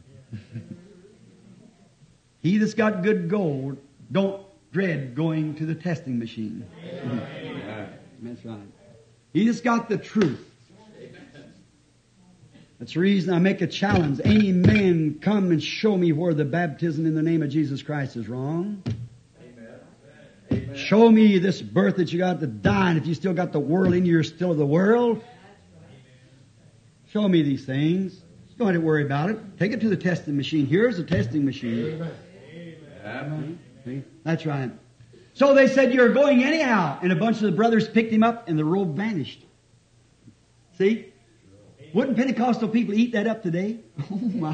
He that's got good gold don't dread going to the testing machine." That's right. He that's got the truth. That's the reason I make a challenge. Any man come and show me where the baptism in the name of Jesus Christ is wrong. Amen. Show me this birth that you got to die, and if you still got the world in you, you're still of the world. Show me these things. Don't have to worry about it. Take it to the testing machine. Here's the testing machine. Amen. See? That's right. So they said, "You're going anyhow." And a bunch of the brothers picked him up and the robe vanished. See? Wouldn't Pentecostal people eat that up today? Oh my.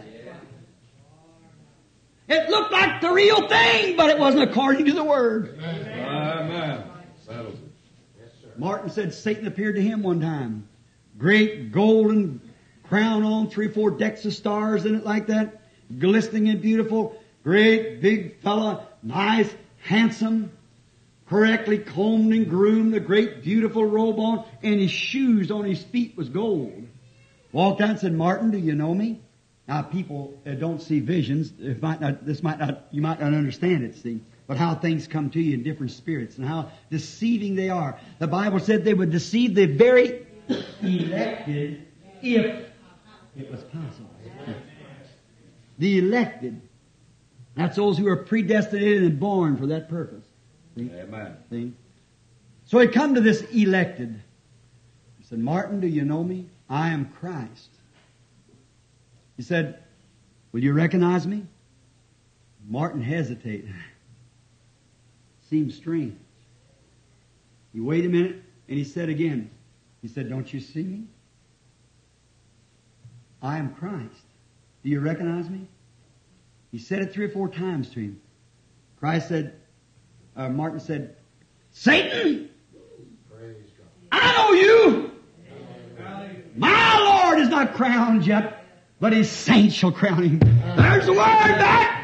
It looked like the real thing, but it wasn't according to the Word. Amen. Martin said Satan appeared to him one time. Great golden crown on, 3 or 4 decks of stars in it like that. Glistening and beautiful. Great big fella. Nice, handsome. Correctly combed and groomed. A great beautiful robe on. And his shoes on his feet was gold. Walked out and said, "Martin, do you know me?" Now people don't see visions. You might not understand it, see. But how things come to you in different spirits and how deceiving they are. The Bible said they would deceive the very elected if it was possible. The elected. That's those who are predestinated and born for that purpose. See? Amen. See? So he come to this elected. He said, "Martin, do you know me? I am Christ." He said, "Will you recognize me?" Martin hesitated. Seemed strange. He waited a minute and he said again, he said, "Don't you see me? I am Christ. Do you recognize me?" He said it 3 or 4 times to him. Martin said, "Satan, I know you. My Lord is not crowned yet, but His saints shall crown Him." There's the word back.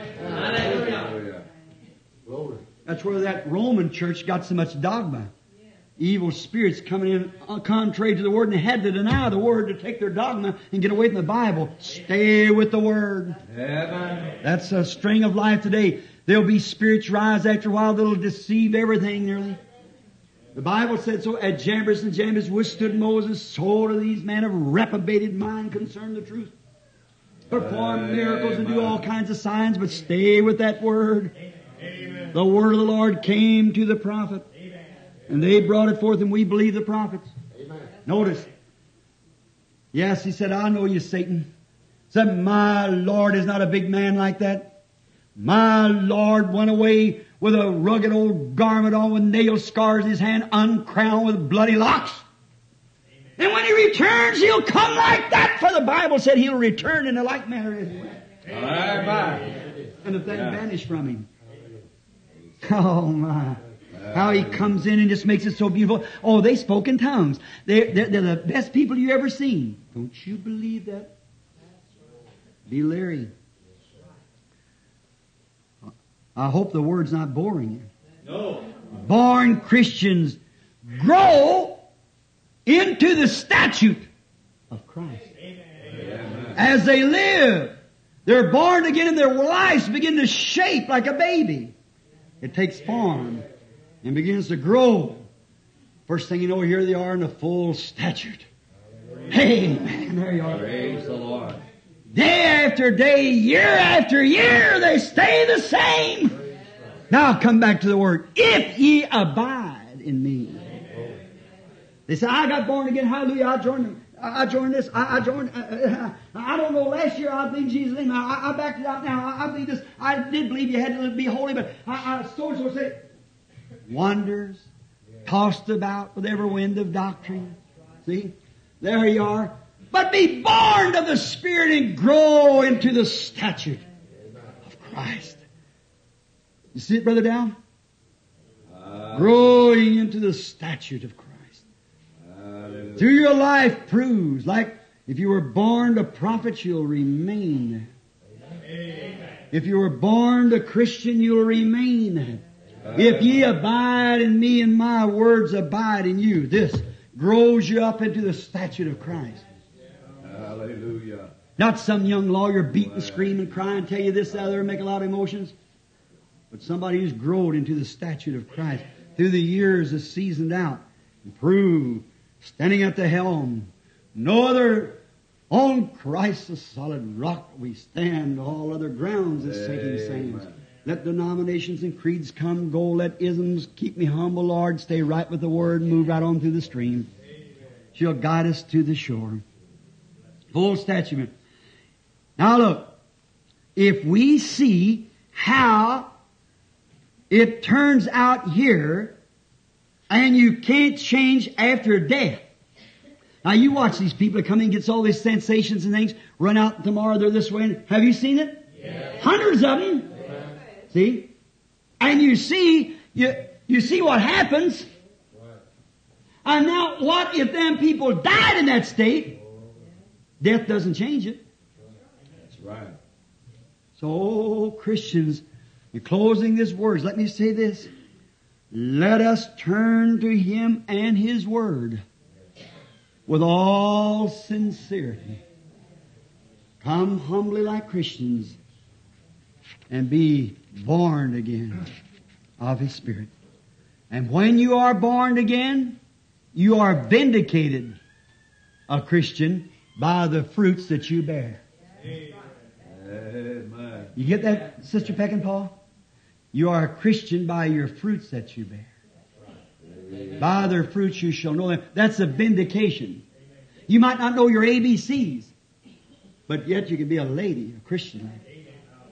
That's where that Roman church got so much dogma. Evil spirits coming in contrary to the Word, and they had to deny the Word to take their dogma and get away from the Bible. Stay with the Word. Amen. That's a string of life today. There'll be spirits rise after a while that'll deceive everything nearly. The Bible said so. At Jambres and Jambres withstood Moses, so do these men of reprobated mind concern the truth. Perform miracles and do all kinds of signs, but stay with that Word. Amen. The Word of the Lord came to the prophet. Amen. And they brought it forth, and we believe the prophets. Amen. Notice. Yes, he said, "I know you, Satan." Said, "My Lord is not a big man like that. My Lord went away with a rugged old garment on with nail scars in his hand, uncrowned with bloody locks. Amen. And when He returns, He'll come like that, for the Bible said He'll return in a like manner as He went." Amen. And the thing vanished from Him. Oh my. How He comes in and just makes it so beautiful. Oh, they spoke in tongues. They're the best people you ever seen. Don't you believe that? Be leery. I hope the word's not boring you. No. Born Christians grow into the statute of Christ. As they live, they're born again and their lives begin to shape like a baby. It takes form and begins to grow. First thing you know, here they are in the full statute. Amen. There you are. Praise the Lord. Day after day, year after year, they stay the same. Now come back to the word. If ye abide in me. They say, I got born again. Hallelujah. I joined this. I joined. I don't know. Last year I believed Jesus' name. I backed it up now. I believe this. I did believe you had to be holy, but so say, wonders, tossed about with every wind of doctrine. See? There you are. But be born of the Spirit and grow into the statute of Christ. You see it, Brother Down? Growing into the statute of Christ. Through your life proves, like if you were born a prophet, you'll remain. If you were born a Christian, you'll remain. If ye abide in me and my words abide in you, this grows you up into the statute of Christ. Hallelujah. Not some young lawyer beating, screaming, crying, tell you this, that, other, make a lot of emotions. But somebody who's grown into the statute of Christ. Through the years is seasoned out, improved, standing at the helm. No other, on Christ the solid rock we stand, all other grounds is sinking sands. Let denominations and creeds come, go, let isms keep me humble, Lord, stay right with the Word, move right on through the stream. She'll guide us to the shore. Full statute. Now look, if we see how it turns out here, and you can't change after death. Now you watch these people that come in and gets all these sensations and things, run out tomorrow, they're this way. Have you seen it? Yes. Hundreds of them. Yes. See? And you see what happens. And now what if them people died in that state? Death doesn't change it. That's right. So, Christians, in closing these words, let me say this. Let us turn to Him and His Word with all sincerity. Come humbly like Christians and be born again of His Spirit. And when you are born again, you are vindicated a Christian by the fruits that you bear. Amen. You get that, Sister Peckinpah? You are a Christian by your fruits that you bear. By their fruits you shall know them. That's a vindication. You might not know your ABCs, but yet you can be a lady, a Christian lady.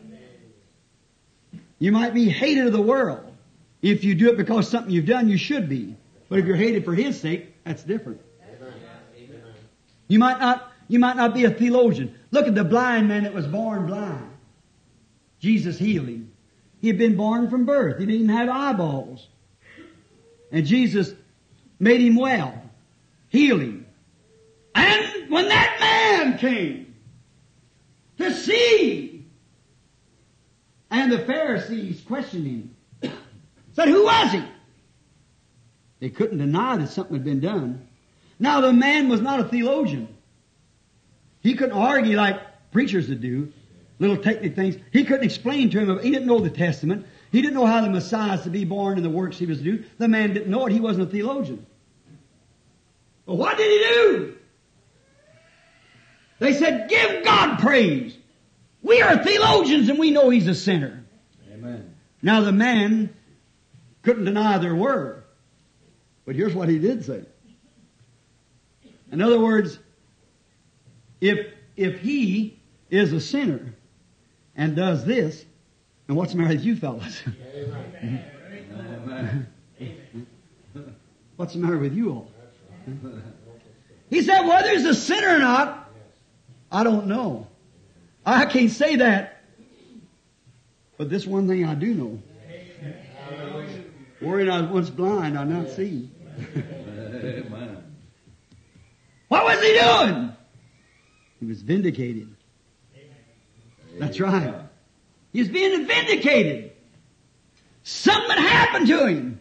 You might be hated of the world. If you do it because something you've done, you should be. But if you're hated for His sake, that's different. You might not be a theologian. Look at the blind man that was born blind. Jesus healed him. He had been born from birth. He didn't even have eyeballs. And Jesus made him well. Healed him. And when that man came to see, and the Pharisees questioned him, said, who was he? They couldn't deny that something had been done. Now the man was not a theologian. He couldn't argue like preachers would do, little technical things. He couldn't explain to him. He didn't know the Testament. He didn't know how the Messiah is to be born and the works He was to do. The man didn't know it. He wasn't a theologian. But what did he do? They said, give God praise. We are theologians and we know He's a sinner. Amen. Now the man couldn't deny their word. But here's what he did say. In other words, if he is a sinner and does this, and what's the matter with you fellas? Amen. What's the matter with you all? He said, whether he's a sinner or not, I don't know. I can't say that. But this one thing I do know. Wherein I was once blind, I now see. Amen. What was he doing? He was vindicated. That's right. He was being vindicated. Something had happened to him.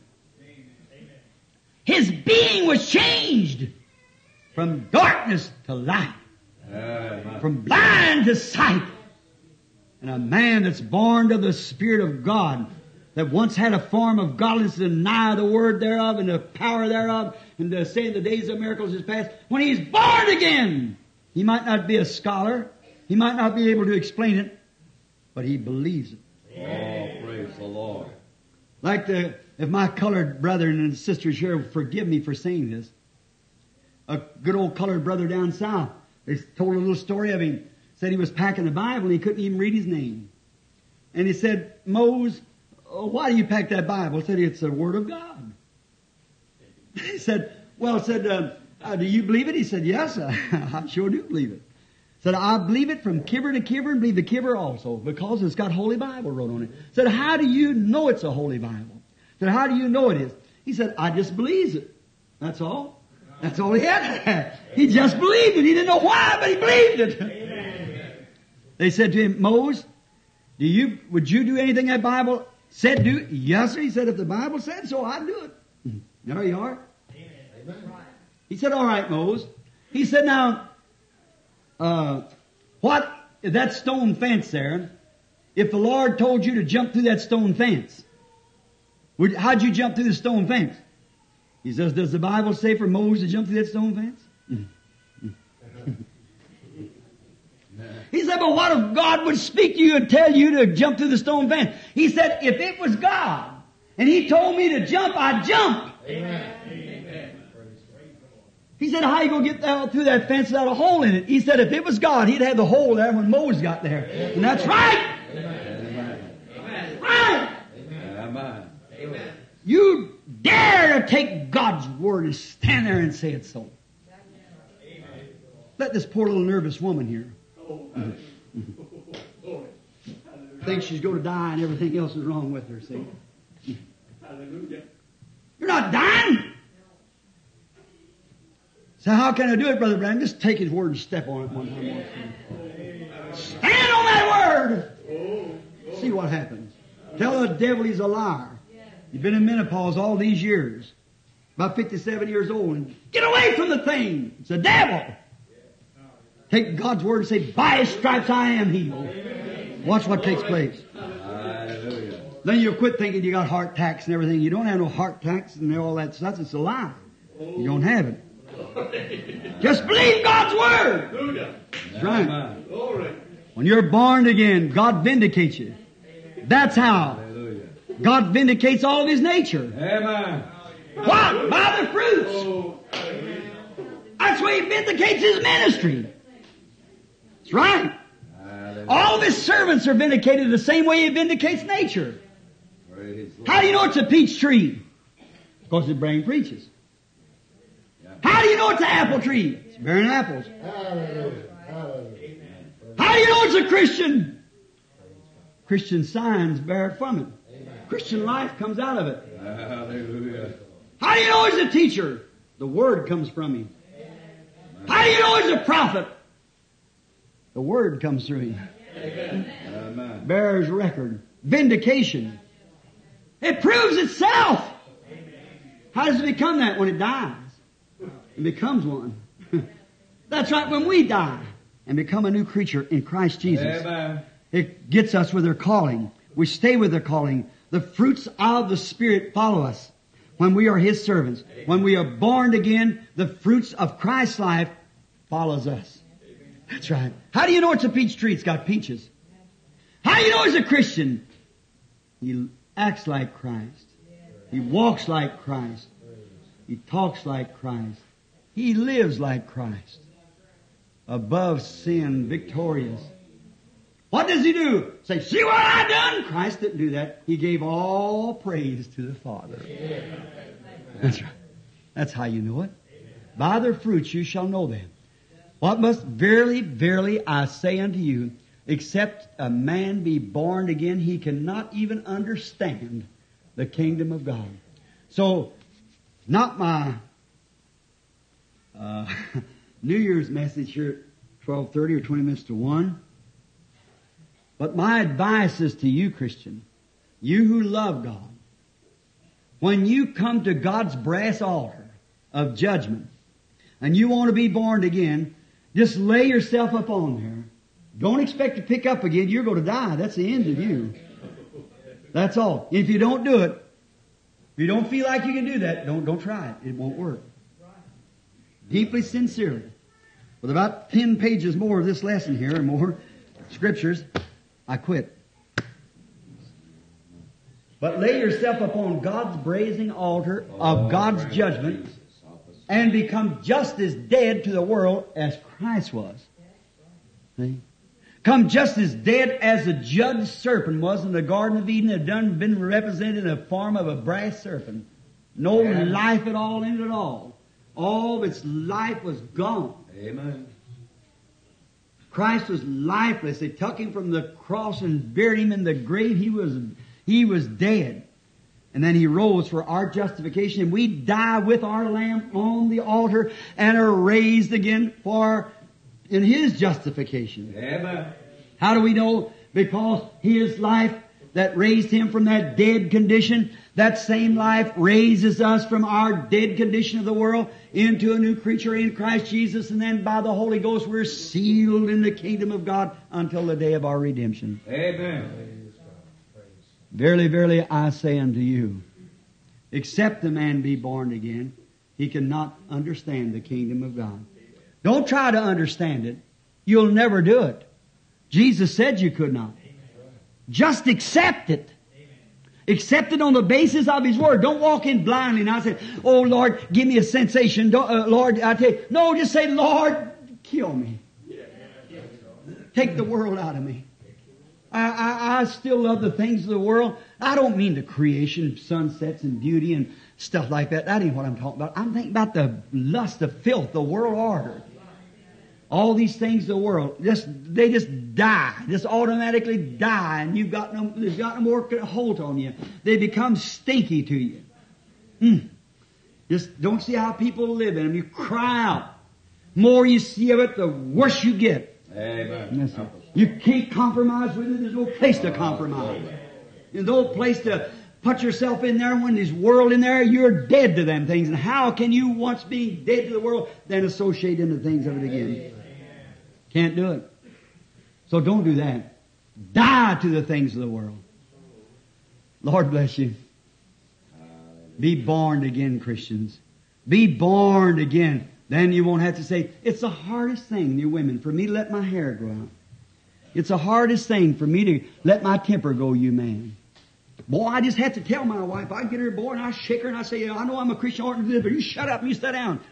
His being was changed from darkness to light, from blind to sight. And a man that's born of the Spirit of God, that once had a form of godliness to deny the word thereof and the power thereof, and to say the days of miracles is past, when he's born again, he might not be a scholar, he might not be able to explain it, but he believes it. Oh, praise the Lord. Like if my colored brethren and sisters here forgive me for saying this, a good old colored brother down south, they told a little story of him, said he was packing the Bible and he couldn't even read his name. And he said, Mose, why do you pack that Bible? He said, it's the Word of God. He said, do you believe it? He said, yes, I sure do believe it. Said, I believe it from kiver to kiver and believe the kiver also because it's got Holy Bible wrote on it. Said, how do you know it's a Holy Bible? Said, how do you know it is? He said, I just believes it. That's all. That's all he had. He just believed it. He didn't know why, but he believed it. Amen. They said to him, Mose, would you do anything that Bible said do? Yes, sir. He said, if the Bible said so, I'd do it. There you are. Amen. He said, all right, Mose. He said, now, that stone fence there, if the Lord told you to jump through that stone fence, how'd you jump through the stone fence? He says, does the Bible say for Moses to jump through that stone fence? He said, but what if God would speak to you and tell you to jump through the stone fence? He said, if it was God and He told me to jump, I'd jump. Amen. He said, how are you going to get through that fence without a hole in it? He said, if it was God, He'd have the hole there when Moses got there. And that's right. Amen. Right. Amen. Amen. You dare to take God's word and stand there and say it's so. Amen. Let this poor little nervous woman here thinks she's going to die and everything else is wrong with her. See? Hallelujah. You're not dying. So how can I do it, Brother Branham? Just take His word and step on it one time. Stand on that word. See what happens. Tell the devil he's a liar. You've been in menopause all these years. About 57 years old. And get away from the thing. It's the devil. Take God's word and say, by His stripes I am healed. Watch what takes place. Hallelujah. Then you'll quit thinking you got heart attacks and everything. You don't have no heart attacks and all that stuff. It's a lie. You don't have it. Just believe God's word. That's right. When you're born again, God vindicates you. That's how. God vindicates all of His nature. Amen. What? By the fruits. That's why He vindicates His ministry. That's right. All of His servants are vindicated the same way He vindicates nature. How do you know it's a peach tree? Because the brain preaches. How do you know it's an apple tree? It's bearing apples. How do you know it's a Christian? Christian signs bear it from it. Christian life comes out of it. Hallelujah. How do you know he's a teacher? The Word comes from him. How do you know he's a prophet? The Word comes through him. Amen. Bears record. Vindication. It proves itself. How does it become that? When it dies. It becomes one. That's right, when we die and become a new creature in Christ Jesus. Amen. It gets us with their calling. We stay with their calling. The fruits of the Spirit follow us when we are His servants. When we are born again, the fruits of Christ's life follows us. That's right. How do you know it's a peach tree? It's got peaches. How do you know he's a Christian? He acts like Christ. He walks like Christ. He talks like Christ. He lives like Christ. Above sin, victorious. What does He do? Say, see what I done? Christ didn't do that. He gave all praise to the Father. That's right. That's how you know it. By their fruits you shall know them. What must verily, verily I say unto you, except a man be born again, he cannot even understand the kingdom of God. So, not my New Year's message here at 12:30 or 20 minutes to 1. But my advice is to you, Christian, you who love God, when you come to God's brass altar of judgment and you want to be born again, just lay yourself up on there. Don't expect to pick up again. You're going to die. That's the end of you. That's all. If you don't do it, if you don't feel like you can do that, don't try it. It won't work. Deeply sincerely. With about 10 pages more of this lesson here and more scriptures, I quit. But lay yourself upon God's brazen altar of God's judgment and become just as dead to the world as Christ was. See? Come just as dead as the judged serpent was in the Garden of Eden, had been represented in the form of a brass serpent. No life at all in it at all. All of its life was gone. Amen. Christ was lifeless. They took him from the cross and buried him in the grave. He was dead. And then he rose for our justification. And we die with our Lamb on the altar and are raised again in his justification. Amen. How do we know? Because his life that raised him from that dead condition, that same life raises us from our dead condition of the world into a new creature in Christ Jesus, and then by the Holy Ghost we're sealed in the kingdom of God until the day of our redemption. Amen. Verily, verily, I say unto you, except a man be born again, he cannot understand the kingdom of God. Don't try to understand it. You'll never do it. Jesus said you could not. Just accept it. Accept it on the basis of His Word. Don't walk in blindly and I say, oh Lord, give me a sensation. Lord, I tell you. No, just say, Lord, kill me. Take the world out of me. I still love the things of the world. I don't mean the creation, sunsets and beauty and stuff like that. That ain't what I'm talking about. I'm thinking about the lust, the filth, the world order. All these things of the world, they just die. Just automatically die, and they've got no more hold on you. They become stinky to you. Just don't see how people live in them. You cry out. More you see of it, the worse you get. Amen. You can't compromise with it. There's no place to compromise. There's no place to put yourself in there. When there's world in there, you're dead to them things. And how can you, once being dead to the world, then associate into things of it again? Can't do it. So don't do that. Die to the things of the world. Lord bless you. Be born again, Christians. Be born again. Then you won't have to say, it's the hardest thing, you women, for me to let my hair grow out. It's the hardest thing for me to let my temper go, you man. Boy, I just have to tell my wife. I get her, boy, and I shake her and I say, I know I'm a Christian, I ought to do this, but you shut up and you sit down.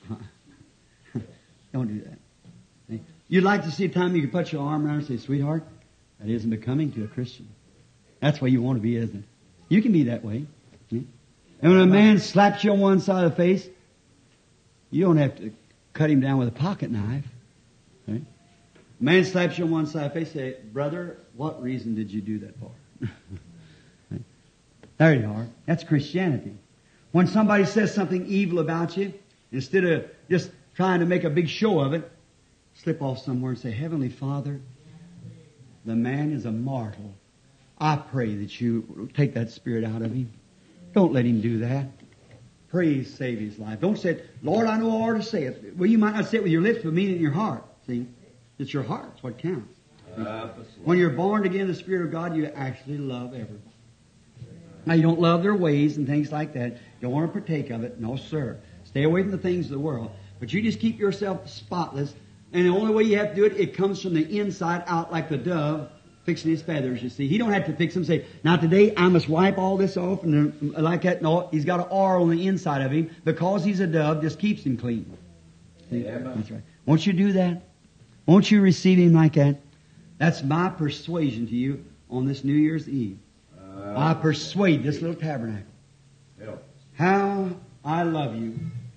Don't do that. You'd like to see a time you can put your arm around her and say, sweetheart, that isn't becoming to a Christian. That's where you want to be, isn't it? You can be that way. And when a man slaps you on one side of the face, you don't have to cut him down with a pocket knife. Right? A man slaps you on one side of the face, say, brother, what reason did you do that for? Right? There you are. That's Christianity. When somebody says something evil about you, instead of just trying to make a big show of it, slip off somewhere and say, Heavenly Father, the man is a mortal. I pray that you take that spirit out of him. Don't let him do that. Pray save his life. Don't say, Lord, I know I ought to say it. Well, you might not say it with your lips, but mean it in your heart. See? It's your heart. It's what counts. When you're born again in the Spirit of God, you actually love everybody. Now, you don't love their ways and things like that. You don't want to partake of it. No, sir. Stay away from the things of the world. But you just keep yourself spotless. And the only way you have to do it, it comes from the inside out like the dove fixing his feathers, you see. He don't have to fix them. Say, now today I must wipe all this off and like that. No, he's got an oil on the inside of him because he's a dove, just keeps him clean. See? That's right. Won't you do that? Won't you receive him like that? That's my persuasion to you on this New Year's Eve. I persuade this little tabernacle. How I love you.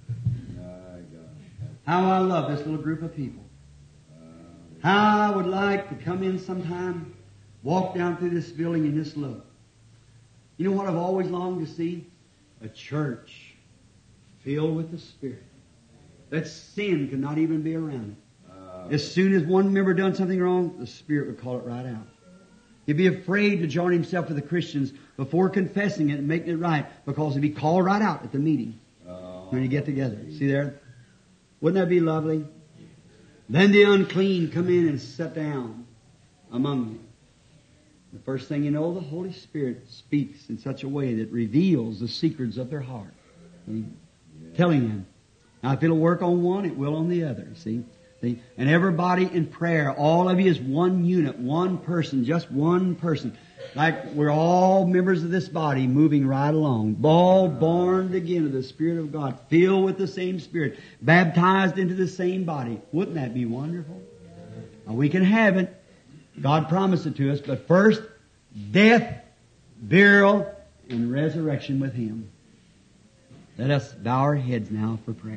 How I love this little group of people. How I would like to come in sometime, walk down through this building and just look. You know what I've always longed to see? a church filled with the Spirit, that sin could not even be around it. As soon as one member done something wrong, the Spirit would call it right out. He'd be afraid to join himself with the Christians before confessing it and making it right, because he'd be called right out at the meeting when you get together. See there? Wouldn't that be lovely? Then the unclean come in and sit down among you. The first thing you know, the Holy Spirit speaks in such a way that reveals the secrets of their heart. See? Telling them. Now if it'll work on one, it will on the other. See? And everybody in prayer, all of you is one unit, one person, just one person. Like we're all members of this body moving right along. All born again of the Spirit of God, filled with the same Spirit, baptized into the same body. Wouldn't that be wonderful? Now, we can have it. God promised it to us, but first, death, burial, and resurrection with Him. Let us bow our heads now for prayer.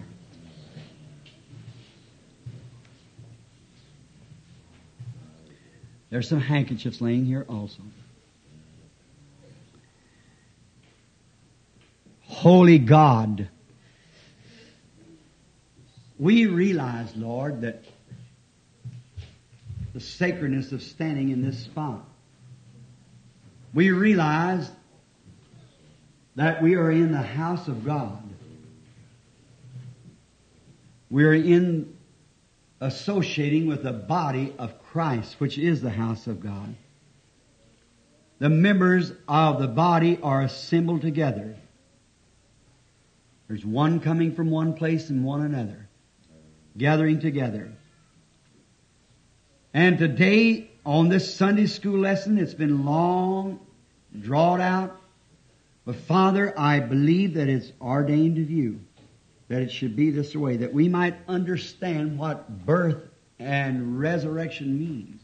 There's some handkerchiefs laying here also. Holy God, we realize, Lord, that the sacredness of standing in this spot. We realize that we are in the house of God. We are associating with the body of Christ, which is the house of God. The members of the body are assembled together. There's one coming from one place and one another, gathering together. And today, on this Sunday school lesson, it's been long, drawn out. But Father, I believe that it's ordained of you that it should be this way, that we might understand what birth and resurrection means.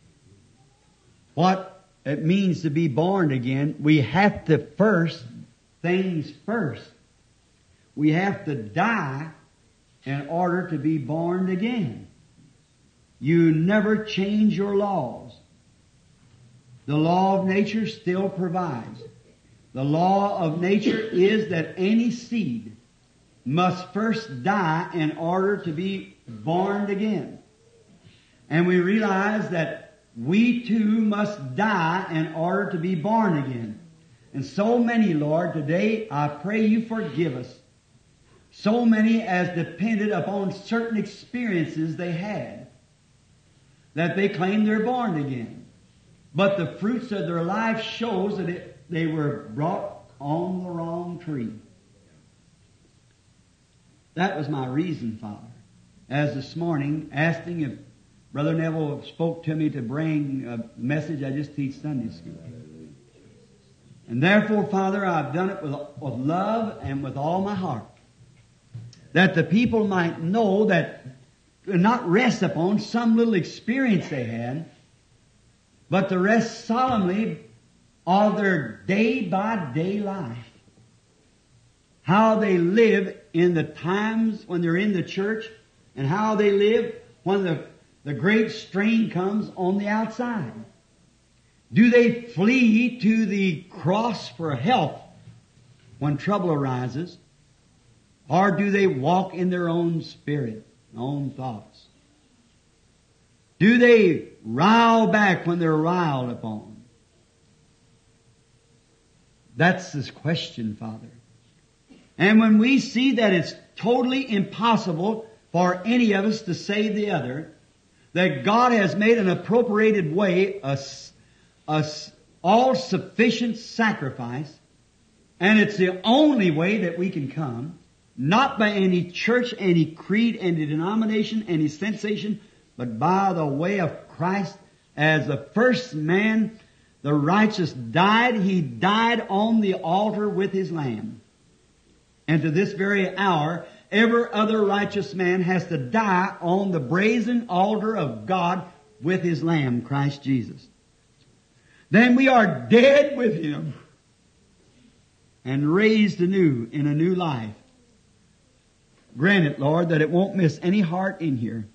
What it means to be born again. We have to things first. We have to die in order to be born again. You never change your laws. The law of nature still provides. The law of nature is that any seed must first die in order to be born again. And we realize that we too must die in order to be born again. And so many, Lord, today I pray you forgive us. So many as depended upon certain experiences they had, that they claim they're born again. But the fruits of their life shows that they were brought on the wrong tree. That was my reason, Father, as this morning asking if Brother Neville spoke to me to bring a message I just teach Sunday school. And therefore, Father, I've done it with love and with all my heart, that the people might know that not rest upon some little experience they had, but to rest solemnly on their day-by-day life. How they live in the times when they're in the church, and how they live when the great strain comes on the outside. Do they flee to the cross for help when trouble arises? Or do they walk in their own spirit, own thoughts? Do they rile back when they're riled upon? That's this question, Father. And when we see that it's totally impossible for any of us to save the other, that God has made an appropriated way, a all-sufficient sacrifice, and it's the only way that we can come, not by any church, any creed, any denomination, any sensation, but by the way of Christ as the first man, the righteous died. He died on the altar with His Lamb. And to this very hour, every other righteous man has to die on the brazen altar of God with His Lamb, Christ Jesus. Then we are dead with Him and raised anew in a new life. Grant it, Lord, that it won't miss any heart in here.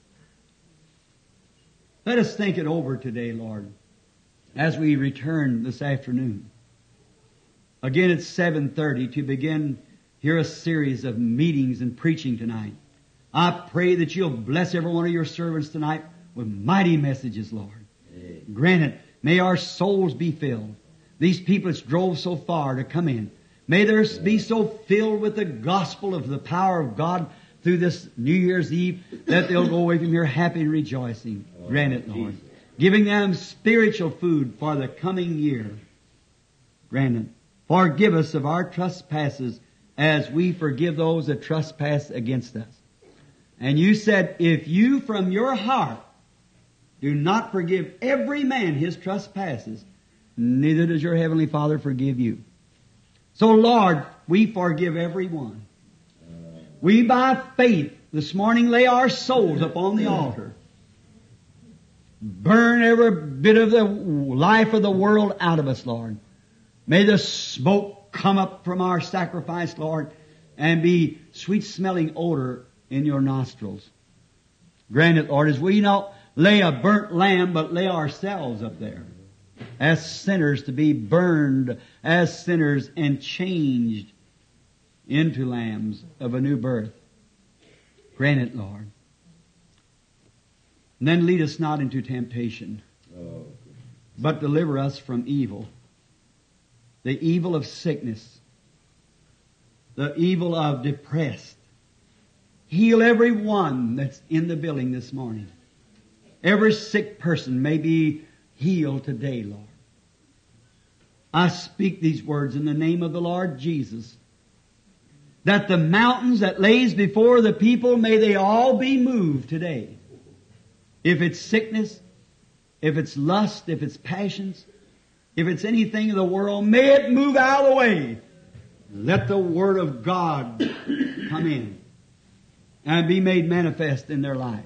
Let us think it over today, Lord, as we return this afternoon. again at 7:30 to begin here a series of meetings and preaching tonight. I pray that you'll bless every one of your servants tonight with mighty messages, Lord. Grant it. May our souls be filled. These people that's drove so far to come in, may theirs be so filled with the gospel of the power of God through this New Year's Eve that they'll go away from here happy and rejoicing. Grant it, Lord. Giving them spiritual food for the coming year. Grant it. Forgive us of our trespasses as we forgive those that trespass against us. And you said, if you from your heart do not forgive every man his trespasses, neither does your heavenly Father forgive you. So Lord, we forgive everyone. We by faith this morning lay our souls upon the altar. Burn every bit of the life of the world out of us, Lord. May the smoke come up from our sacrifice, Lord, and be sweet smelling odor in your nostrils. Grant it, Lord, as we not lay a burnt lamb, but lay ourselves up there as sinners to be burned as sinners and changed into lambs of a new birth. Grant it, Lord. And then lead us not into temptation, but deliver us from evil. The evil of sickness, the evil of depressed. Heal every one that's in the building this morning. Every sick person may be healed today, Lord. I speak these words in the name of the Lord Jesus, that the mountains that lays before the people, may they all be moved today. If it's sickness, if it's lust, if it's passions, if it's anything in the world, may it move out of the way. Let the Word of God come in and be made manifest in their life.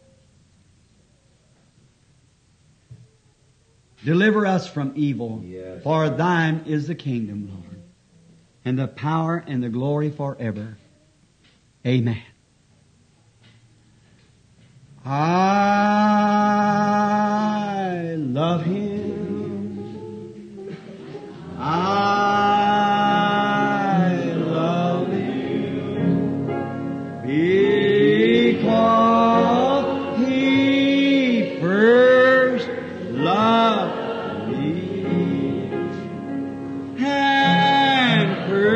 Deliver us from evil, Yes. for thine is the kingdom, Lord, and the power and the glory forever. Amen. I love Him. I love Him because He first loved me and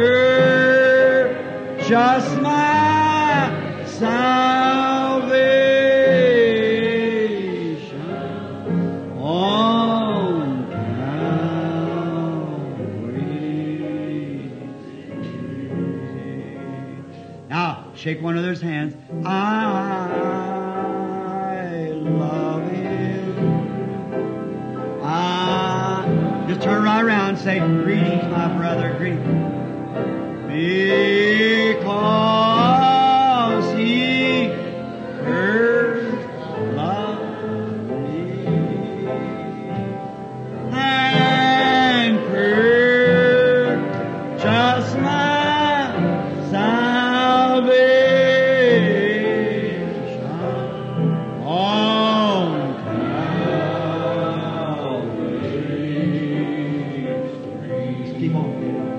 purchased my salvation on Calvary. Now, shake one another's hands. I love Him. Just turn right around and say, greetings, my brother, greetings. Because He first loved me and purchased my salvation on Calvary. Keep on.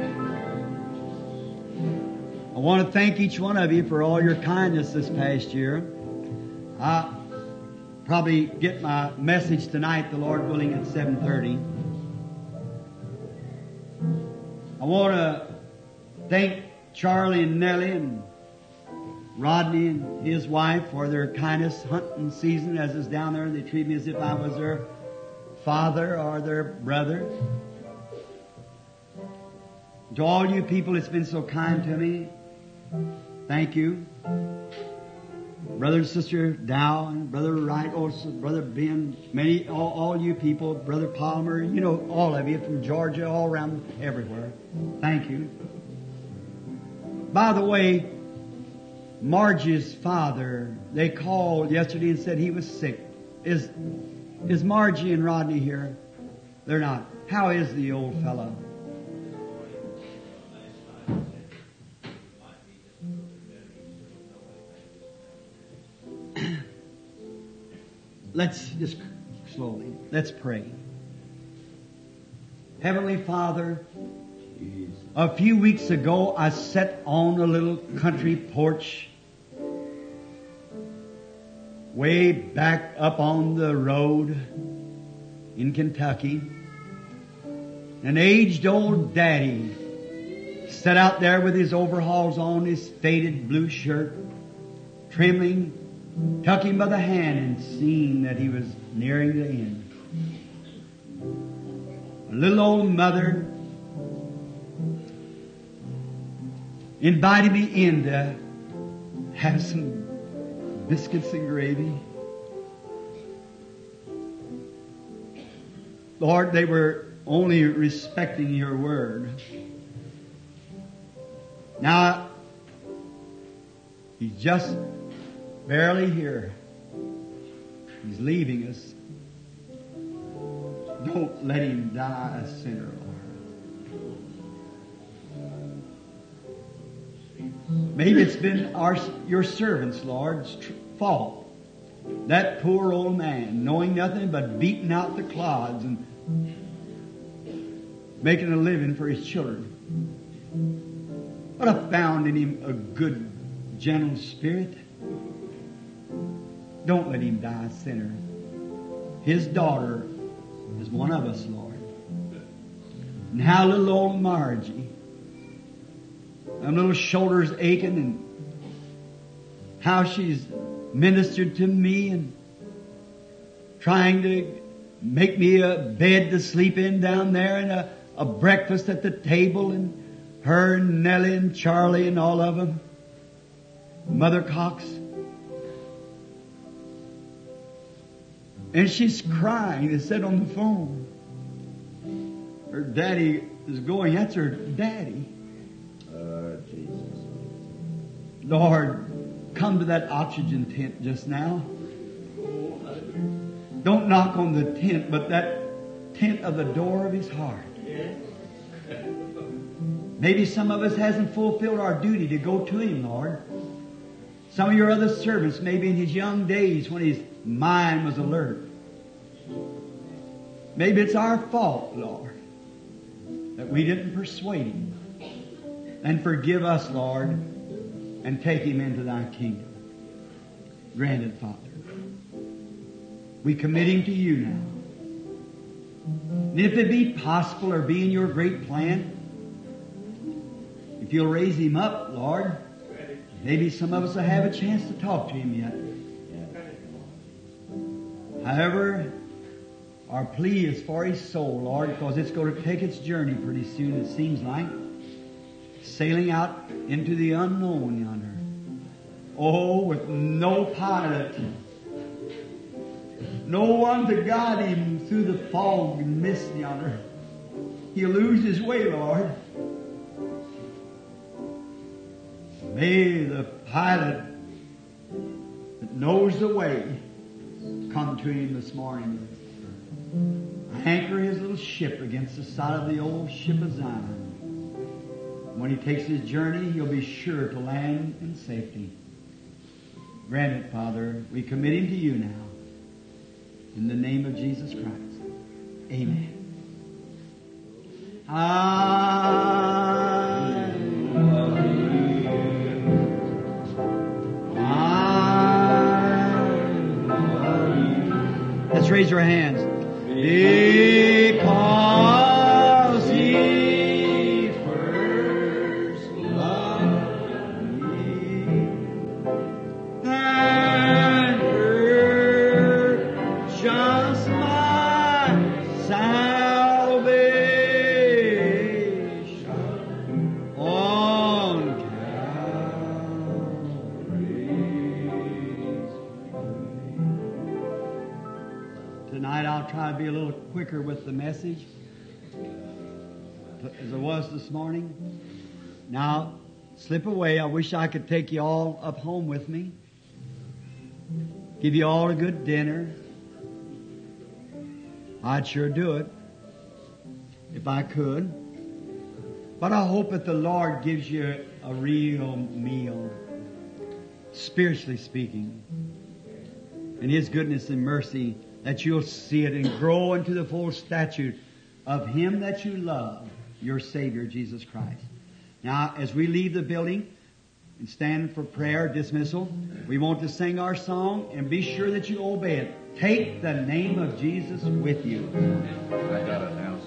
I want to thank each one of you for all your kindness this past year. I'll probably get my message tonight, the Lord willing, at 7:30. I want to thank Charlie and Nellie and Rodney and his wife for their kindness hunting season as is down there. They treat me as if I was their father or their brother. To all you people that's been so kind to me, thank you. Brother and Sister Dow and Brother Wright, also Brother Ben, all you people, Brother Palmer, you know, all of you from Georgia, all around, everywhere. Thank you. By the way, Margie's father, they called yesterday and said he was sick. Is Margie and Rodney here? They're not. How is the old fellow? Let's just slowly, let's pray. Heavenly Father, A few weeks ago, I sat on a little country porch way back up on the road in Kentucky. An aged old daddy sat out there with his overalls on, his faded blue shirt, trembling, took him by the hand and seen that he was nearing the end. A little old mother invited me in to have some biscuits and gravy. Lord, they were only respecting your word. Now, he's just barely here. He's leaving us. Don't let him die a sinner, Lord. Maybe it's been your servants, Lord's fault. That poor old man, knowing nothing but beating out the clods and making a living for his children. But I found in him a good, gentle spirit. Don't let him die a sinner. His daughter is one of us, Lord. And how little old Margie, them little shoulders aching, and how she's ministered to me and trying to make me a bed to sleep in down there and a breakfast at the table, and her and Nellie and Charlie and all of them. Mother Cox. And she's crying. They said on the phone, her daddy is going. That's her daddy. Jesus. Lord, come to that oxygen tent just now. Don't knock on the tent, but that tent of the door of his heart. Maybe some of us hasn't fulfilled our duty to go to him, Lord. Some of your other servants, maybe in his young days when his mind was alert. Maybe it's our fault, Lord, that we didn't persuade him. And forgive us, Lord, and take him into thy kingdom. Granted, Father. We commit him to you now. And if it be possible or be in your great plan, if you'll raise him up, Lord, maybe some of us will have a chance to talk to him yet. However, our plea is for his soul, Lord, because it's going to take its journey pretty soon, it seems like. Sailing out into the unknown yonder. Oh, with no pilot. No one to guide him through the fog and mist yonder. He'll lose his way, Lord. May the pilot that knows the way come to him this morning. Anchor his little ship against the side of the old ship of Zion. When he takes his journey, he'll be sure to land in safety. Grant it, Father. We commit him to you now. In the name of Jesus Christ. Amen. I love you. I love you. Let's raise our hands. Because he first loved me and purchased my salvation on Calvary's tree. Tonight I'll try to be a little quicker with the message as I was this morning. Now, slip away. I wish I could take you all up home with me. Give you all a good dinner. I'd sure do it if I could. But I hope that the Lord gives you a real meal, spiritually speaking, and His goodness and mercy, that you'll see it and grow into the full stature of Him that you love, your Savior, Jesus Christ. Now, as we leave the building and stand for prayer dismissal, we want to sing our song and be sure that you obey it. Take the name of Jesus with you. I got an announcement.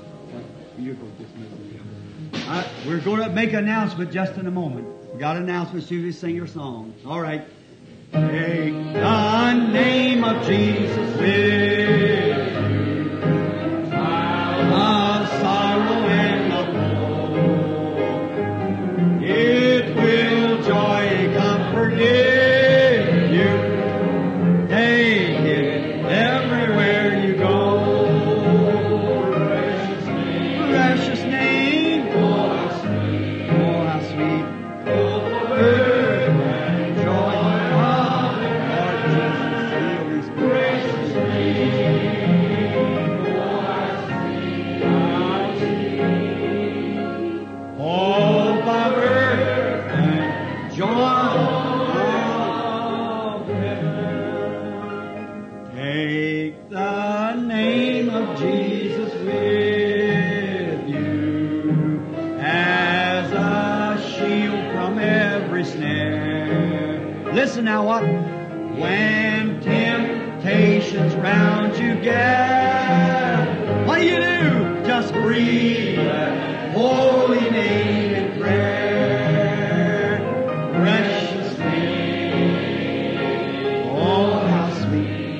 We're going to make an announcement just in a moment. We got an announcement as soon as we sing your song. All right. Take the name of Jesus with you. Child of sorrow and of woe. It will joy and comfort give you. Take it everywhere you go. Precious name. Oh, how sweet. Oh, how sweet. Oh, earth and joy of the Lord Jesus. Seal these precious names. Oh, how sweet. How sweet. Hope of earth and joy of heaven. Take the name of Jesus with you as a shield from every snare. Listen now what? When temptations round you gather, what do? Just breathe that holy name in prayer. Precious name. Oh, how sweet.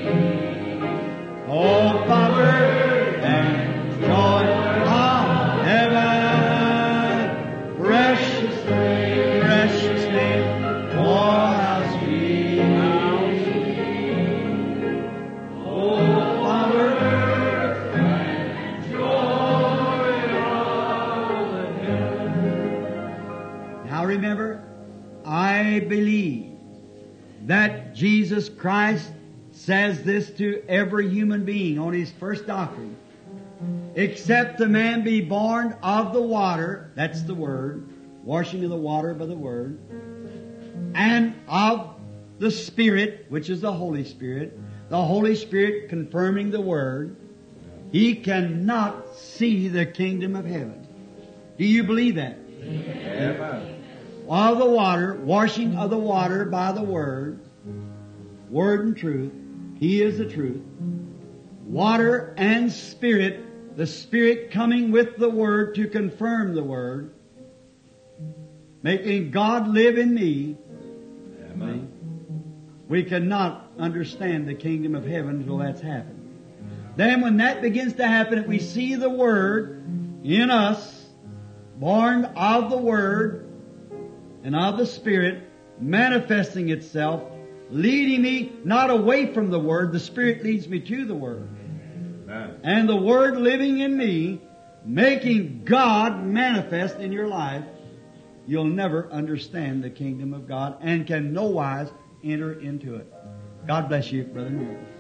Hope of earth and joy of heaven. Precious name, precious name. Oh, how sweet, how sweet. Hope of earth and joy of heaven. Now remember, I believe that Jesus Christ says this to every human being on His first doctrine. Except a man be born of the water, that's the Word, washing of the water by the Word, and of the Spirit, which is the Holy Spirit confirming the Word, he cannot see the kingdom of heaven. Do you believe that? Amen. Of the water, washing of the water by the Word, Word and truth, He is the truth. Water and Spirit, the Spirit coming with the Word to confirm the Word, making God live in me. Amen. We cannot understand the kingdom of heaven until that's happened. Then when that begins to happen, we see the Word in us, born of the Word and of the Spirit, manifesting itself, leading me not away from the Word, the Spirit leads me to the Word. Amen. And the Word living in me, making God manifest in your life, you'll never understand the kingdom of God and can no wise enter into it. God bless you, Brother Norman.